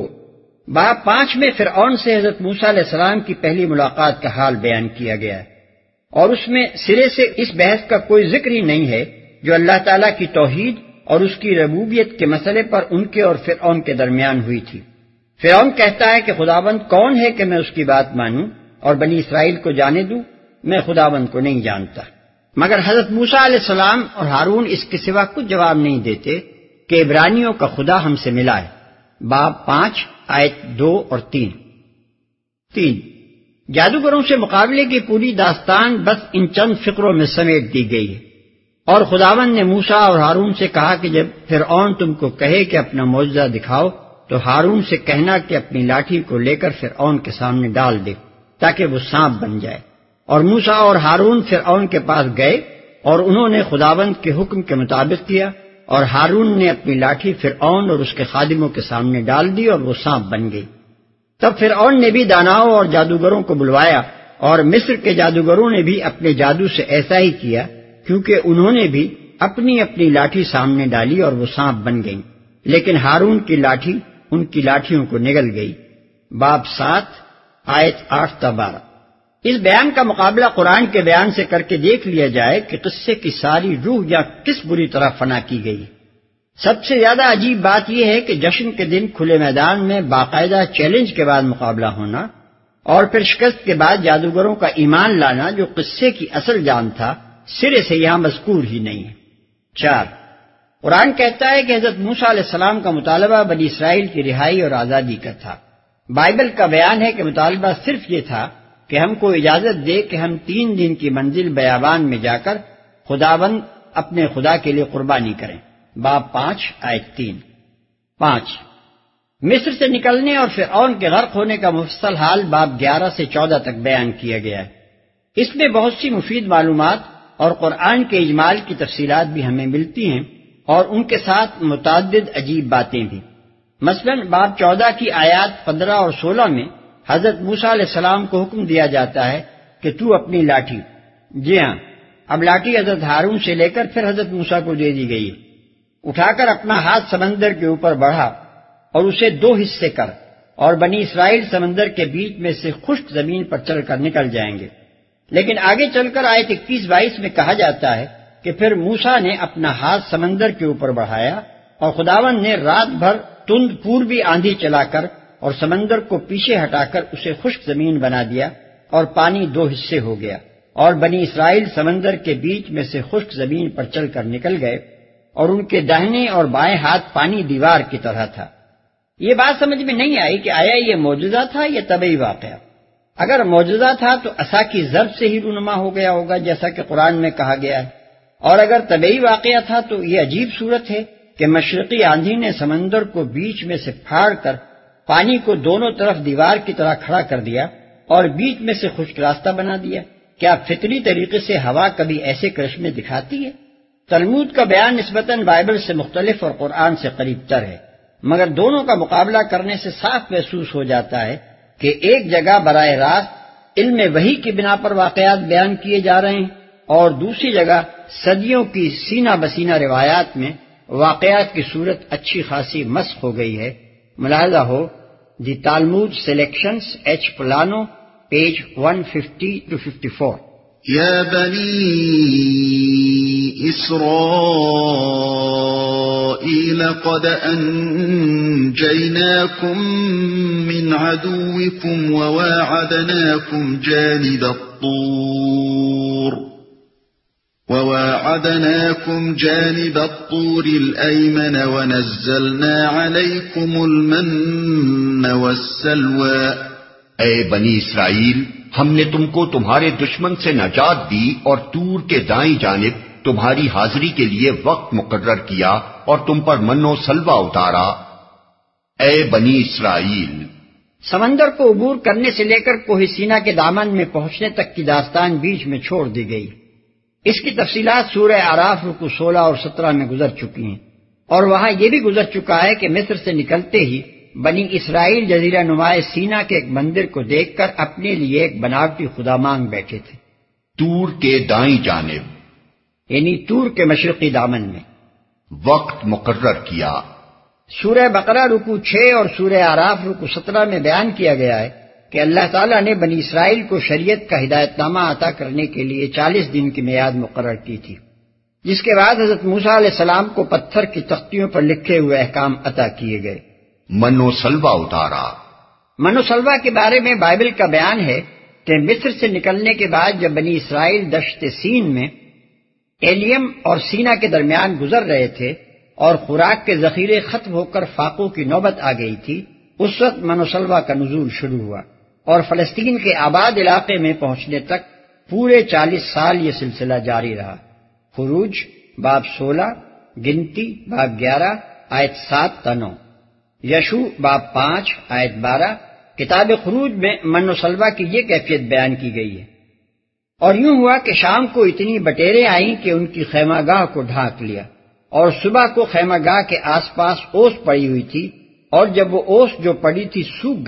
باب پانچ میں فرعون سے حضرت موسیٰ علیہ السلام کی پہلی ملاقات کا حال بیان کیا گیا ہے، اور اس میں سرے سے اس بحث کا کوئی ذکر ہی نہیں ہے جو اللہ تعالیٰ کی توحید اور اس کی ربوبیت کے مسئلے پر ان کے اور فرعون کے درمیان ہوئی تھی۔ فرعون کہتا ہے کہ خداوند کون ہے کہ میں اس کی بات مانوں اور بنی اسرائیل کو جانے دوں؟ میں خداوند کو نہیں جانتا۔ مگر حضرت موسیٰ علیہ السلام اور ہارون اس کے سوا کچھ جواب نہیں دیتے کہ عبرانیوں کا خدا ہم سے ملا ہے۔ باب پانچ آیت دو اور تین۔ تین، جادوگروں سے مقابلے کی پوری داستان بس ان چند فقروں میں سمیٹ دی گئی ہے، اور خداوند نے موسیٰ اور ہارون سے کہا کہ جب فرعون تم کو کہے کہ اپنا معجزہ دکھاؤ تو ہارون سے کہنا کہ اپنی لاٹھی کو لے کر فرعون کے سامنے ڈال دے تاکہ وہ سانپ بن جائے۔ اور موسیٰ اور ہارون فرعون کے پاس گئے اور انہوں نے خداوند کے حکم کے مطابق کیا، اور ہارون نے اپنی لاٹھی فرعون اور اس کے خادموں کے سامنے ڈال دی اور وہ سانپ بن گئی۔ تب فرعون نے بھی داناؤں اور جادوگروں کو بلوایا اور مصر کے جادوگروں نے بھی اپنے جادو سے ایسا ہی کیا، کیونکہ انہوں نے بھی اپنی اپنی لاٹھی سامنے ڈالی اور وہ سانپ بن گئیں، لیکن ہارون کی لاٹھی ان کی لاٹھیوں کو نگل گئی۔ باب سات آیت آٹھ تا بارہ۔ اس بیان کا مقابلہ قرآن کے بیان سے کر کے دیکھ لیا جائے کہ قصے کی ساری روح یا کس بری طرح فنا کی گئی۔ سب سے زیادہ عجیب بات یہ ہے کہ جشن کے دن کھلے میدان میں باقاعدہ چیلنج کے بعد مقابلہ ہونا اور پھر شکست کے بعد جادوگروں کا ایمان لانا جو قصے کی اصل جان تھا، سرے سے یہاں مذکور ہی نہیں ہے۔ چار، قرآن کہتا ہے کہ حضرت موسیٰ علیہ السلام کا مطالبہ بنی اسرائیل کی رہائی اور آزادی کا تھا۔ بائبل کا بیان ہے کہ مطالبہ صرف یہ تھا کہ ہم کو اجازت دے کہ ہم تین دن کی منزل بیابان میں جا کر خداوند اپنے خدا کے لیے قربانی کریں۔ باب پانچ آیت تین۔ پانچ، مصر سے نکلنے اور فرعون کے غرق ہونے کا مفصل حال باب گیارہ سے چودہ تک بیان کیا گیا ہے۔ اس میں بہت سی مفید معلومات اور قرآن کے اجمال کی تفصیلات بھی ہمیں ملتی ہیں اور ان کے ساتھ متعدد عجیب باتیں بھی۔ مثلاً باب چودہ کی آیات پندرہ اور سولہ میں حضرت موسیٰ علیہ السلام کو حکم دیا جاتا ہے کہ تو اپنی لاٹھی، جی ہاں، اب لاٹھی حضرت ہارون سے لے کر پھر حضرت موسیٰ کو دے دی گئی، اٹھا کر اپنا ہاتھ سمندر کے اوپر بڑھا اور اسے دو حصے کر، اور بنی اسرائیل سمندر کے بیچ میں سے خشک زمین پر چل کر نکل جائیں گے۔ لیکن آگے چل کر آیت اکیس بائیس میں کہا جاتا ہے کہ پھر موسیٰ نے اپنا ہاتھ سمندر کے اوپر بڑھایا اور خداوند نے رات بھر تند پوربی آندھی چلا کر اور سمندر کو پیچھے ہٹا کر اسے خشک زمین بنا دیا اور پانی دو حصے ہو گیا، اور بنی اسرائیل سمندر کے بیچ میں سے خشک زمین پر چل کر نکل گئے اور ان کے داہنے اور بائیں ہاتھ پانی دیوار کی طرح تھا۔ یہ بات سمجھ میں نہیں آئی کہ آیا یہ معجزہ تھا یا طبعی واقعہ؟ اگر معجزہ تھا تو عصا کی ضرب سے ہی رونما ہو گیا ہوگا جیسا کہ قرآن میں کہا گیا ہے، اور اگر طبعی واقعہ تھا تو یہ عجیب صورت ہے کہ مشرقی آندھی نے سمندر کو بیچ میں سے پھاڑ کر پانی کو دونوں طرف دیوار کی طرح کھڑا کر دیا اور بیچ میں سے خشک راستہ بنا دیا۔ کیا فطری طریقے سے ہوا کبھی ایسے کرشمے دکھاتی ہے؟ تلمود کا بیان نسبتاً بائبل سے مختلف اور قرآن سے قریب تر ہے، مگر دونوں کا مقابلہ کرنے سے صاف محسوس ہو جاتا ہے کہ ایک جگہ براہ راست علم وحی کی بنا پر واقعات بیان کیے جا رہے ہیں اور دوسری جگہ صدیوں کی سینہ بسینہ روایات میں واقعات کی صورت اچھی خاصی مسخ ہو گئی ہے۔ ملاحظہ ہو the Talmud selections H Polano page one fifty two fifty four. یا بنی اسرائیل قد انجیناکم من عدوکم وواعدناکم جانب الطور وواعدناكم جانب الطور الأيمن ونزلنا عليكم المن والسلوى۔ اے بنی اسرائیل، ہم نے تم کو تمہارے دشمن سے نجات دی اور طور کے دائیں جانب تمہاری حاضری کے لیے وقت مقرر کیا اور تم پر من و سلوہ اتارا۔ اے بنی اسرائیل، سمندر کو عبور کرنے سے لے کر کوہ سینا کے دامن میں پہنچنے تک کی داستان بیچ میں چھوڑ دی گئی۔ اس کی تفصیلات سورہ اعراف رکو سولہ اور سترہ میں گزر چکی ہیں، اور وہاں یہ بھی گزر چکا ہے کہ مصر سے نکلتے ہی بنی اسرائیل جزیرہ نما سینا کے ایک مندر کو دیکھ کر اپنے لیے ایک بناوٹی خدا مانگ بیٹھے تھے۔ طور کے دائیں جانب یعنی طور کے مشرقی دامن میں وقت مقرر کیا۔ سورہ بقرہ رکو چھ اور سورہ اعراف رکو سترہ میں بیان کیا گیا ہے کہ اللہ تعالیٰ نے بنی اسرائیل کو شریعت کا ہدایت نامہ عطا کرنے کے لیے چالیس دن کی میعاد مقرر کی تھی، جس کے بعد حضرت موسیٰ علیہ السلام کو پتھر کی تختیوں پر لکھے ہوئے احکام عطا کیے گئے۔ من و سلوہ اتارا۔ من و سلوہ کے بارے میں بائبل کا بیان ہے کہ مصر سے نکلنے کے بعد جب بنی اسرائیل دشت سین میں ایلیم اور سینا کے درمیان گزر رہے تھے اور خوراک کے ذخیرے ختم ہو کر فاقوں کی نوبت آ گئی تھی، اس وقت من و سلوہ کا نزول شروع ہوا اور فلسطین کے آباد علاقے میں پہنچنے تک پورے چالیس سال یہ سلسلہ جاری رہا۔ خروج باب سولہ، گنتی باب گیارہ آیت سات تا نو، یشوع باب پانچ آیت بارہ۔ کتاب خروج میں من و سلوہ کی یہ کیفیت بیان کی گئی ہے۔ اور یوں ہوا کہ شام کو اتنی بٹیریں آئیں کہ ان کی خیمہ گاہ کو ڈھانک لیا، اور صبح کو خیمہ گاہ کے آس پاس اوس پڑی ہوئی تھی، اور جب وہ اوس جو پڑی تھی سوکھ گئی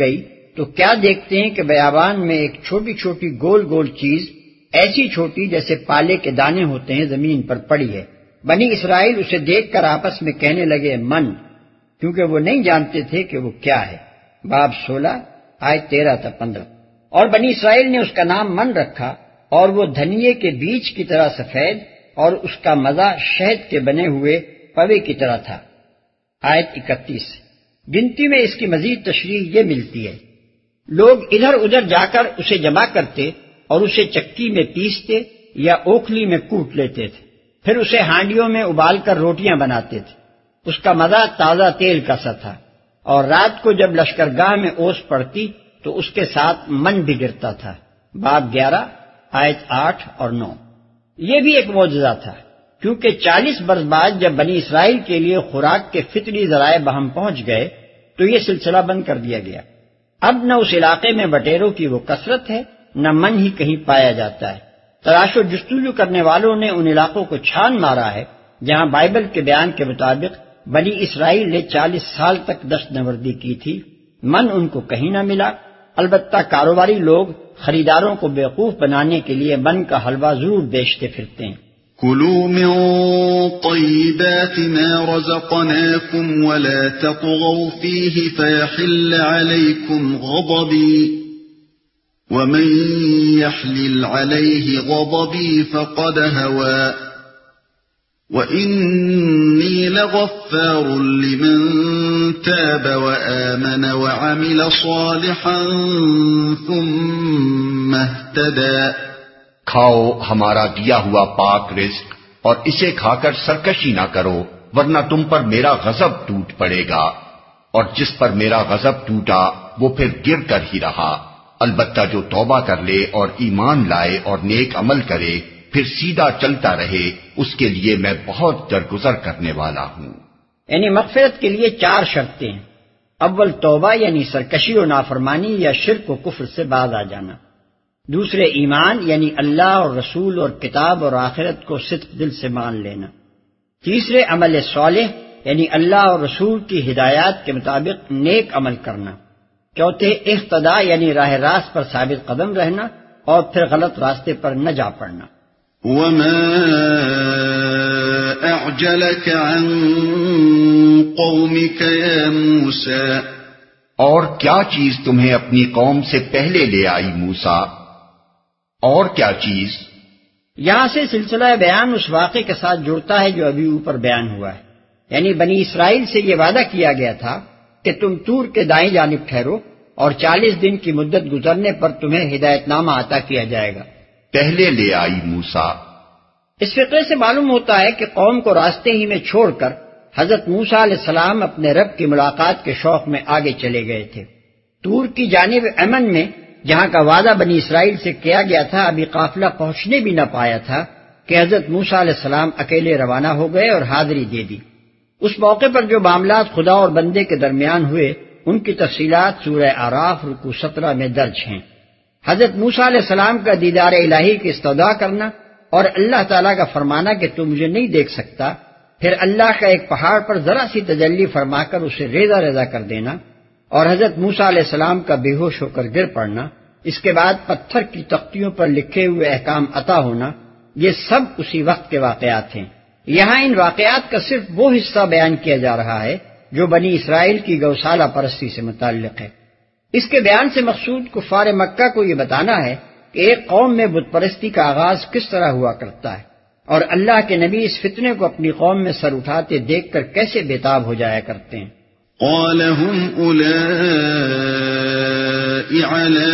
تو کیا دیکھتے ہیں کہ بیابان میں ایک چھوٹی چھوٹی گول گول چیز، ایسی چھوٹی جیسے پالے کے دانے ہوتے ہیں، زمین پر پڑی ہے۔ بنی اسرائیل اسے دیکھ کر آپس میں کہنے لگے من، کیونکہ وہ نہیں جانتے تھے کہ وہ کیا ہے۔ باب سولہ آیت تیرہ تا پندرہ۔ اور بنی اسرائیل نے اس کا نام من رکھا، اور وہ دھنیے کے بیج کی طرح سفید، اور اس کا مزہ شہد کے بنے ہوئے پوے کی طرح تھا۔ آیت اکتیس۔ گنتی میں اس کی مزید تشریح یہ ملتی ہے، لوگ ادھر ادھر جا کر اسے جمع کرتے اور اسے چکی میں پیستے یا اوکھلی میں کوٹ لیتے تھے، پھر اسے ہانڈیوں میں ابال کر روٹیاں بناتے تھے۔ اس کا مزہ تازہ تیل کا سا تھا، اور رات کو جب لشکرگاہ میں اوس پڑتی تو اس کے ساتھ من بھی گرتا تھا۔ باب گیارہ آیت آٹھ اور نو۔ یہ بھی ایک معجزہ تھا، کیونکہ چالیس برس بعد جب بنی اسرائیل کے لیے خوراک کے فطری ذرائع بہم پہنچ گئے تو یہ سلسلہ بند کر دیا گیا۔ اب نہ اس علاقے میں بٹیروں کی وہ کثرت ہے، نہ من ہی کہیں پایا جاتا ہے۔ تلاش و جستجو کرنے والوں نے ان علاقوں کو چھان مارا ہے جہاں بائبل کے بیان کے مطابق بنی اسرائیل نے چالیس سال تک دشت نوردی کی تھی، من ان کو کہیں نہ ملا۔ البتہ کاروباری لوگ خریداروں کو بیوقوف بنانے کے لیے من کا حلوہ ضرور بیچتے پھرتے ہیں۔ كلوا من طيبات ما رزقناكم ولا تطغوا فيه فيحل عليكم غضبي ومن يحلل عليه غضبي فقد هوى وإني لغفار لمن تاب وآمن وعمل صالحا ثم اهتدى۔ کھاؤ ہمارا دیا ہوا پاک رزق اور اسے کھا کر سرکشی نہ کرو، ورنہ تم پر میرا غضب ٹوٹ پڑے گا، اور جس پر میرا غضب ٹوٹا وہ پھر گر کر ہی رہا۔ البتہ جو توبہ کر لے اور ایمان لائے اور نیک عمل کرے پھر سیدھا چلتا رہے، اس کے لیے میں بہت درگزر کرنے والا ہوں۔ یعنی مغفرت کے لیے چار شرطیں ہیں۔ اول توبہ یعنی سرکشی و نافرمانی یا شرک و کفر سے باز آ جانا۔ دوسرے ایمان یعنی اللہ اور رسول اور کتاب اور آخرت کو صدق دل سے مان لینا۔ تیسرے عمل صالح یعنی اللہ اور رسول کی ہدایات کے مطابق نیک عمل کرنا۔ چوتھے اہتدا یعنی راہ راست پر ثابت قدم رہنا، اور پھر غلط راستے پر نہ جا پڑنا۔ وما اعجلك عن قومك يا موسى، اور کیا چیز تمہیں اپنی قوم سے پہلے لے آئی موسیٰ؟ اور کیا چیز؟ یہاں سے سلسلہ بیان اس واقعے کے ساتھ جڑتا ہے جو ابھی اوپر بیان ہوا ہے، یعنی بنی اسرائیل سے یہ وعدہ کیا گیا تھا کہ تم طور کے دائیں جانب ٹھہرو اور چالیس دن کی مدت گزرنے پر تمہیں ہدایت نامہ عطا کیا جائے گا۔ پہلے لے آئی موسیٰ۔ اس فقرے سے معلوم ہوتا ہے کہ قوم کو راستے ہی میں چھوڑ کر حضرت موسیٰ علیہ السلام اپنے رب کی ملاقات کے شوق میں آگے چلے گئے تھے۔ طور کی جانب ایمن میں جہاں کا وعدہ بنی اسرائیل سے کیا گیا تھا ابھی قافلہ پہنچنے بھی نہ پایا تھا کہ حضرت موسیٰ علیہ السلام اکیلے روانہ ہو گئے اور حاضری دے دی۔ اس موقع پر جو معاملات خدا اور بندے کے درمیان ہوئے ان کی تفصیلات سورہ اعراف رکوع سترہ میں درج ہیں۔ حضرت موسیٰ علیہ السلام کا دیدار الہی کی استدعا کرنا اور اللہ تعالیٰ کا فرمانا کہ تو مجھے نہیں دیکھ سکتا، پھر اللہ کا ایک پہاڑ پر ذرا سی تجلی فرما کر اسے ریزہ ریزہ کر دینا، اور حضرت موسیٰ علیہ السلام کا بے ہوش ہو کر گر پڑنا، اس کے بعد پتھر کی تختیوں پر لکھے ہوئے احکام عطا ہونا، یہ سب اسی وقت کے واقعات ہیں۔ یہاں ان واقعات کا صرف وہ حصہ بیان کیا جا رہا ہے جو بنی اسرائیل کی گوشالہ پرستی سے متعلق ہے۔ اس کے بیان سے مقصود کفار مکہ کو یہ بتانا ہے کہ ایک قوم میں بت پرستی کا آغاز کس طرح ہوا کرتا ہے، اور اللہ کے نبی اس فتنے کو اپنی قوم میں سر اٹھاتے دیکھ کر کیسے بےتاب ہو جایا کرتے ہیں۔ قال هم أولئك على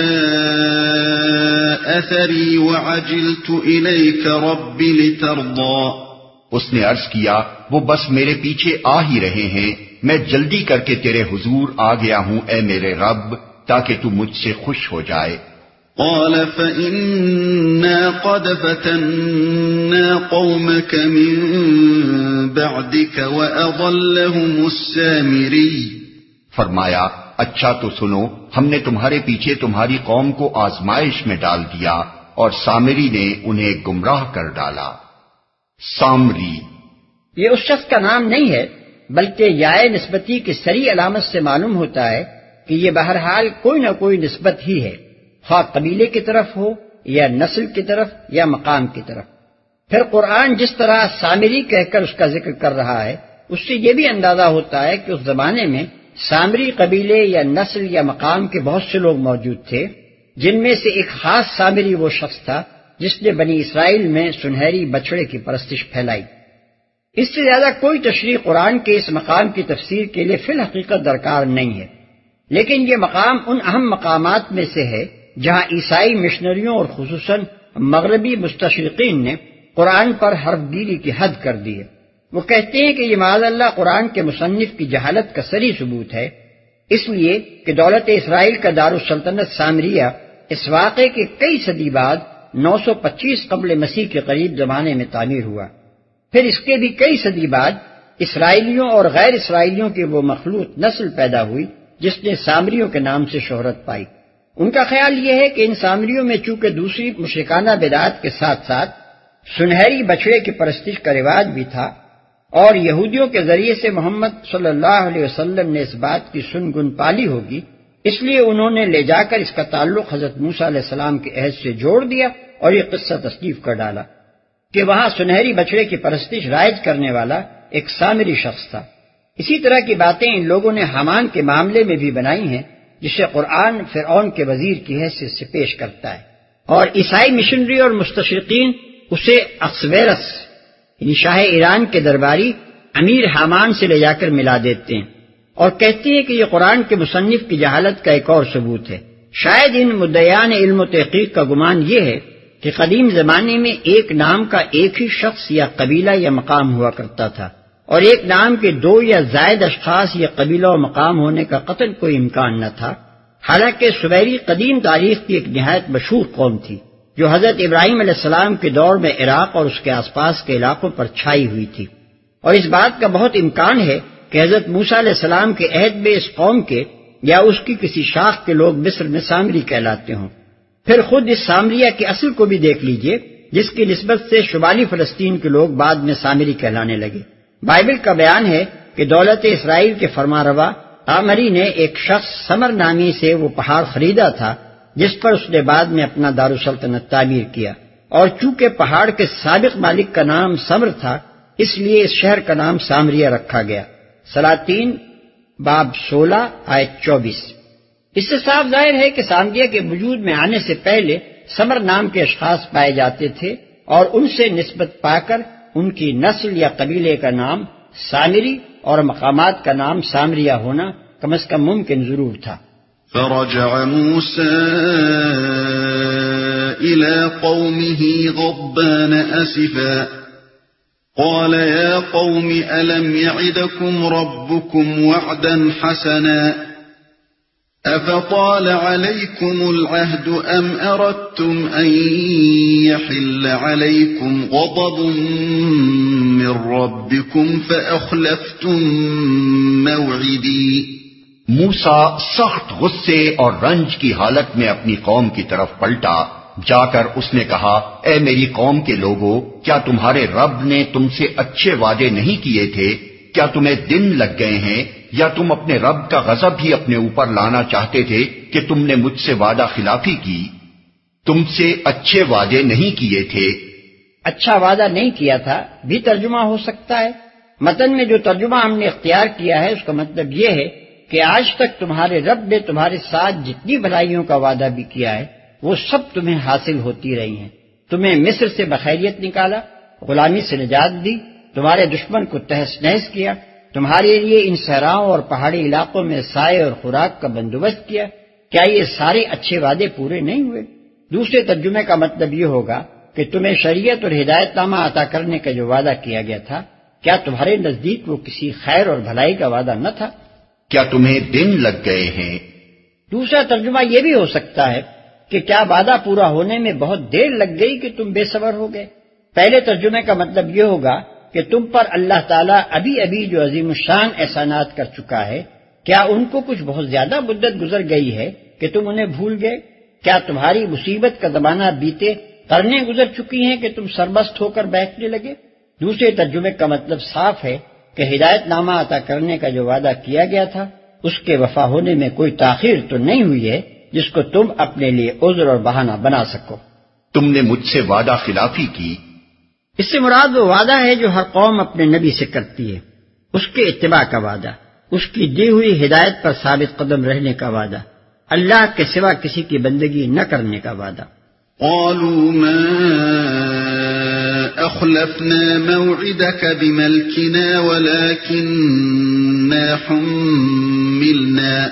أثري وعجلت إليك رب لترضى۔ اس نے عرض کیا وہ بس میرے پیچھے آ ہی رہے ہیں، میں جلدی کر کے تیرے حضور آ گیا ہوں اے میرے رب، تاکہ تو مجھ سے خوش ہو جائے۔ قال فإنا قد فتنا قومك من بعدك وأضلهم السامري۔ فرمایا اچھا تو سنو، ہم نے تمہارے پیچھے تمہاری قوم کو آزمائش میں ڈال دیا اور سامری نے انہیں گمراہ کر ڈالا۔ سامری یہ اس شخص کا نام نہیں ہے، بلکہ یائے نسبتی کی صریح علامت سے معلوم ہوتا ہے کہ یہ بہرحال کوئی نہ کوئی نسبت ہی ہے، خواہ قبیلے کی طرف ہو یا نسل کی طرف یا مقام کی طرف۔ پھر قرآن جس طرح سامری کہہ کر اس کا ذکر کر رہا ہے، اس سے یہ بھی اندازہ ہوتا ہے کہ اس زمانے میں سامری قبیلے یا نسل یا مقام کے بہت سے لوگ موجود تھے، جن میں سے ایک خاص سامری وہ شخص تھا جس نے بنی اسرائیل میں سنہری بچڑے کی پرستش پھیلائی۔ اس سے زیادہ کوئی تشریح قرآن کے اس مقام کی تفسیر کے لیے فی الحقیقت درکار نہیں ہے، لیکن یہ مقام ان اہم مقامات میں سے ہے جہاں عیسائی مشنریوں اور خصوصاً مغربی مستشرقین نے قرآن پر حرف گیری کی حد کر دی ہے۔ وہ کہتے ہیں کہ یہ معاذ اللہ قرآن کے مصنف کی جہالت کا صریح ثبوت ہے، اس لیے کہ دولت اسرائیل کا دارالسلطنت سامریہ اس واقعے کے کئی صدی بعد نو سو پچیس قبل مسیح کے قریب زمانے میں تعمیر ہوا۔ پھر اس کے بھی کئی صدی بعد اسرائیلیوں اور غیر اسرائیلیوں کی وہ مخلوط نسل پیدا ہوئی جس نے سامریوں کے نام سے شہرت پائی۔ ان کا خیال یہ ہے کہ ان سامریوں میں چونکہ دوسری مشرکانہ بدعات کے ساتھ ساتھ سنہری بچڑے کی پرستش کا رواج بھی تھا، اور یہودیوں کے ذریعے سے محمد صلی اللہ علیہ وسلم نے اس بات کی سن گن پالی ہوگی، اس لیے انہوں نے لے جا کر اس کا تعلق حضرت موسیٰ علیہ السلام کے عہد سے جوڑ دیا اور یہ قصہ تصنیف کر ڈالا کہ وہاں سنہری بچڑے کی پرستش رائج کرنے والا ایک سامری شخص تھا۔ اسی طرح کی باتیں ان لوگوں نے حامان کے معاملے میں بھی بنائی ہیں، جسے قرآن فرعون کے وزیر کی حیثیت سے پیش کرتا ہے، اور عیسائی مشنری اور مستشرقین اسے اخسویرس یعنی شاہ ایران کے درباری امیر حامان سے لے جا کر ملا دیتے ہیں اور کہتے ہیں کہ یہ قرآن کے مصنف کی جہالت کا ایک اور ثبوت ہے۔ شاید ان مدعیان علم و تحقیق کا گمان یہ ہے کہ قدیم زمانے میں ایک نام کا ایک ہی شخص یا قبیلہ یا مقام ہوا کرتا تھا، اور ایک نام کے دو یا زائد اشخاص یا قبیلہ و مقام ہونے کا قطعاً کوئی امکان نہ تھا، حالانکہ سویری قدیم تاریخ کی ایک نہایت مشہور قوم تھی جو حضرت ابراہیم علیہ السلام کے دور میں عراق اور اس کے آس پاس کے علاقوں پر چھائی ہوئی تھی، اور اس بات کا بہت امکان ہے کہ حضرت موسیٰ علیہ السلام کے عہد میں اس قوم کے یا اس کی کسی شاخ کے لوگ مصر میں سامری کہلاتے ہوں۔ پھر خود اس سامریہ کی اصل کو بھی دیکھ لیجئے، جس کی نسبت سے شمالی فلسطین کے لوگ بعد میں سامری کہلانے لگے۔ بائبل کا بیان ہے کہ دولت اسرائیل کے فرمانروا آمری نے ایک شخص سمر نامی سے وہ پہاڑ خریدا تھا جس پر اس نے بعد میں اپنا دارالسلطنت تعمیر کیا، اور چونکہ پہاڑ کے سابق مالک کا نام سمر تھا اس لیے اس شہر کا نام سامریہ رکھا گیا۔ سلاطین باب سولہ آیت چوبیس۔ اس سے صاف ظاہر ہے کہ سامریہ کے وجود میں آنے سے پہلے سمر نام کے اشخاص پائے جاتے تھے، اور ان سے نسبت پا کر ان کی نسل یا قبیلے کا نام سامری اور مقامات کا نام سامریہ ہونا کم از کم ممکن ضرور تھا۔ فرجع موسى إلى قومه غضبان أسفا قال يا قوم ألم يعدكم ربكم وعدا حسنا أفطال عليكم العهد أم أردتم أن يحل عليكم غضب من ربكم فأخلفتم موعدي۔ موسیٰ سخت غصے اور رنج کی حالت میں اپنی قوم کی طرف پلٹا، جا کر اس نے کہا، اے میری قوم کے لوگو، کیا تمہارے رب نے تم سے اچھے وعدے نہیں کیے تھے؟ کیا تمہیں دن لگ گئے ہیں، یا تم اپنے رب کا غضب ہی اپنے اوپر لانا چاہتے تھے کہ تم نے مجھ سے وعدہ خلافی کی؟ تم سے اچھے وعدے نہیں کیے تھے۔ اچھا وعدہ نہیں کیا تھا بھی ترجمہ ہو سکتا ہے۔ متن میں جو ترجمہ ہم نے اختیار کیا ہے اس کا مطلب یہ ہے کہ آج تک تمہارے رب نے تمہارے ساتھ جتنی بھلائیوں کا وعدہ بھی کیا ہے وہ سب تمہیں حاصل ہوتی رہی ہیں۔ تمہیں مصر سے بخیریت نکالا، غلامی سے نجات دی، تمہارے دشمن کو تہس نہس کیا، تمہارے لیے ان صحراؤں اور پہاڑی علاقوں میں سائے اور خوراک کا بندوبست کیا۔ کیا یہ سارے اچھے وعدے پورے نہیں ہوئے؟ دوسرے ترجمے کا مطلب یہ ہوگا کہ تمہیں شریعت اور ہدایت نامہ عطا کرنے کا جو وعدہ کیا گیا تھا، کیا تمہارے نزدیک وہ کسی خیر اور بھلائی کا وعدہ نہ تھا؟ کیا تمہیں دن لگ گئے ہیں؟ دوسرا ترجمہ یہ بھی ہو سکتا ہے کہ کیا وعدہ پورا ہونے میں بہت دیر لگ گئی کہ تم بے صبر ہو گئے؟ پہلے ترجمے کا مطلب یہ ہوگا کہ تم پر اللہ تعالیٰ ابھی ابھی جو عظیم الشان احسانات کر چکا ہے، کیا ان کو کچھ بہت زیادہ مدت گزر گئی ہے کہ تم انہیں بھول گئے؟ کیا تمہاری مصیبت کا زمانہ بیتے قرنیں گزر چکی ہیں کہ تم سرمست ہو کر بیٹھنے لگے؟ دوسرے ترجمے کا مطلب صاف ہے کہ ہدایت نامہ عطا کرنے کا جو وعدہ کیا گیا تھا اس کے وفا ہونے میں کوئی تاخیر تو نہیں ہوئی ہے جس کو تم اپنے لیے عذر اور بہانہ بنا سکو۔ تم نے مجھ سے وعدہ خلافی کی۔ اس سے مراد وہ وعدہ ہے جو ہر قوم اپنے نبی سے کرتی ہے، اس کے اتباع کا وعدہ، اس کی دی ہوئی ہدایت پر ثابت قدم رہنے کا وعدہ، اللہ کے سوا کسی کی بندگی نہ کرنے کا وعدہ۔ قالوا ما أخلفنا موعدك بملكنا ولكننا حملنا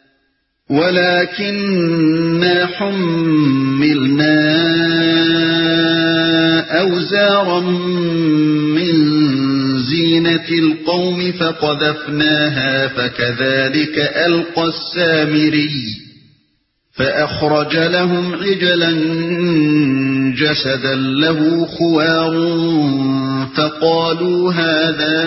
ولكننا حملنا أوزارا من زينة القوم فقذفناها فكذلك ألقى السامري فأخرج لهم عجلا جسدا له خوار فقالوا هذا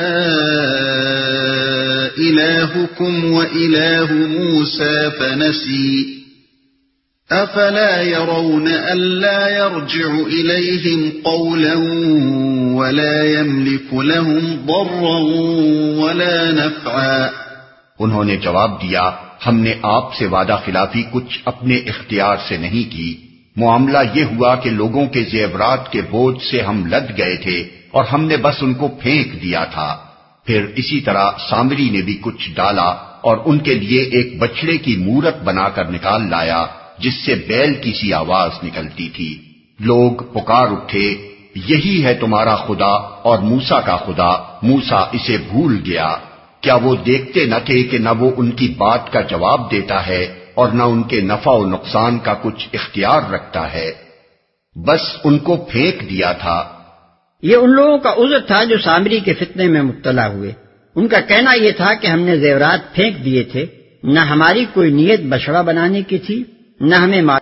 إلهكم وإله موسى فنسي أفلا يرون ألا يرجع إليهم قولا ولا يملك لهم ضرا ولا نفعا۔ انہوں نے جواب دیا، ہم نے آپ سے وعدہ خلافی کچھ اپنے اختیار سے نہیں کی، معاملہ یہ ہوا کہ لوگوں کے زیورات کے بوجھ سے ہم لد گئے تھے اور ہم نے بس ان کو پھینک دیا تھا۔ پھر اسی طرح سامری نے بھی کچھ ڈالا اور ان کے لیے ایک بچڑے کی مورت بنا کر نکال لایا جس سے بیل کی سی آواز نکلتی تھی۔ لوگ پکار اٹھے، یہی ہے تمہارا خدا اور موسیٰ کا خدا، موسیٰ اسے بھول گیا۔ کیا وہ دیکھتے نہ تھے کہ نہ وہ ان کی بات کا جواب دیتا ہے اور نہ ان کے نفع و نقصان کا کچھ اختیار رکھتا ہے، بس ان کو پھینک دیا تھا۔ یہ ان لوگوں کا عذر تھا جو سامری کے فتنے میں مبتلا ہوئے۔ ان کا کہنا یہ تھا کہ ہم نے زیورات پھینک دیے تھے، نہ ہماری کوئی نیت بچڑا بنانے کی تھی، نہ ہمیں